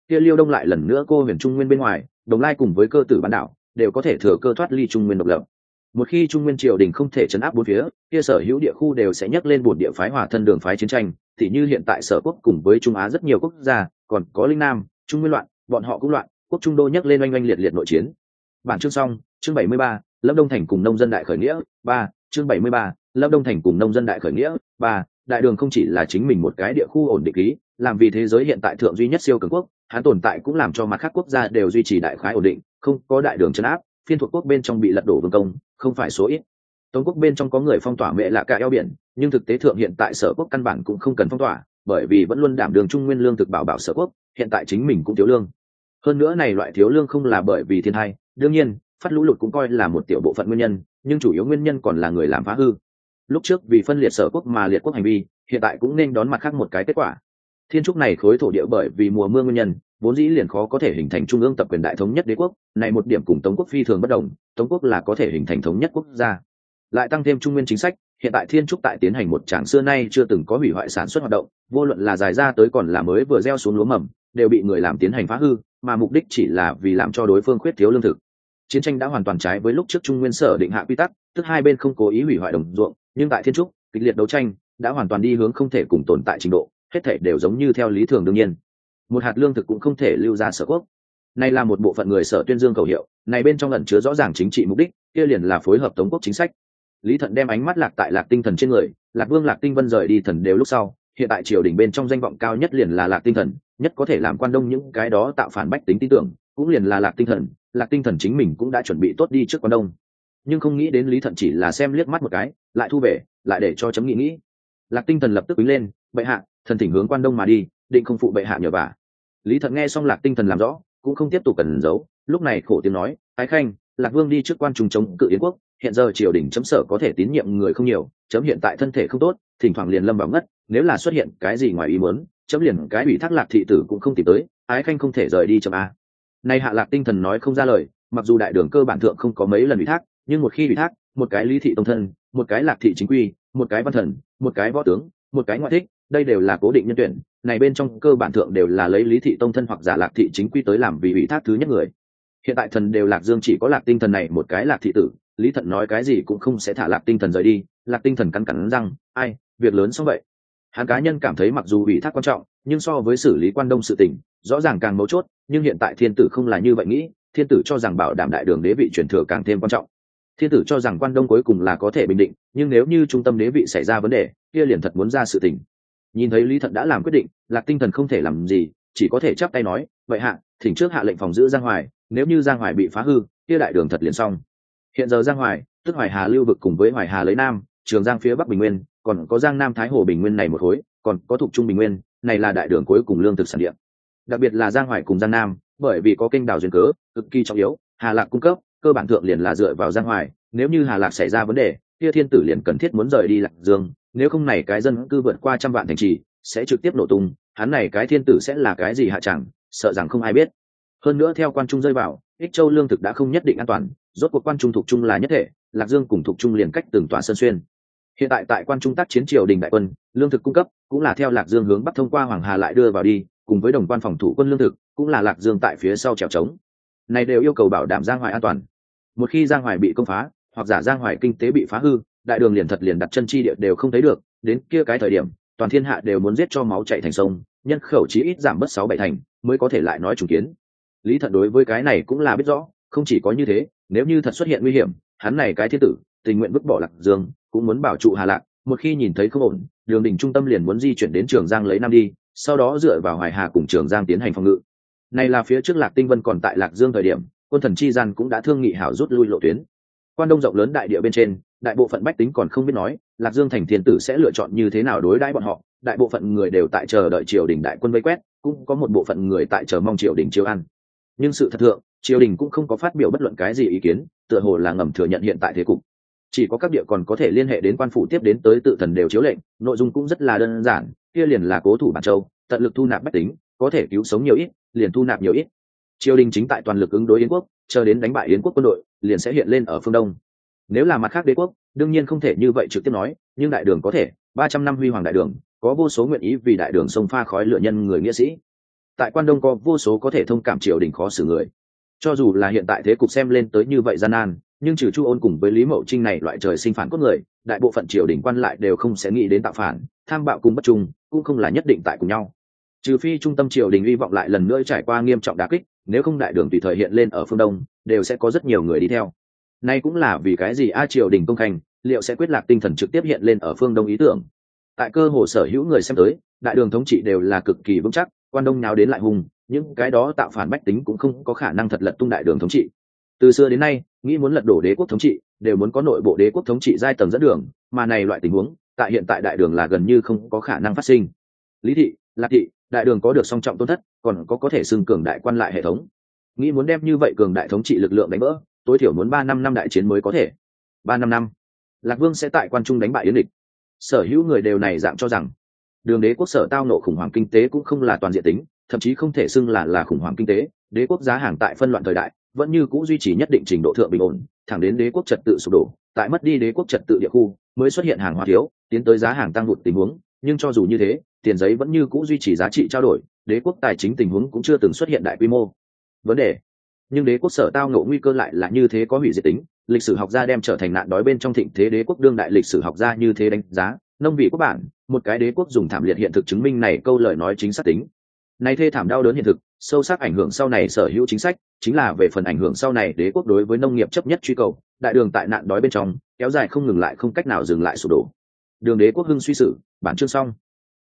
kia Liêu Đông lại lần nữa cô huyền Trung Nguyên bên ngoài, Đồng Lai cùng với Cơ Tử bán đảo đều có thể thừa cơ thoát ly Trung Nguyên độc lập. Một khi Trung Nguyên triều đình không thể chấn áp bốn phía, kia sở hữu địa khu đều sẽ nhấc lên bổn địa phái hòa thân đường phái chiến tranh, thì như hiện tại Sở Quốc cùng với Trung Á rất nhiều quốc gia, còn có Linh Nam, Trung Nguyên loạn, bọn họ cũng loạn, quốc Trung Đô nhấc lên oanh oanh liệt liệt nội chiến. Bản chương xong, chương 73, Lâm Đông Thành cùng nông dân đại khởi nghĩa, 3, chương 73, Lâm Đông Thành cùng nông dân đại khởi nghĩa, 3, đại đường không chỉ là chính mình một cái địa khu ổn định lý, làm vì thế giới hiện tại thượng duy nhất siêu cường quốc, hắn tồn tại cũng làm cho mặt khác quốc gia đều duy trì đại khái ổn định, không có đại đường trấn áp, phiên thuộc quốc bên trong bị lật đổ vương công, không phải số ít. Tống quốc bên trong có người phong tỏa mẹ lạ cả eo biển, nhưng thực tế thượng hiện tại Sở Quốc căn bản cũng không cần phong tỏa, bởi vì vẫn luôn đảm đường Trung Nguyên lương thực bảo bảo Sở Quốc, hiện tại chính mình cũng thiếu lương. Hơn nữa này loại thiếu lương không là bởi vì thiên tai, đương nhiên, phát lũ lụt cũng coi là một tiểu bộ phận nguyên nhân, nhưng chủ yếu nguyên nhân còn là người làm phá hư. Lúc trước vì phân liệt Sở Quốc mà liệt quốc hành vi, hiện tại cũng nên đón mặt khác một cái kết quả. Thiên trúc này khối thổ địa bởi vì mùa mưa nguyên nhân, vốn dĩ liền khó có thể hình thành trung ương tập quyền đại thống nhất đế quốc, này một điểm cùng Tống quốc phi thường bất đồng, Tống quốc là có thể hình thành thống nhất quốc gia. Lại tăng thêm Trung Nguyên chính sách, hiện tại Thiên trúc tại tiến hành một tràng xưa nay chưa từng có hủy hoại sản xuất hoạt động, vô luận là dài ra tới còn là mới vừa gieo xuống lúa mầm, đều bị người làm tiến hành phá hư, mà mục đích chỉ là vì làm cho đối phương khuyết thiếu lương thực. Chiến tranh đã hoàn toàn trái với lúc trước Trung Nguyên sở định hạ quy tắc, tức hai bên không cố ý hủy hoại đồng ruộng, nhưng tại Thiên trúc, kịch liệt đấu tranh đã hoàn toàn đi hướng không thể cùng tồn tại trình độ, hết thảy đều giống như theo lý thường đương nhiên. Một hạt lương thực cũng không thể lưu ra Sở Quốc. Này là một bộ phận người Sở tuyên dương khẩu hiệu, này bên trong ẩn chứa rõ ràng chính trị mục đích, kia liền là phối hợp Tống quốc chính sách. Lý Thận đem ánh mắt lạc tại Lạc Tinh Thần trên người, Lạc Vương Lạc Tinh Vân rời đi thần đều lúc sau, hiện tại triều đình bên trong danh vọng cao nhất liền là Lạc Tinh Thần, nhất có thể làm quan đông những cái đó tạo phản bách tính tin tưởng, cũng liền là Lạc Tinh Thần. Lạc Tinh Thần chính mình cũng đã chuẩn bị tốt đi trước quan đông, nhưng không nghĩ đến Lý Thận chỉ là xem liếc mắt một cái, lại thu về, lại để cho chấm nghĩ. Lạc Tinh Thần lập tức quỳ lên, bệ hạ, thần thỉnh hướng quan đông mà đi, định không phụ bệ hạ nhờ vả. Lý Thận nghe xong Lạc Tinh Thần làm rõ, cũng không tiếp tục cần giấu, lúc này khổ tiếng nói, ái khanh, Lạc Vương đi trước quan trung chống cự Yến quốc, hiện giờ triều đình chấm sở có thể tín nhiệm người không nhiều, chấm hiện tại thân thể không tốt, thỉnh thoảng liền lâm vào ngất, nếu là xuất hiện cái gì ngoài ý muốn, chấm liền cái ủy thác Lạc thị tử cũng không tìm tới, ái khanh không thể rời đi chấm a. Nay hạ Lạc Tinh Thần nói không ra lời, mặc dù đại đường cơ bản thượng không có mấy lần ủy thác, nhưng một khi ủy thác, một cái Lý thị tông thân, một cái Lạc thị chính quy, một cái văn thần, một cái võ tướng, một cái ngoại thích, đây đều là cố định nhân tuyển, này bên trong cơ bản thượng đều là lấy Lý thị tông thân hoặc giả Lạc thị chính quy tới làm vì ủy thác thứ nhất người. Hiện tại thần đều Lạc Dương chỉ có Lạc Tinh Thần này một cái Lạc thị tử, Lý Thận nói cái gì cũng không sẽ thả Lạc Tinh Thần rời đi. Lạc Tinh Thần cắn cắn răng, ai, việc lớn xong vậy. Hắn cá nhân cảm thấy mặc dù ủy thác quan trọng, nhưng so với xử lý quan đông sự tình, rõ ràng càng mấu chốt, nhưng hiện tại thiên tử không là như vậy nghĩ, thiên tử cho rằng bảo đảm đại đường đế vị truyền thừa càng thêm quan trọng. Thiên tử cho rằng quan đông cuối cùng là có thể bình định, nhưng nếu như trung tâm đế vị xảy ra vấn đề, kia liền thật muốn ra sự tình. Nhìn thấy Lý Thận đã làm quyết định, Lạc Tinh Thần không thể làm gì, chỉ có thể chắp tay nói, vậy hạ, thỉnh trước hạ lệnh phòng giữ Giang Hoài, nếu như Giang Hoài bị phá hư, kia đại đường thật liền xong. Hiện giờ Giang Hoài, tức Hoài Hà lưu vực cùng với Hoài Hà lấy Nam, Trường Giang phía Bắc Bình Nguyên, còn có Giang Nam Thái Hồ Bình Nguyên này một khối, còn có Thục Trung Bình Nguyên, này là đại đường cuối cùng lương thực sản địa. Đặc biệt là Giang Hoài cùng Giang Nam, bởi vì có kênh đào duyên cớ, cực kỳ trọng yếu, Hà Lạc cung cấp, cơ bản thượng liền là dựa vào Giang Hoài, nếu như Hà Lạc xảy ra vấn đề, kia thiên tử liền cần thiết muốn rời đi Lạc Dương, nếu không này cái dân cư vượt qua 100 vạn thành trì, sẽ trực tiếp nổ tung, hắn này cái thiên tử sẽ là cái gì hạ chẳng, sợ rằng không ai biết. Hơn nữa theo quan trung rơi vào, Ích Châu lương thực đã không nhất định an toàn, rốt cuộc quan trung Thục Trung là nhất thể, Lạc Dương cùng Thục Trung liền cách từng tòa sơn xuyên. Hiện tại tại quan trung tác chiến triều đình đại quân, lương thực cung cấp cũng là theo Lạc Dương hướng bắc thông qua Hoàng Hà lại đưa vào đi, cùng với đồng quan phòng thủ quân lương thực, cũng là Lạc Dương tại phía sau trèo trống. Này đều yêu cầu bảo đảm Giang Hoài an toàn. Một khi Giang Hoài bị công phá, hoặc giả Giang Hoài kinh tế bị phá hư, đại đường liền thật liền đặt chân chi địa đều không thấy được, đến kia cái thời điểm, toàn thiên hạ đều muốn giết cho máu chảy thành sông, nhân khẩu chí ít giảm bớt 6-7 thành, mới có thể lại nói trùng kiến. Lý Thận đối với cái này cũng là biết rõ, không chỉ có như thế, nếu như thật xuất hiện nguy hiểm, hắn này cái thiên tử, tình nguyện vứt bỏ Lạc Dương, cũng muốn bảo trụ Hà Lạc, một khi nhìn thấy không ổn, đường đỉnh trung tâm liền muốn di chuyển đến Trường Giang lấy Nam đi, sau đó dựa vào Hoài Hà cùng Trường Giang tiến hành phòng ngự. Này là phía trước Lạc Tinh Vân còn tại Lạc Dương thời điểm, quân thần chi gian cũng đã thương nghị hảo rút lui lộ tuyến. Quan đông rộng lớn đại địa bên trên, đại bộ phận bách tính còn không biết nói, Lạc Dương thành thiên tử sẽ lựa chọn như thế nào đối đãi bọn họ, đại bộ phận người đều tại chờ đợi triều đình đại quân vây quét, cũng có một bộ phận người tại chờ mong triều đình chiếu ăn. Nhưng sự thật thượng, triều đình cũng không có phát biểu bất luận cái gì ý kiến, tựa hồ là ngầm thừa nhận hiện tại thế cục. Chỉ có các địa còn có thể liên hệ đến quan phủ tiếp đến tới tự thần đều chiếu lệnh, nội dung cũng rất là đơn giản, kia liền là cố thủ Bản Châu, tận lực thu nạp bách tính, có thể cứu sống nhiều ít, liền thu nạp nhiều ít. Triều đình chính tại toàn lực ứng đối Yến quốc, chờ đến đánh bại Yến quốc quân đội, liền sẽ hiện lên ở phương đông. Nếu là mặt khác đế quốc, đương nhiên không thể như vậy trực tiếp nói, nhưng đại đường có thể, 300 năm huy hoàng đại đường, có vô số nguyện ý vì đại đường sông pha khói lửa nhân người nghĩa sĩ. tại Quan Đông có vô số có thể thông cảm triều đình khó xử người. Cho dù là hiện tại thế cục xem lên tới như vậy gian nan, nhưng trừ Chu Ôn cùng với Lý Mậu Trinh này loại trời sinh phản cốt người, đại bộ phận triều đình quan lại đều không sẽ nghĩ đến tạo phản, tham bạo cùng bất trung, cũng không là nhất định tại cùng nhau. Trừ phi trung tâm triều đình hy vọng lại lần nữa trải qua nghiêm trọng đả kích, nếu không đại đường tùy thời hiện lên ở phương Đông, đều sẽ có rất nhiều người đi theo. Nay cũng là vì cái gì triều đình công khanh, liệu sẽ quyết lạc tinh thần trực tiếp hiện lên ở phương Đông ý tưởng. Tại cơ hồ sở hữu người xem tới, đại đường thống trị đều là cực kỳ vững chắc, Quan Đông nào đến lại hùng, những cái đó tạo phản bách tính cũng không có khả năng thật lật tung đại đường thống trị. Từ xưa đến nay, nghĩ muốn lật đổ đế quốc thống trị, đều muốn có nội bộ đế quốc thống trị giai tầng dẫn đường, mà này loại tình huống, tại hiện tại đại đường là gần như không có khả năng phát sinh. Lý thị, Lạc thị, đại đường có được song trọng tôn thất, còn có thể xưng cường đại quan lại hệ thống. Nghĩ muốn đem như vậy cường đại thống trị lực lượng đánh vỡ, tối thiểu muốn 3-5 năm đại chiến mới có thể. 3-5 năm, Lạc Vương sẽ tại Quan Trung đánh bại Yến địch. Sở hữu người đều này dạng cho rằng, đường đế quốc sở tao nộ khủng hoảng kinh tế cũng không là toàn diện tính, thậm chí không thể xưng là khủng hoảng kinh tế. Đế quốc giá hàng tại phân loạn thời đại vẫn như cũ duy trì nhất định trình độ thượng bình ổn, thẳng đến đế quốc trật tự sụp đổ, tại mất đi đế quốc trật tự địa khu mới xuất hiện hàng hóa thiếu, tiến tới giá hàng tăng vụt tình huống. Nhưng cho dù như thế, tiền giấy vẫn như cũ duy trì giá trị trao đổi, đế quốc tài chính tình huống cũng chưa từng xuất hiện đại quy mô vấn đề. Nhưng đế quốc sở tao ngộ nguy cơ lại là như thế có hủy diệt tính. Lịch sử học gia đem trở thành nạn đói bên trong thịnh thế đế quốc. Đương đại lịch sử học gia như thế đánh giá nông vị quốc bản, một cái đế quốc dùng thảm liệt hiện thực chứng minh này câu lời nói chính xác tính. Này thê thảm đau đớn hiện thực, sâu sắc ảnh hưởng sau này sở hữu chính sách, chính là về phần ảnh hưởng sau này đế quốc đối với nông nghiệp chấp nhất truy cầu. Đại đường tại nạn đói bên trong kéo dài không ngừng lại, không cách nào dừng lại sụp đổ. Đường đế quốc hưng suy sử, bản chương xong.